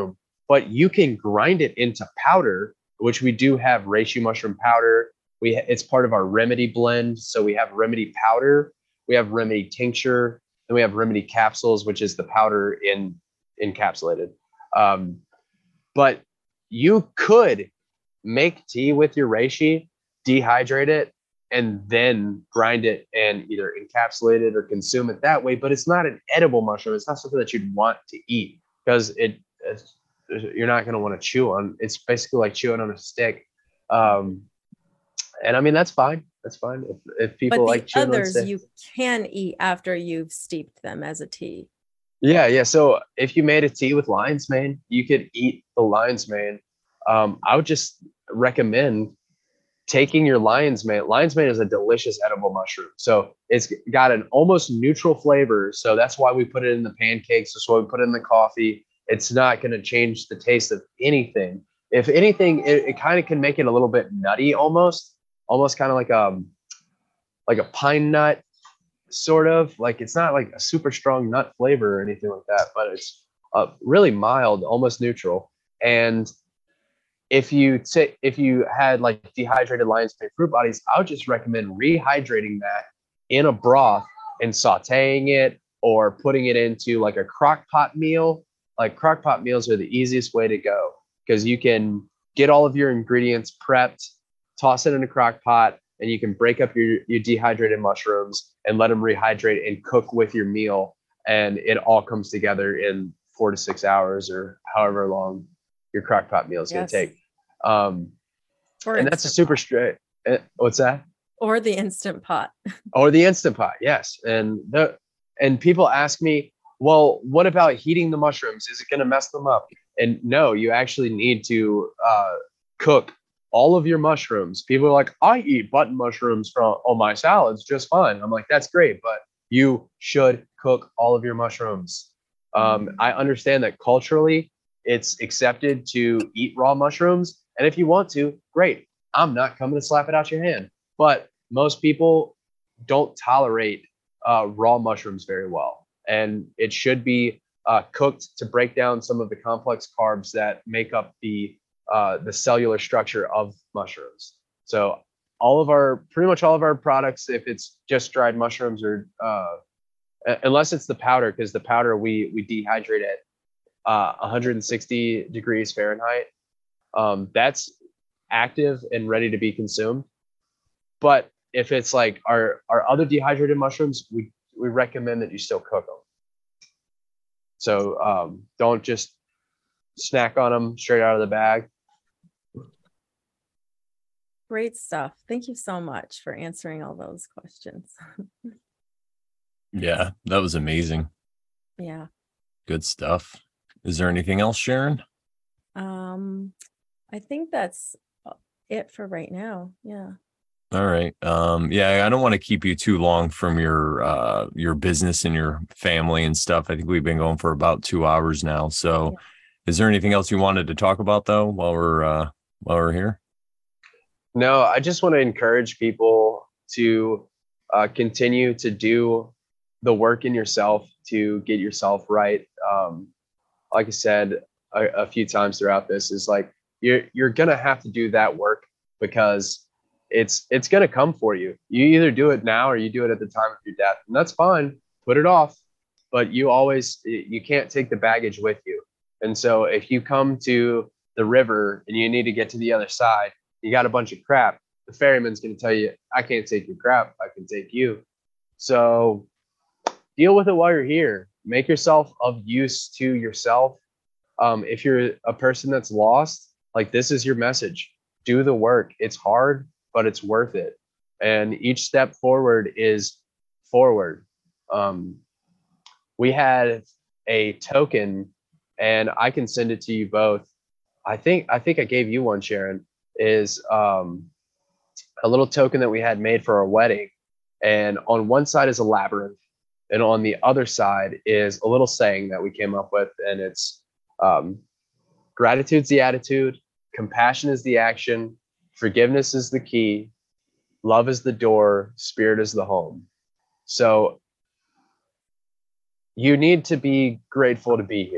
[SPEAKER 3] but you can grind it into powder, which we do have reishi mushroom powder. We it's part of our remedy blend. So we have remedy powder, we have remedy tincture, and we have remedy capsules, which is the powder in encapsulated. Um, but you could make tea with your reishi, dehydrate it, and then grind it and either encapsulate it or consume it that way. But it's not an edible mushroom. It's not something that you'd want to eat because it it's, you're not going to want to chew on. It's basically like chewing on a stick. Um, and I mean, that's fine. That's fine. If, if people
[SPEAKER 2] but the
[SPEAKER 3] like chewing
[SPEAKER 2] others
[SPEAKER 3] on sticks.
[SPEAKER 2] You can eat after you've steeped them as a tea.
[SPEAKER 3] Yeah, yeah. So if you made a tea with lion's mane, you could eat the lion's mane. Um, I would just recommend taking your lion's mane. Lion's mane is a delicious edible mushroom. So it's got an almost neutral flavor. So that's why we put it in the pancakes. That's why we put it in the coffee. It's not going to change the taste of anything. If anything, it, it kind of can make it a little bit nutty, almost, almost kind of like um like a pine nut, sort of. Like it's not like a super strong nut flavor or anything like that, but it's uh, really mild, almost neutral. And if you t- if you had like dehydrated lion's mane fruit bodies, I would just recommend rehydrating that in a broth and sauteing it or putting it into like a crock pot meal. Like crock pot meals are the easiest way to go because you can get all of your ingredients prepped, toss it in a crock pot, and you can break up your, your dehydrated mushrooms and let them rehydrate and cook with your meal. And it all comes together in four to six hours or however long your crock pot meal is yes. going to take. Um, or and that's a super straight. Uh, what's that?
[SPEAKER 2] Or the Instant Pot.
[SPEAKER 3] Or the Instant Pot, yes. And the and people ask me, well, what about heating the mushrooms? Is it going to mess them up? And no, you actually need to uh, cook all of your mushrooms. People are like, I eat button mushrooms from on my salads just fine. I'm like, that's great, but you should cook all of your mushrooms. Um, I understand that culturally it's accepted to eat raw mushrooms. And if you want to, great. I'm not coming to slap it out your hand. But most people don't tolerate uh, raw mushrooms very well. And it should be uh, cooked to break down some of the complex carbs that make up the uh, the cellular structure of mushrooms. So all of our, pretty much all of our products, if it's just dried mushrooms or uh, unless it's the powder, because the powder we we dehydrate at uh, one hundred sixty degrees Fahrenheit. Um, that's active and ready to be consumed. But if it's like our our other dehydrated mushrooms, we we recommend that you still cook them. So um, don't just snack on them straight out of the bag.
[SPEAKER 2] Great stuff. Thank you so much for answering all those questions.
[SPEAKER 1] Yeah, that was amazing.
[SPEAKER 2] Yeah.
[SPEAKER 1] Good stuff. Is there anything else, Sharon?
[SPEAKER 2] Um, I think that's it for right now. Yeah.
[SPEAKER 1] All right. Um, yeah, I don't want to keep you too long from your uh, your business and your family and stuff. I think we've been going for about two hours now. So, yeah. Is there anything else you wanted to talk about though while we're uh, while we're here?
[SPEAKER 3] No, I just want to encourage people to uh, continue to do the work in yourself to get yourself right. Um, like I said a, a few times throughout this, is like you're you're gonna have to do that work because it's it's going to come for you. You either do it now or you do it at the time of your death, and that's fine. Put it off, but you always you can't take the baggage with you. And so if you come to the river and you need to get to the other side, you got a bunch of crap, the ferryman's going to tell you, I can't take your crap, I can take you. So deal with it while you're here. Make yourself of use to yourself. Um, if you're a person that's lost, like, this is your message. Do the work. It's hard, but it's worth it. And each step forward is forward. Um, we had a token, and I can send it to you both. I think I think I gave you one, Sharon, is um, a little token that we had made for our wedding. And on one side is a labyrinth, and on the other side is a little saying that we came up with. And it's um, gratitude's the attitude, compassion is the action, forgiveness is the key, love is the door, spirit is the home. So you need to be grateful to be here,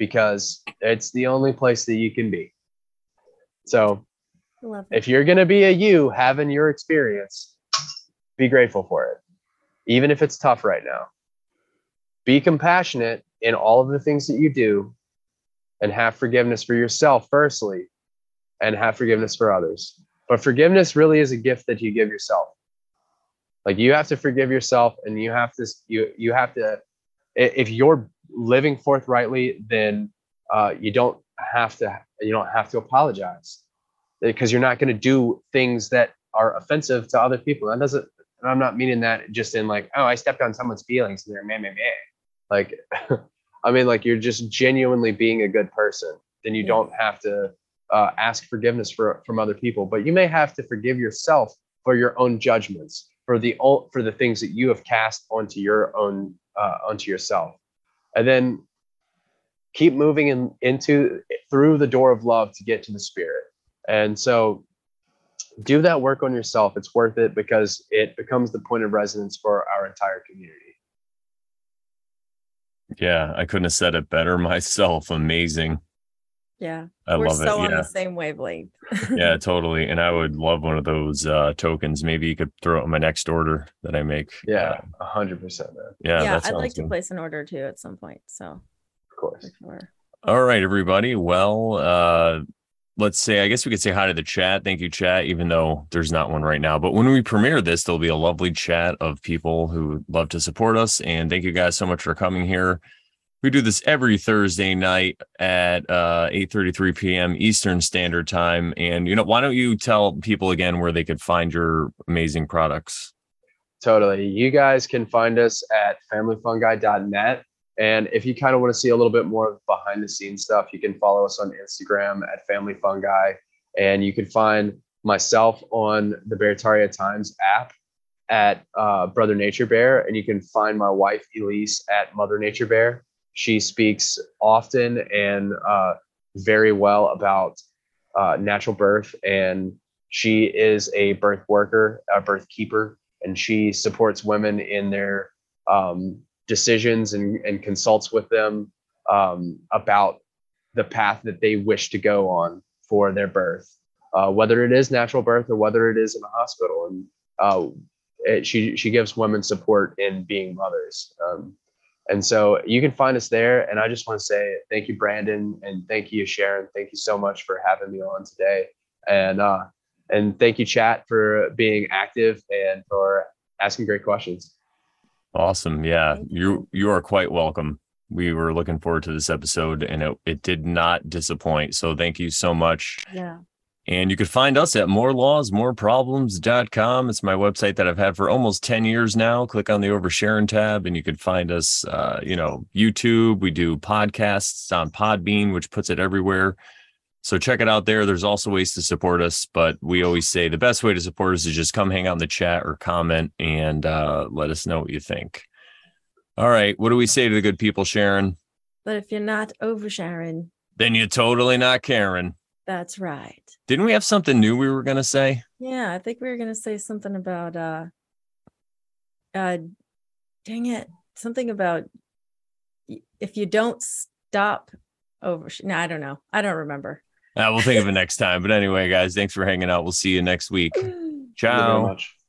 [SPEAKER 3] because it's the only place that you can be. So
[SPEAKER 2] Love it.
[SPEAKER 3] if you're going to be a you having your experience, be grateful for it, even if it's tough right now. Be compassionate in all of the things that you do, and have forgiveness for yourself firstly, and have forgiveness for others. But forgiveness really is a gift that you give yourself. Like, you have to forgive yourself, and you have to, you, you have to, if you're living forthrightly, then uh, you don't have to, you don't have to apologize, because you're not going to do things that are offensive to other people. That doesn't, and I'm not meaning that just in like, oh, I stepped on someone's feelings and they're meh, meh, meh. Like, I mean, like, you're just genuinely being a good person. Then you
[SPEAKER 2] Yeah.
[SPEAKER 3] don't have to uh, ask forgiveness for, from other people, but you may have to forgive yourself for your own judgments, for the, for the things that you have cast onto your own, uh, onto yourself. And then keep moving in, into, through the door of love to get to the Spirit. And so do that work on yourself. It's worth it, because it becomes the point of resonance for our entire community.
[SPEAKER 1] Yeah, I couldn't have said it better myself. Amazing.
[SPEAKER 2] Yeah.
[SPEAKER 1] I
[SPEAKER 2] We're
[SPEAKER 1] love
[SPEAKER 2] so
[SPEAKER 1] it.
[SPEAKER 2] on
[SPEAKER 1] Yeah.
[SPEAKER 2] the same wavelength.
[SPEAKER 1] Yeah, totally. And I would love one of those uh, tokens. Maybe you could throw it in my next order that I make.
[SPEAKER 3] Yeah,
[SPEAKER 1] Uh,
[SPEAKER 3] a hundred percent, man.
[SPEAKER 1] yeah,
[SPEAKER 2] Yeah,
[SPEAKER 1] that
[SPEAKER 2] I'd
[SPEAKER 1] sounds
[SPEAKER 2] like to
[SPEAKER 1] good.
[SPEAKER 2] place an order too at some point. So
[SPEAKER 3] Of course.
[SPEAKER 2] for sure.
[SPEAKER 1] All right, everybody. Well, uh, let's say, I guess we could say hi to the chat. Thank you, chat, even though there's not one right now. But when we premiere this, there'll be a lovely chat of people who love to support us. And thank you guys so much for coming here. We do this every Thursday night at uh, eight thirty-three p.m. Eastern Standard Time. And, you know, why don't you tell people again where they could find your amazing products?
[SPEAKER 3] Totally. You guys can find us at family fungi dot net. And if you kind of want to see a little bit more of behind the scenes stuff, you can follow us on Instagram at Family Fungi. And you can find myself on the Beartaria Times app at uh, Brother Nature Bear. And you can find my wife, Elise, at Mother Nature Bear. She speaks often and uh, very well about uh, natural birth. And she is a birth worker, a birth keeper, and she supports women in their um, decisions and, and consults with them um, about the path that they wish to go on for their birth, uh, whether it is natural birth or whether it is in a hospital. And uh, it, she she gives women support in being mothers. Um, and so you can find us there. And I just want to say thank you, Brandon, and thank you, Sharon. Thank you so much for having me on today. And uh, and thank you, chat, for being active and for asking great questions.
[SPEAKER 1] Awesome. Yeah,
[SPEAKER 2] Thank
[SPEAKER 1] you you are quite welcome. We were looking forward to this episode, and it, it did not disappoint. So thank you so much.
[SPEAKER 2] Yeah.
[SPEAKER 1] And you can find us at more laws more problems dot com. It's my website that I've had for almost ten years now. Click on the Oversharing tab and you can find us, uh, you know, YouTube. We do podcasts on Podbean, which puts it everywhere. So check it out there. There's also ways to support us, but we always say the best way to support us is just come hang out in the chat or comment and uh, let us know what you think. All right. What do we say to the good people, Sharon?
[SPEAKER 2] But if you're not oversharing,
[SPEAKER 1] Then you're totally not caring.
[SPEAKER 2] that's right.
[SPEAKER 1] Didn't we have something new we were going to say?
[SPEAKER 2] Yeah, I think we were gonna say something about uh uh dang it. Something about y- if you don't stop over no, I don't know. I don't remember.
[SPEAKER 1] Uh, we'll think of it next time. But anyway, guys, thanks for hanging out. We'll see you next week.
[SPEAKER 3] Thank you very
[SPEAKER 1] Ciao.
[SPEAKER 3] much.